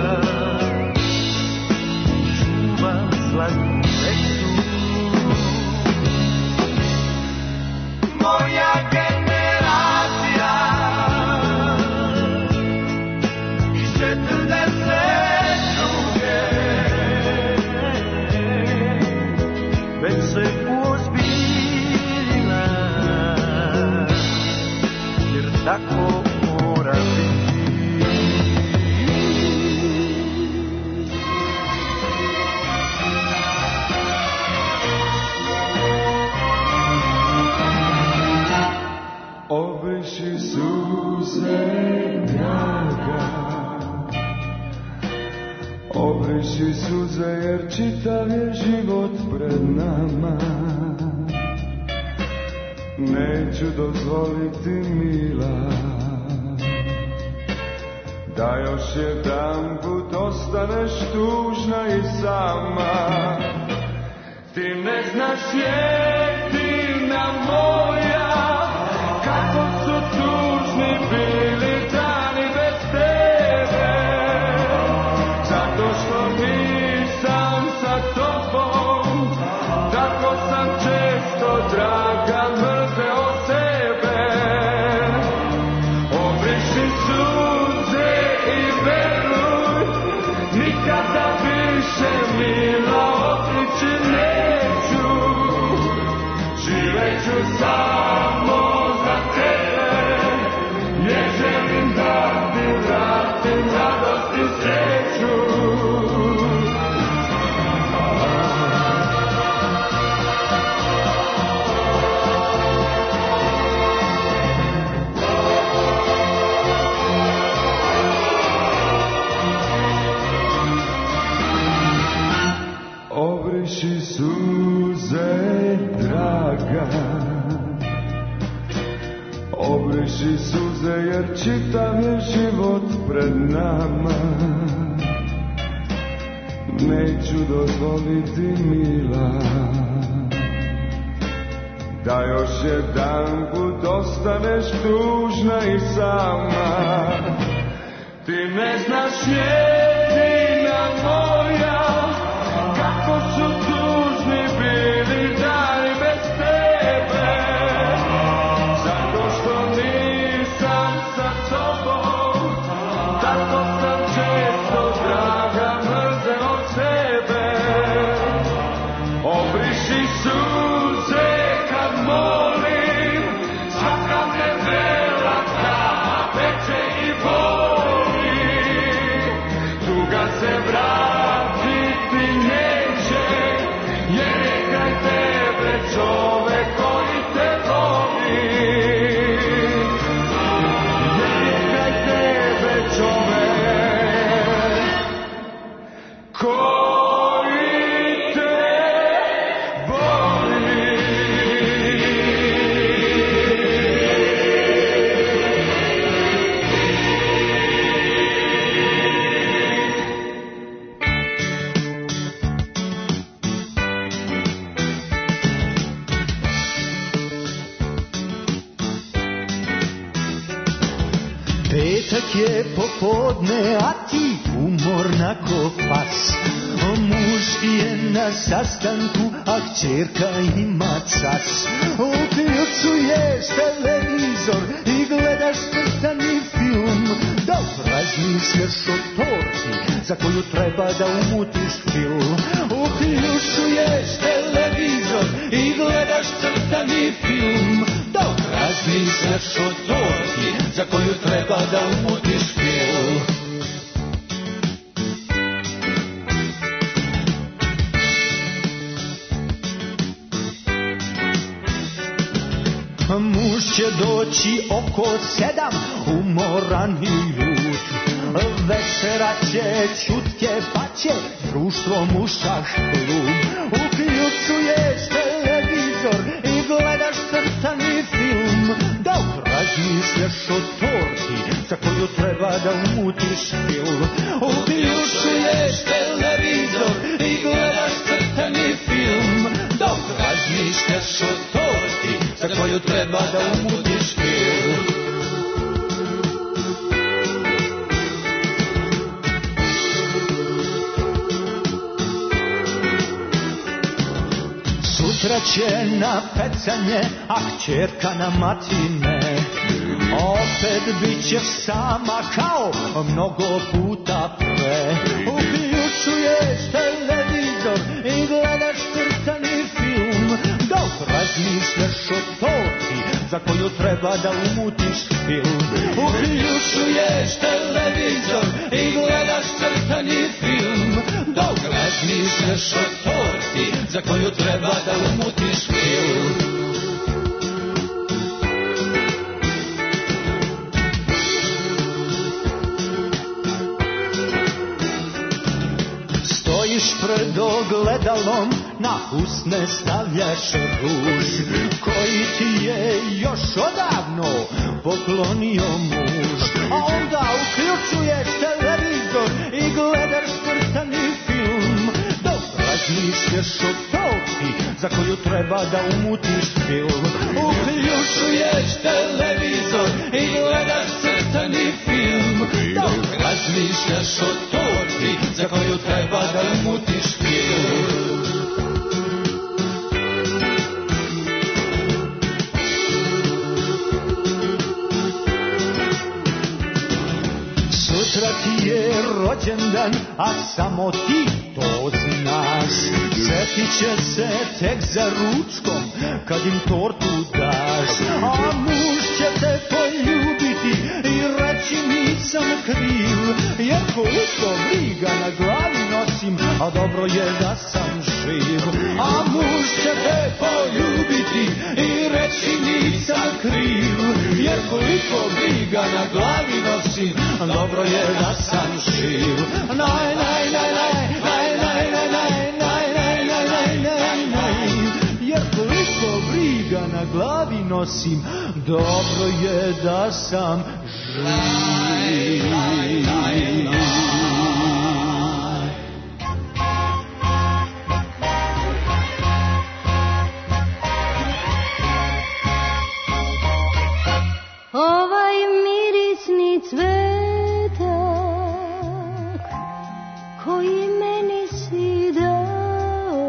Speaker 5: čuva slatku sreću. Moja generacija iz četrdeset druge već se uozbiljila, jer tako mora biti. Obriši suze, draga, obriši suze, jer čitav je život pred nama. Neću dozvoliti, mila, da još jedan put ostaneš tužna i sama. Ti ne znaš, jedina moja, kako su tužni bili dani bez tebe. Zato što nisam sa tobom, tako sam često, draga, mrzeo sebe. Obriši suze i veruj, nikada više, mila, otići neću. Živeću samo za tebe, jer želim da ti vratim radost i sreću. Obriši suze, draga, obriši suze, jer čitav je život pred nama. Neću dozvoliti, mila, da još jedan put ostaneš tužna i sama. Ti ne znaš, jedina moja, kako su tužni bili dani bez tebe. Zato što nisam sa tobom, tako sam često, draga, mrzeo sebe. Obriši suze kad molim, svaka me vrela tama peče i boli. Tuga se vratiti neće, jer je kraj tebe čovek koji te voli. Jer je kraj tebe čovek koji te voli.
Speaker 15: Petak je popodne, a ti umorna ko pas. O, muž je na sastanku, a kćerka ima cas. Uključuješ televizor i gledaš crtani film, dok razmišljaš o torti za koju treba da umutiš film. Uključuješ televizor i gledaš crtani film, dok razmišljaš o torti za koju treba da umutiš film. Muž će doći oko sedam, umoran i ljut. Večera će, čutke pa će, društvo mu šašklub. Uključuješ televizor i gledaš crtani film, dok razmišljaš o torti za koju treba da umutiš film. Uključuješ televizor i gledaš crtani film, dok razmišljaš o torti za koju treba da umutiš film. Sutra će na pecanje, a kćerka na matine. Opet bit ćeš sama kao mnogo puta pre. Uključuješ televizor i gledaš crtani film, dok razmišljaš o torti za koju treba da umutiš film. Uključuješ televizor i gledaš crtani film, dok razmišljaš o torti za koju treba da umutiš film. Stojiš pred ogledalom, na usne stavljaš ruž koji ti je još odavno poklonio muž. A onda uključuješ televizor i gledaš crtani film, dok razmišljaš o torti za koju treba da umutiš film. Uključuješ televizor i gledaš crtani film, dok razmišljaš o torti za koju treba da umutiš film. Sutra ti je rođendan, a samo ti to znaš. Sjetit će se tek za ručkom kad im tortu daš. A muž će te poljubiti i reći nisam kriv, jer koliko briga na glavi nosim, a dobro je da sam živ. A muž će te poljubiti i reći nisam kriv, jer koliko briga na glavi nosim, dobro je da sam živ. Naj, naj, naj, naj, naj, naj, naj, naj, naj, naj, naj, naj, naj, jer koliko briga na glavi nosim, dobro je da sam živ. Naj, naj, naj.
Speaker 12: Ovaj mirisni cvetak koji meni si dao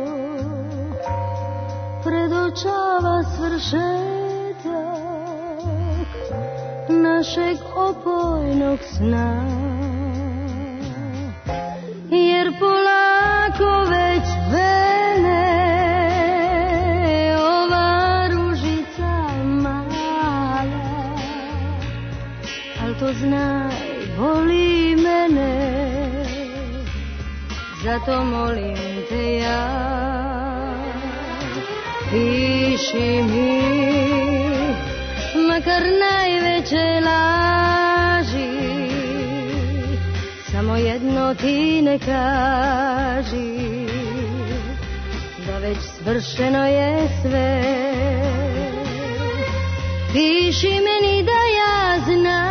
Speaker 12: predočava svršetak našeg opojnog sna, jer polako već vene ova ružica mala, al to znaj, boli mene, zato molim te ja, piši mi makar najveće laži, samo jedno ti ne kaži, da već svršeno je sve. Piši meni da ja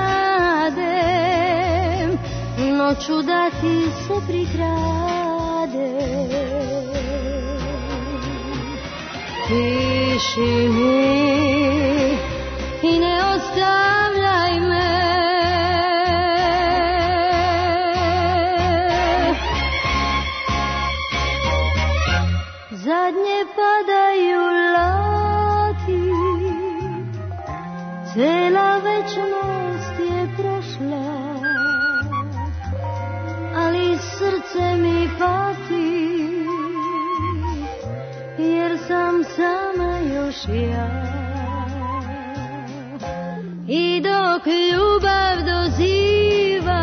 Speaker 12: znadem noću da ti se prikrade. Piši mi i ne ostavljaj me, zadnje padaju lati, cela večnost je prošla, ali srce mi pati, jer sam sama još ja. I dok ljubav doziva,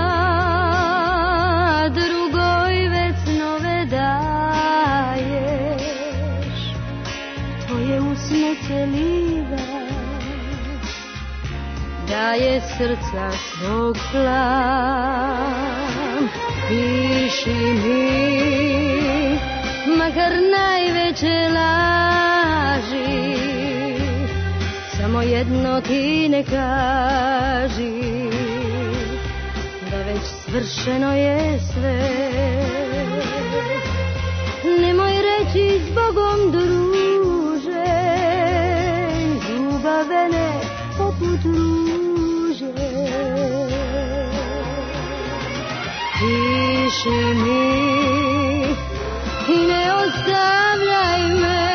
Speaker 12: drugoj već nove daješ, tvoje usne će liva daje srca svog plan. Piši mi, makar najveće laži, samo jedno ti ne kaži, da već svršeno je sve. Nemoj reći zbogom druže, ljubavene poput ruže. Piši mi i ne ostavljaj me.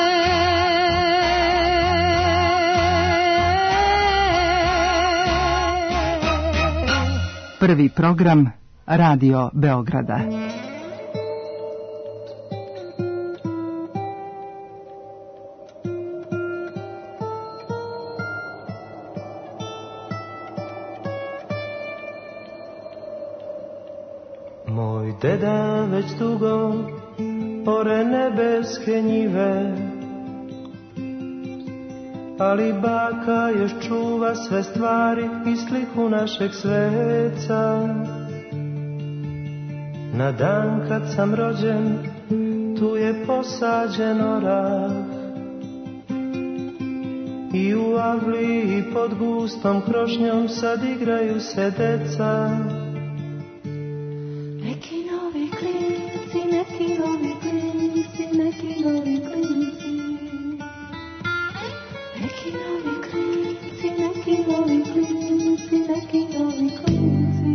Speaker 13: Prvi program Radio Beograda.
Speaker 5: Moj deda već dugo ore nebeske njive, ali baka još čuva sve stvari i sliku našeg sveca. Na dan kad sam rođen, tu je posađen orah, i u avli i pod gustom krošnjom sad igraju se deca.
Speaker 12: Neki novi klinci, neki novi klinci, neki novi klinci. Neki novi klinci, neki novi klinci, neki novi klinci.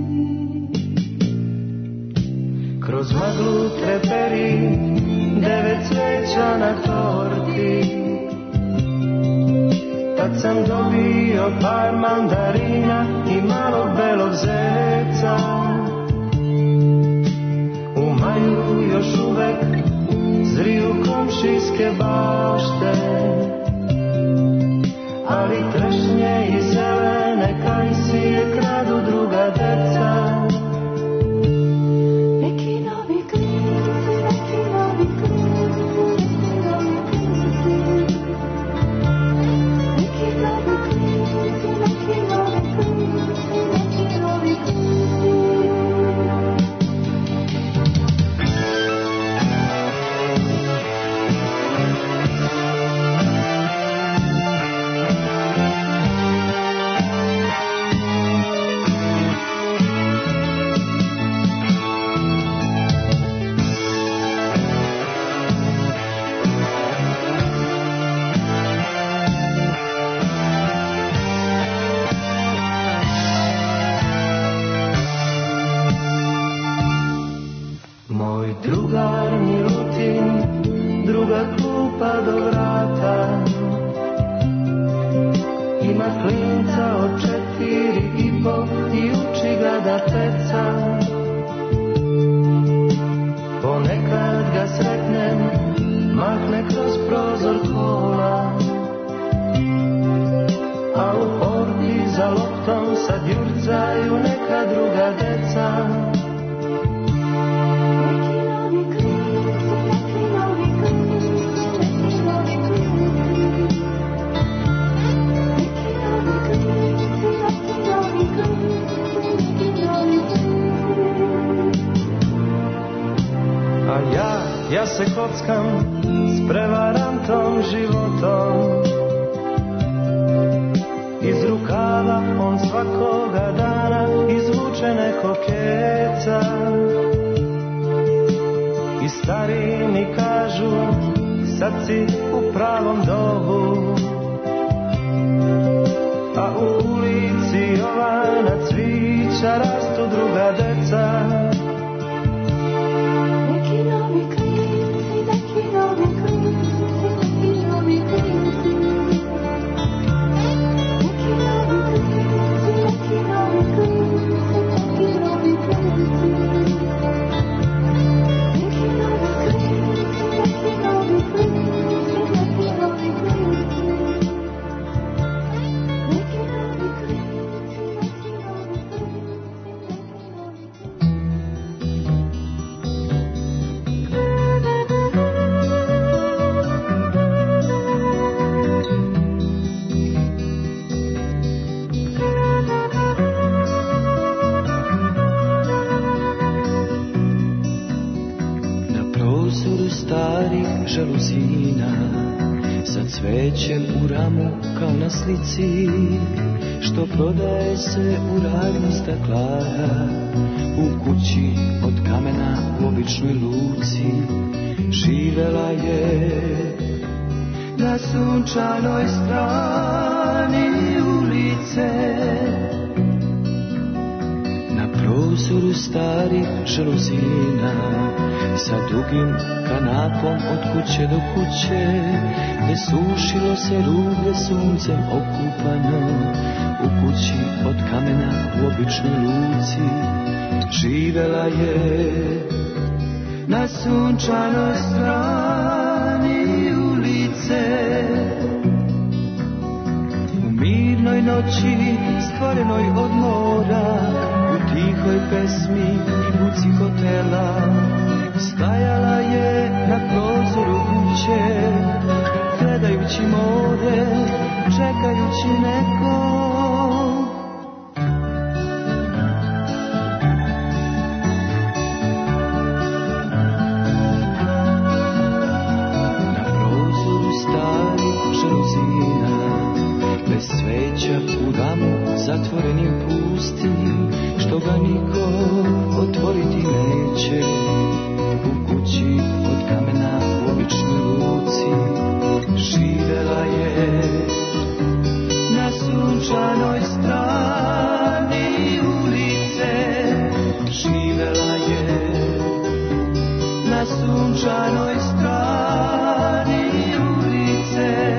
Speaker 5: Kroz maglu treperi devet cveća na torti. Tad sam dobio par mandarina i malog belog zeca. U maju još uvek zriju komšijske bašte, ali trešnje i zelene kajsije kradu druga deca.
Speaker 12: Neki novi klinci, neki novi klinci, neki novi klinci. Neki novi klinci, neki novi klinci, neki novi klinci.
Speaker 5: Ja se kockam s prevarantom životom, iz rukava on svakoga dana izvuče neko keca. I stari mi kažu, sad si u pravom dobu, a u ulici Jovana cvića rastu druga deca.
Speaker 15: cveće u ramu kao na slici, što prodaje se u radnji staklara. U kući od kamena u običnoj luci živela je na sunčanoj strani ulice. Na prozoru starih žaluzina, sa dugim kanapom od kuće do kuće, gde sušilo se rublje suncem okupano. U kući od kamena u običnoj luci živela je na sunčanoj strani ulice. U mirnoj noći stvorenoj od mora, u tihoj pesmi i buci hotela, stajala je na prozoru kuće, gledajući more, čekajući nekog. U ramu zatvorenim pustim, što ga niko otvoriti neće. U kući od kamena u običnoj luci živela je na sunčanoj strani ulice. Živela je na sunčanoj strani ulice.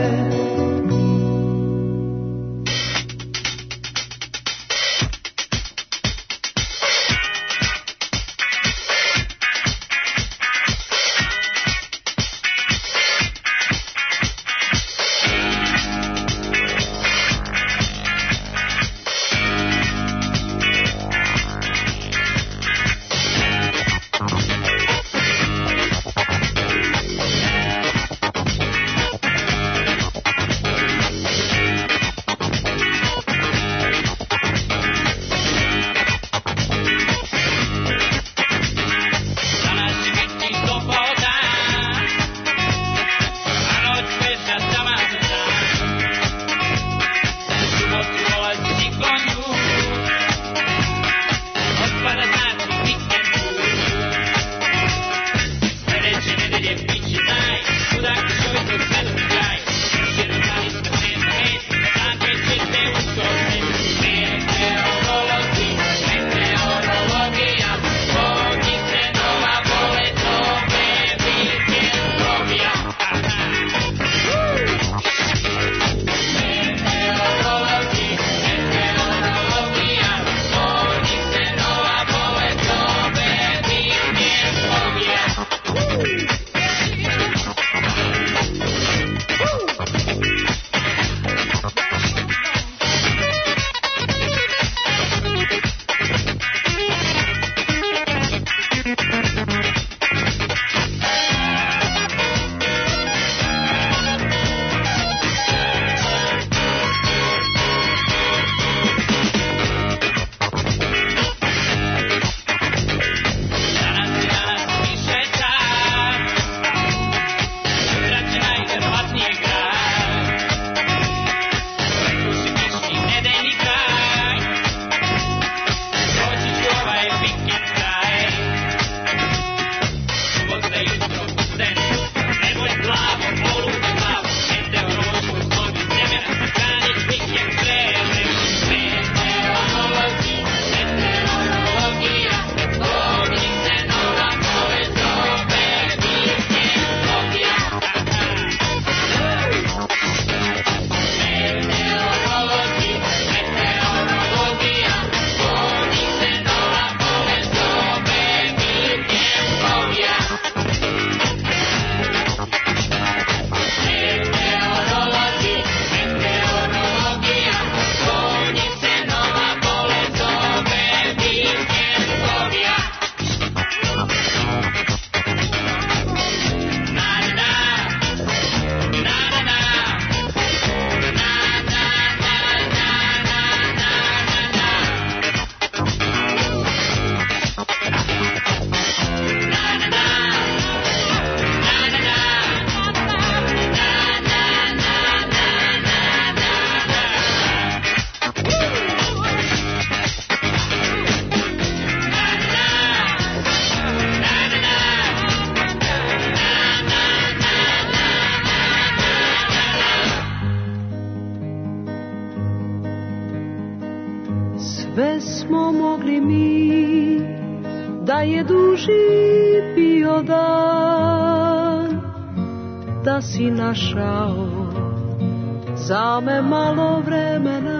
Speaker 16: sve smo mogli mi, da je duži bio dan, da si našao za me malo vremena.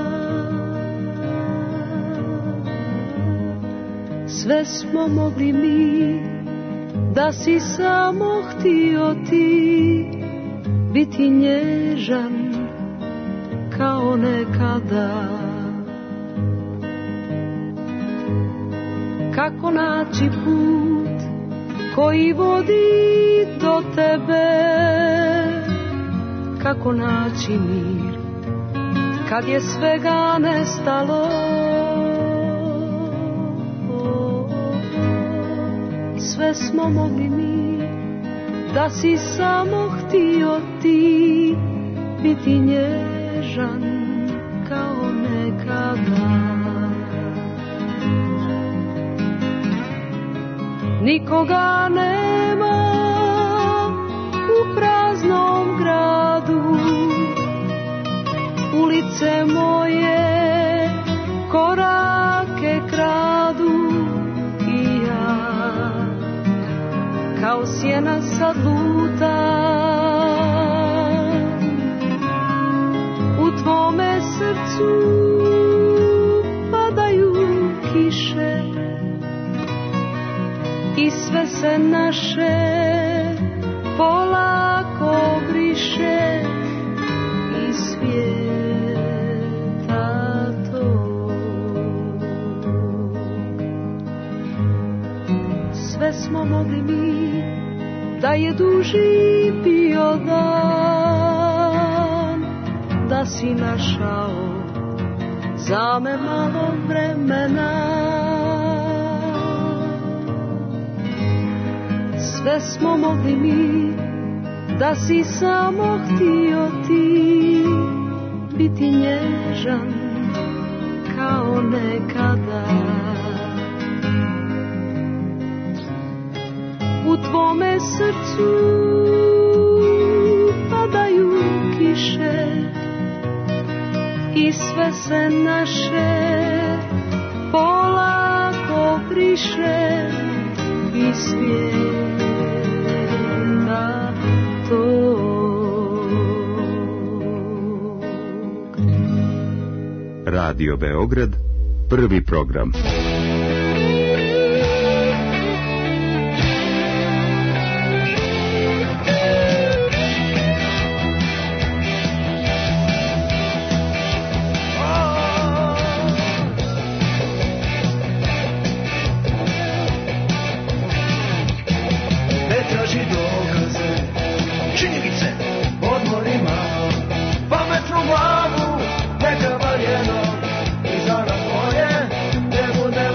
Speaker 16: Sve smo mogli mi, da si samo htio ti biti nježan kao nekada. Kako naći put koji vodi do tebe, kako naći mir kad je svega nestalo. Sve smo mogli mi, da si samo htio ti biti nježan kao nekada. Nikoga nema u praznom gradu, ulice moje korake kradu i ja kao sjena sad lutam. U tvome srcu padaju kiše i sve se naše polako briše iz svijeta tog. Sve smo mogli mi, da je duži bio dan, da si našao za me malo vremena. Sve smo mogli mi, da si samo htio ti biti nježan kao nekada. U tvome srcu padaju kiše i sve se naše polako briše iz svijeta tog.
Speaker 1: Radio Beograd, prvi program.
Speaker 5: Pametnu glavu, neka valjeno, i za nas moje, ne bude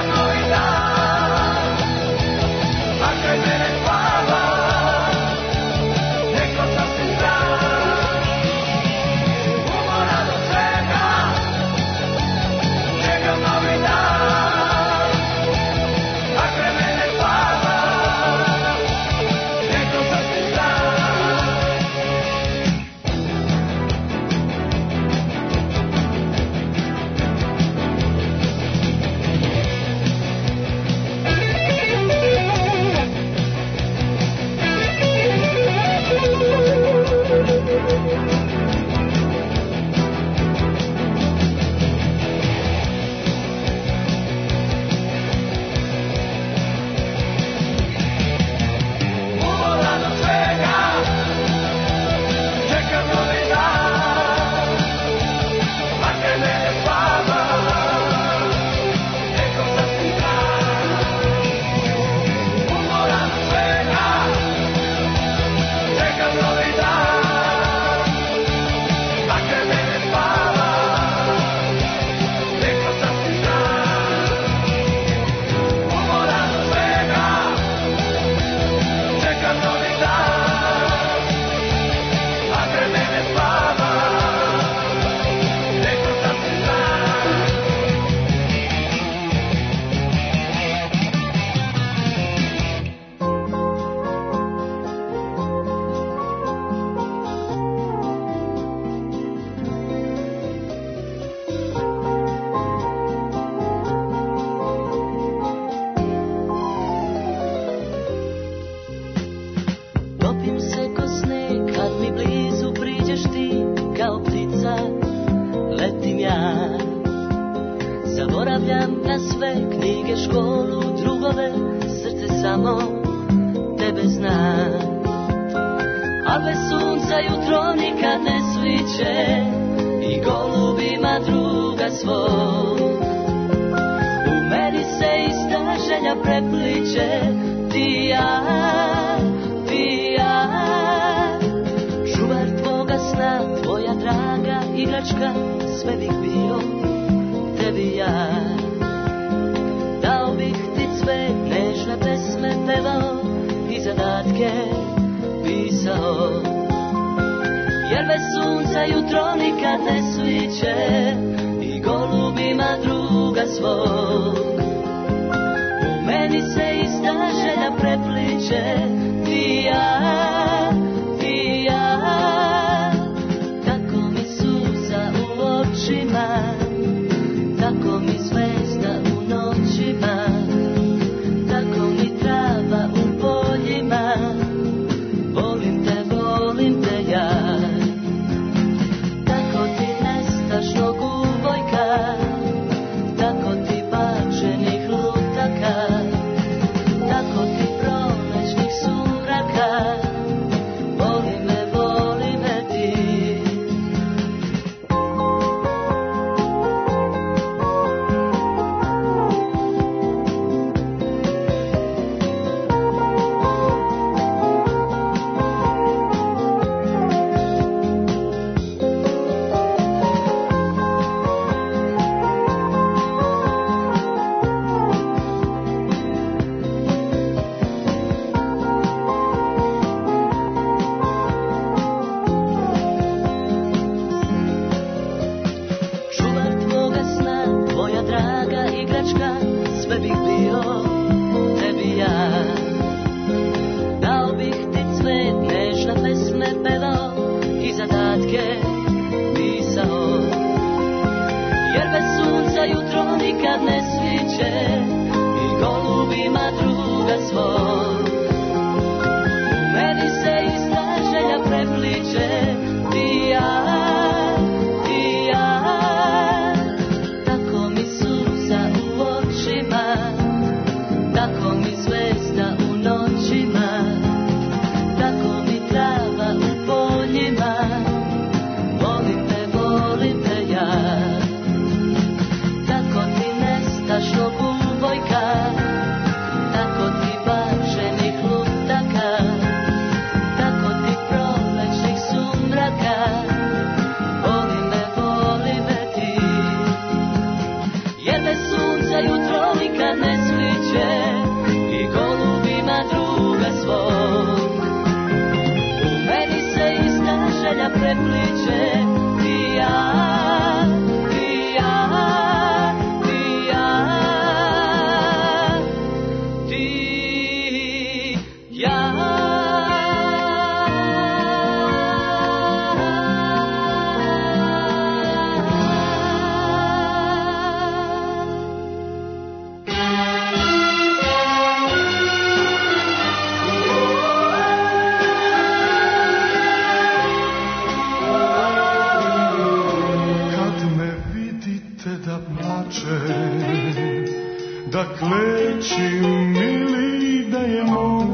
Speaker 17: Sunca jutro mi nikad ne sliče i golubima druga svog. U meni se ista želja prepliče, ti ja, ti ja, ti ja, ti ja.
Speaker 18: Da klečim ili da je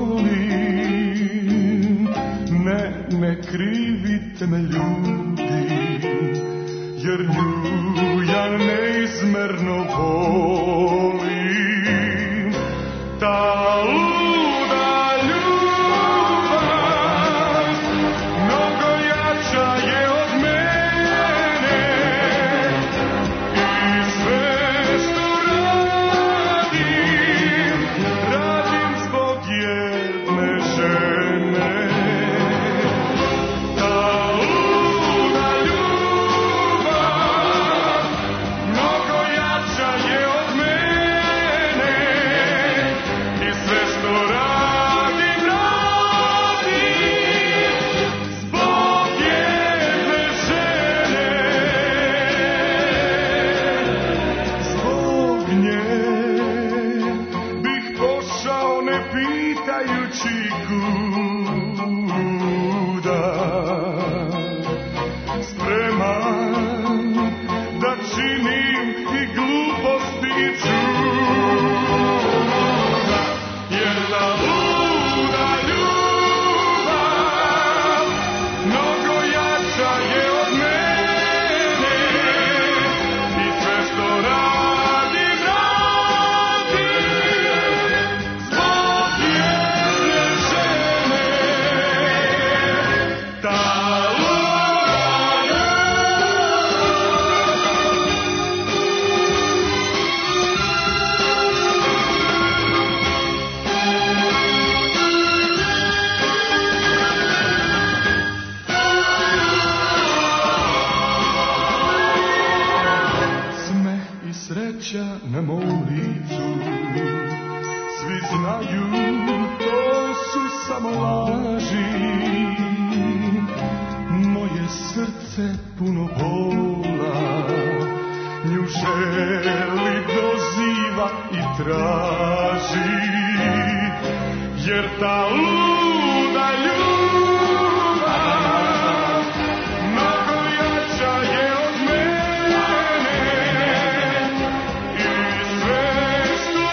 Speaker 18: molim, ne, ne krivite me ljudi, jer nju ja neizmerno volim. Ta luda ljubav mnogo jača je od mene i sve što radim zbog jedne žene. Ta luda ljubav mnogo jača je od mene i sve što radim, radim zbog jedne žene. Zbog nje pošao ne pitajući kuda, spreman da činim i gluposti i čuda, jer ta luda ljubav mnogo jača je od mene i sve što radim, radim zbog jedne žene. Ta smeh i sreća na mom licu, svi znaju to su samo laži. Moje srce puno bola, nju želi, doziva i traži, jer ta luda ljubav mnogo jača je od mene i sve što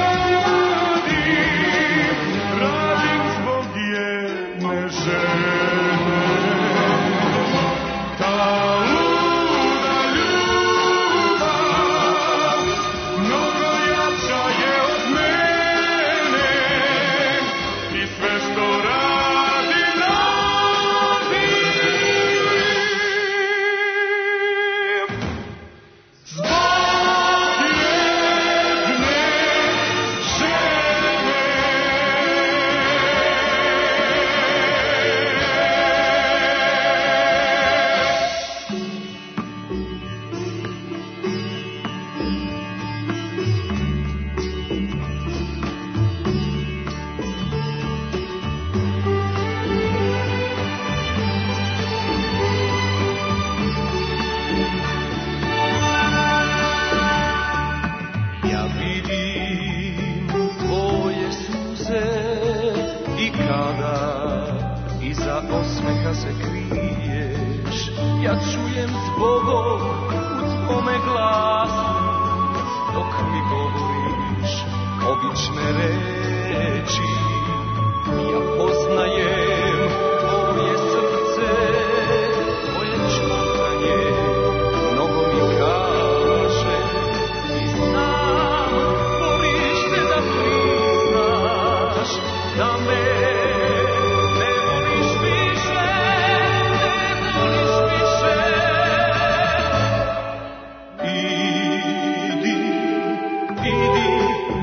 Speaker 18: radim, radim zbog jedne žene. Ta luda ljubav mnogo jača je od mene i sve što radim, radim zbog jedne
Speaker 5: Ja vidim tvoje suze i kada iza osmeha se kriješ, ja čujem zbogom u tvome glasu dok mi govoriš obične reči. Ja poznajem tvoje srce, tvoje čutanje, mnogo mi kaže i znam, voliš me da priznaš da me ne voliš više, ne voliš više. Idi, idi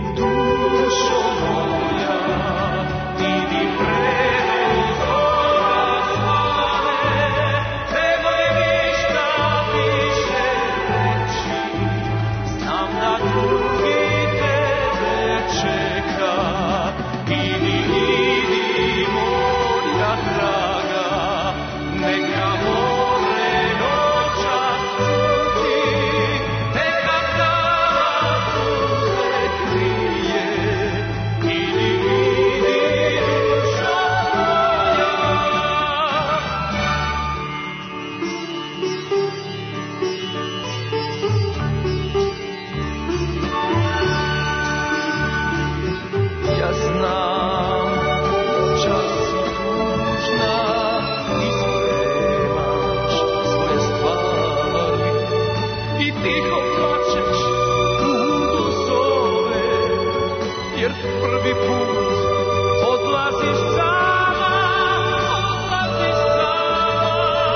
Speaker 5: drugi put odlaziš sama, odlaziš sama.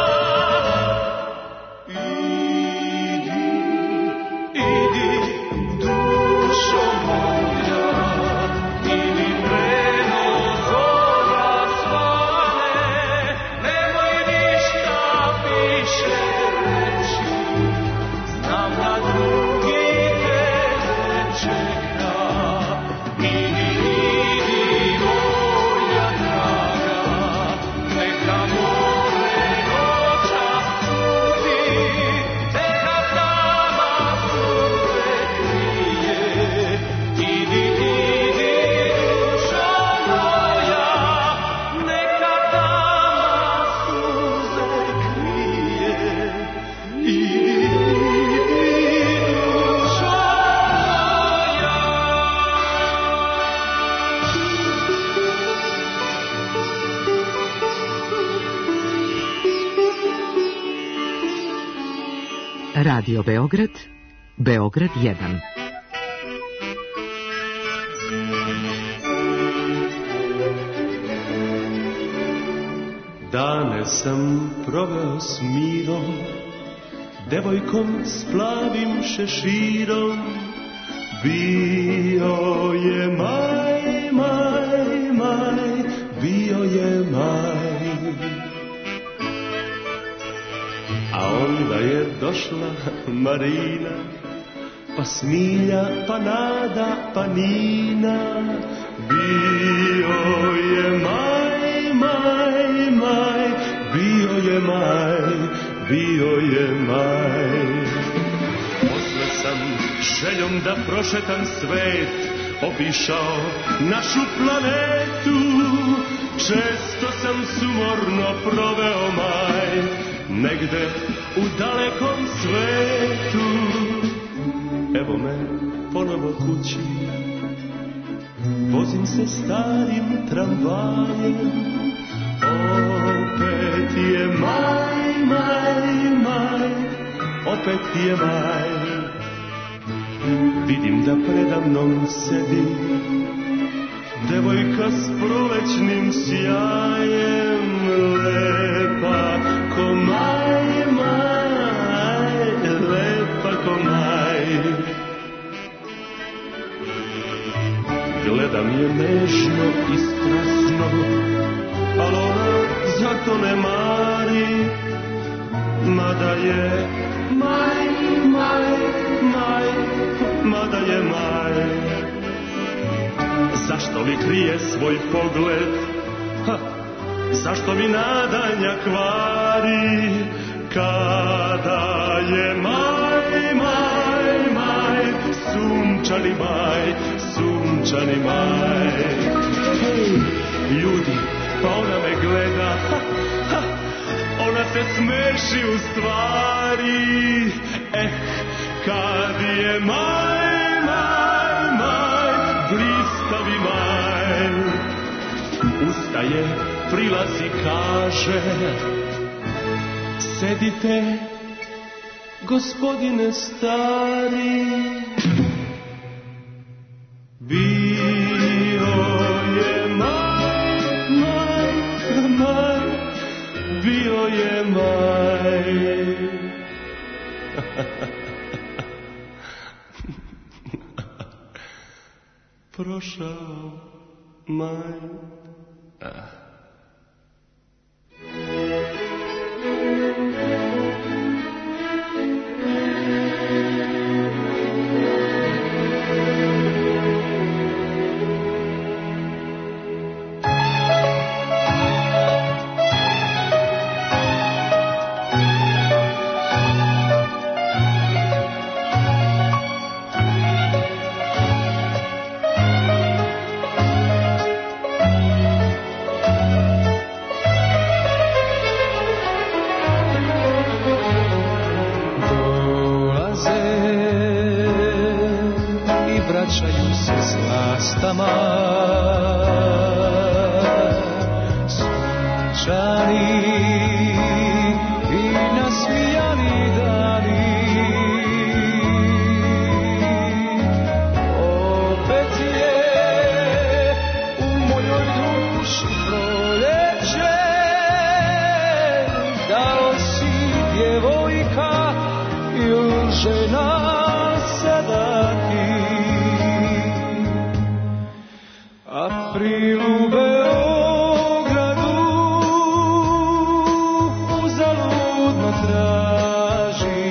Speaker 5: Idi, idi, dušo moja, idi preno zora svane, nemoj ništa više reći, znam da drugi tebe čeka. Idi, idi, moja draga, neka more noćas čuti, neka tama suze krije. Idi, idi, dušo moja, neka tama suze krije. Idi, idi, dušo moja.
Speaker 13: Radio Beograd, Beograd jedan.
Speaker 5: Dane sam proveo s mirom, devojkom s plavim šeširom. Bio je maj, maj, maj, bio je maj. A onda je došla Marina, pa Smilja, pa Nada, pa Nina. Bio je maj, maj, maj, bio je maj, bio je maj. Posle sam željom da prošetam svet obišao našu planetu. Često sam sumorno proveo maj negde u dalekom svetu. Evo me ponovo kući, vozim se starim tramvajem. Opet je maj, maj, maj, opet je maj. Vidim da predamnom sedi devojka s prolećnim sjajem, lepa ko maj, maj, lepa ko maj. Gledam je nežno i strasno, al ona zato ne mari, mada je maj, maj, maj, mada je maj. Zašto li krije svoj pogled? Ha, zašto mi nadanja kvari? Kada je maj, maj, maj, sunčani maj, sunčani maj. Hej, ljudi, pa ona me gleda, ha, ha, ona se smeši u stvari. Eh, kad je maj, maj, maj, blistavi maj. Ustaje, prilazi, kaže: sedite, gospodine stari. Bio je maj, maj, maj, bio je maj. Prošao maj. Ah.
Speaker 19: vraćaju se s lastama. Sunčani i nasmijani dani, opet je April u Beogradu uzaludno traži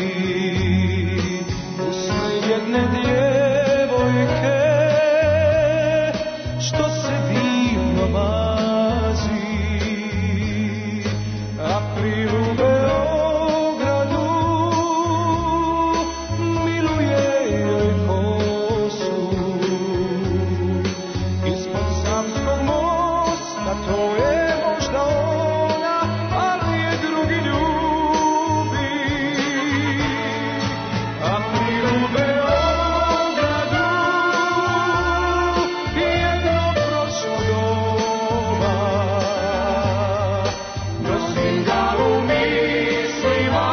Speaker 19: usne jedne djevojke što se divno mazi. April u Beogradu miluje joj kosu ispod Savskog mosta, to je možda ona, ali je drugi ljubi. April u Beogradu jedno prošlo doba, nosim ga u mislima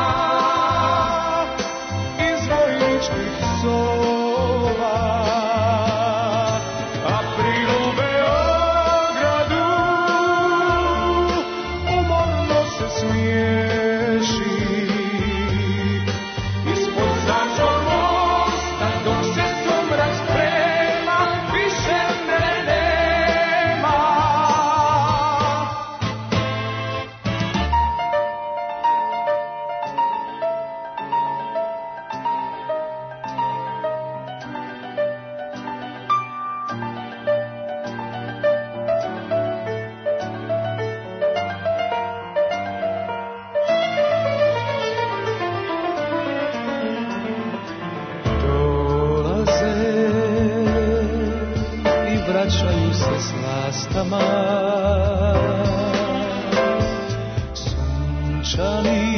Speaker 19: iz vojničkih soba. April u Beogradu umorno se smiješi ispod Savskog mosta, dok se sumrak sprema, više me nema. Dolaze i vraćaju se s lastama, sunčani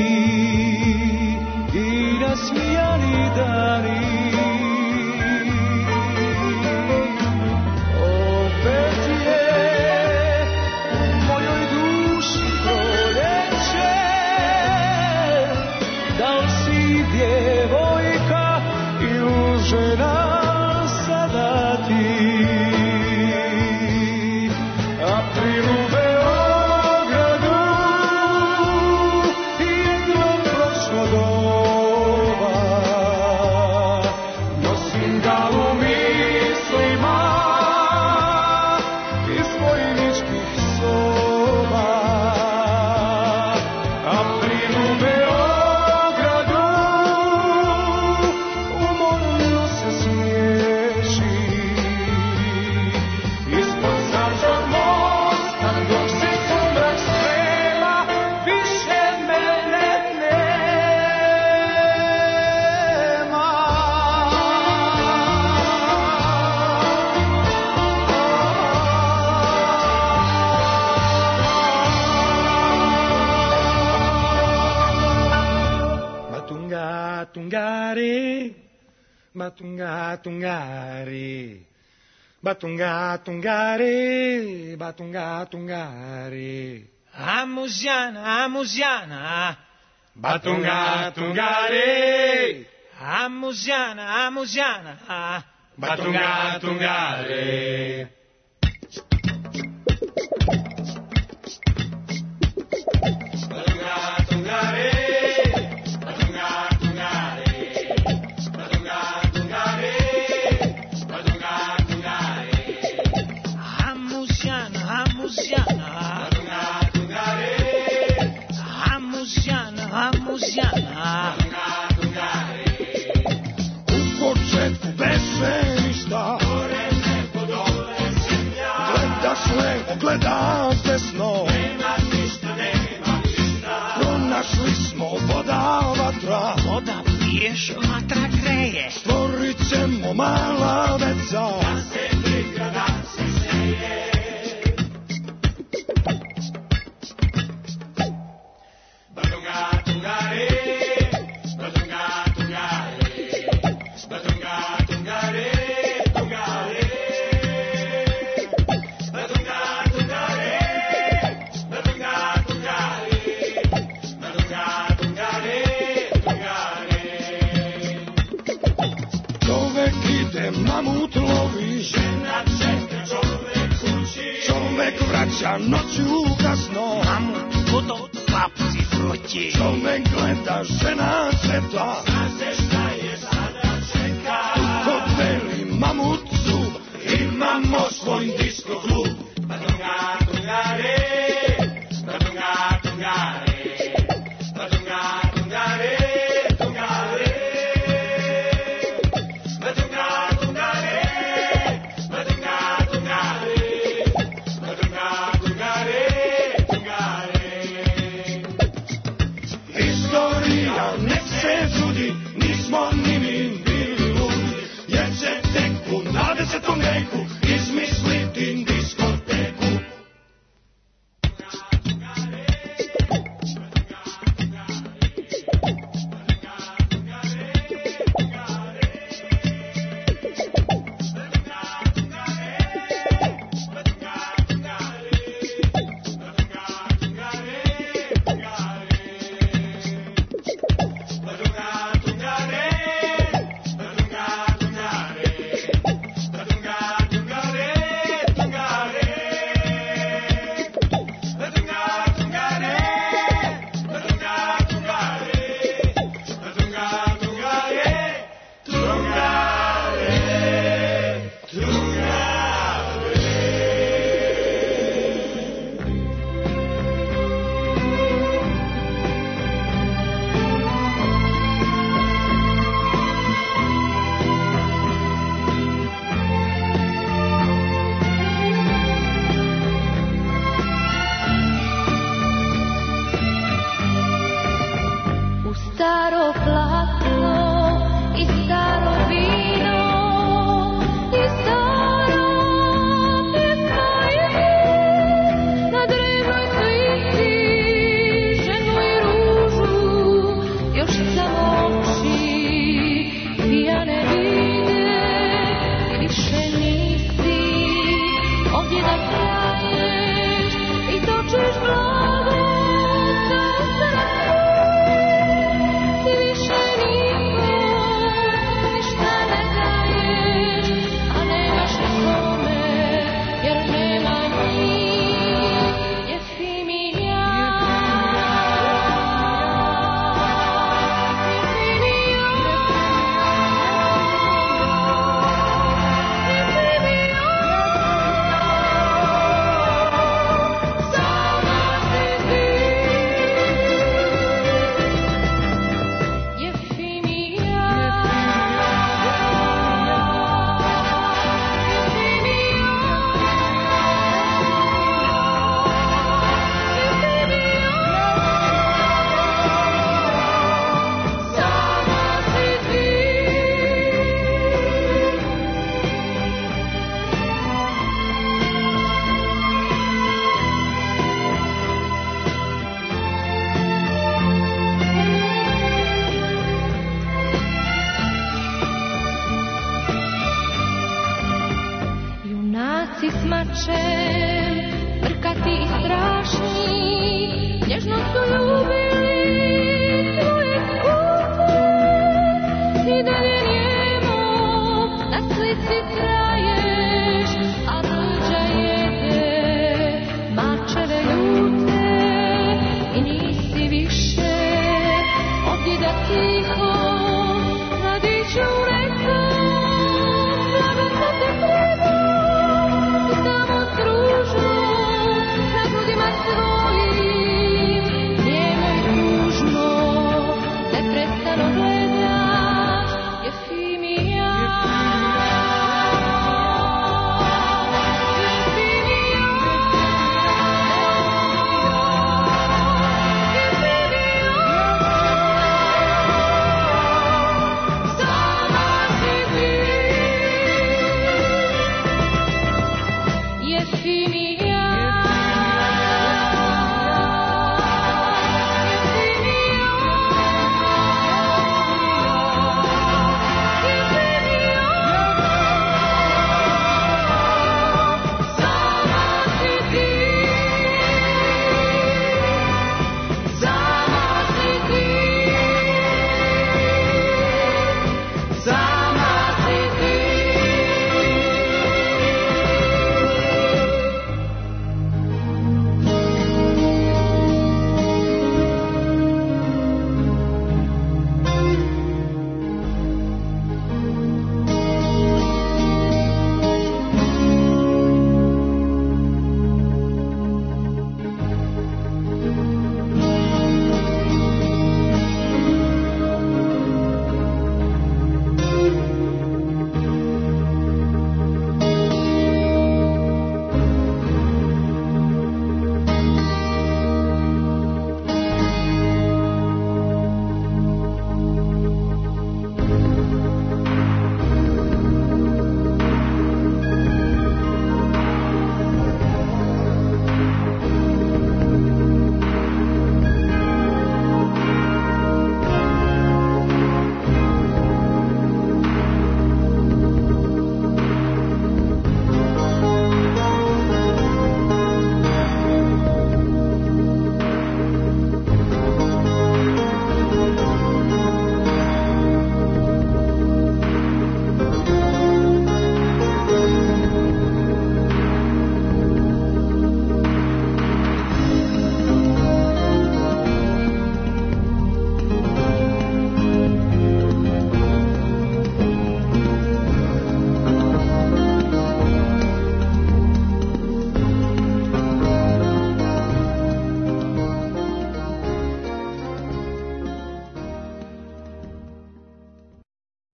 Speaker 19: i nasmijani dani. Opet je u mojoj duši proljeće, da li si djevojka ili žena sada ti. April u Beogradu jedno prošlo doba, nosim ga u mislima iz vojničkih soba. April u Beogradu umorno se smiješi ispod Savskog mosta, dok se sumrak sprema, više mene nema.
Speaker 18: Batunga tungari, batunga tungari, batunga tungari, batunga tungari. Amusiana, amusiana, batunga tungari. Amusiana, amusiana, batunga tungari. Batunga tungari, batunga tungari, batunga tungari, batunga tungari. Amusiana, amusiana, batunga tungari. Amusiana, amusiana, batunga tungari. U početku bez sve ništa, gore nebo dole zemlja, gledaš levo, gledaš desno, nema ništa, nema ništa. Pronašli smo voda, vatra, voda piješ, vatra greje, stvorit ćemo mala deca, da se igra, da se seje. Batunga tungari, batunga tungari, batunga tungari, tungari. Batunga tungari, batunga tungari, batunga tungari, tungari. Čovek ide, mamut lovi, žena čeka, čovek kući, čovek vraća noću kasno, mamut budot, papci vrući. Čovek gleda, žena cveta, zna se šta je sada čeka. Kod veli mamut zub, imamo svoj diskog diskoteku, izmisliti diskoteku.
Speaker 12: I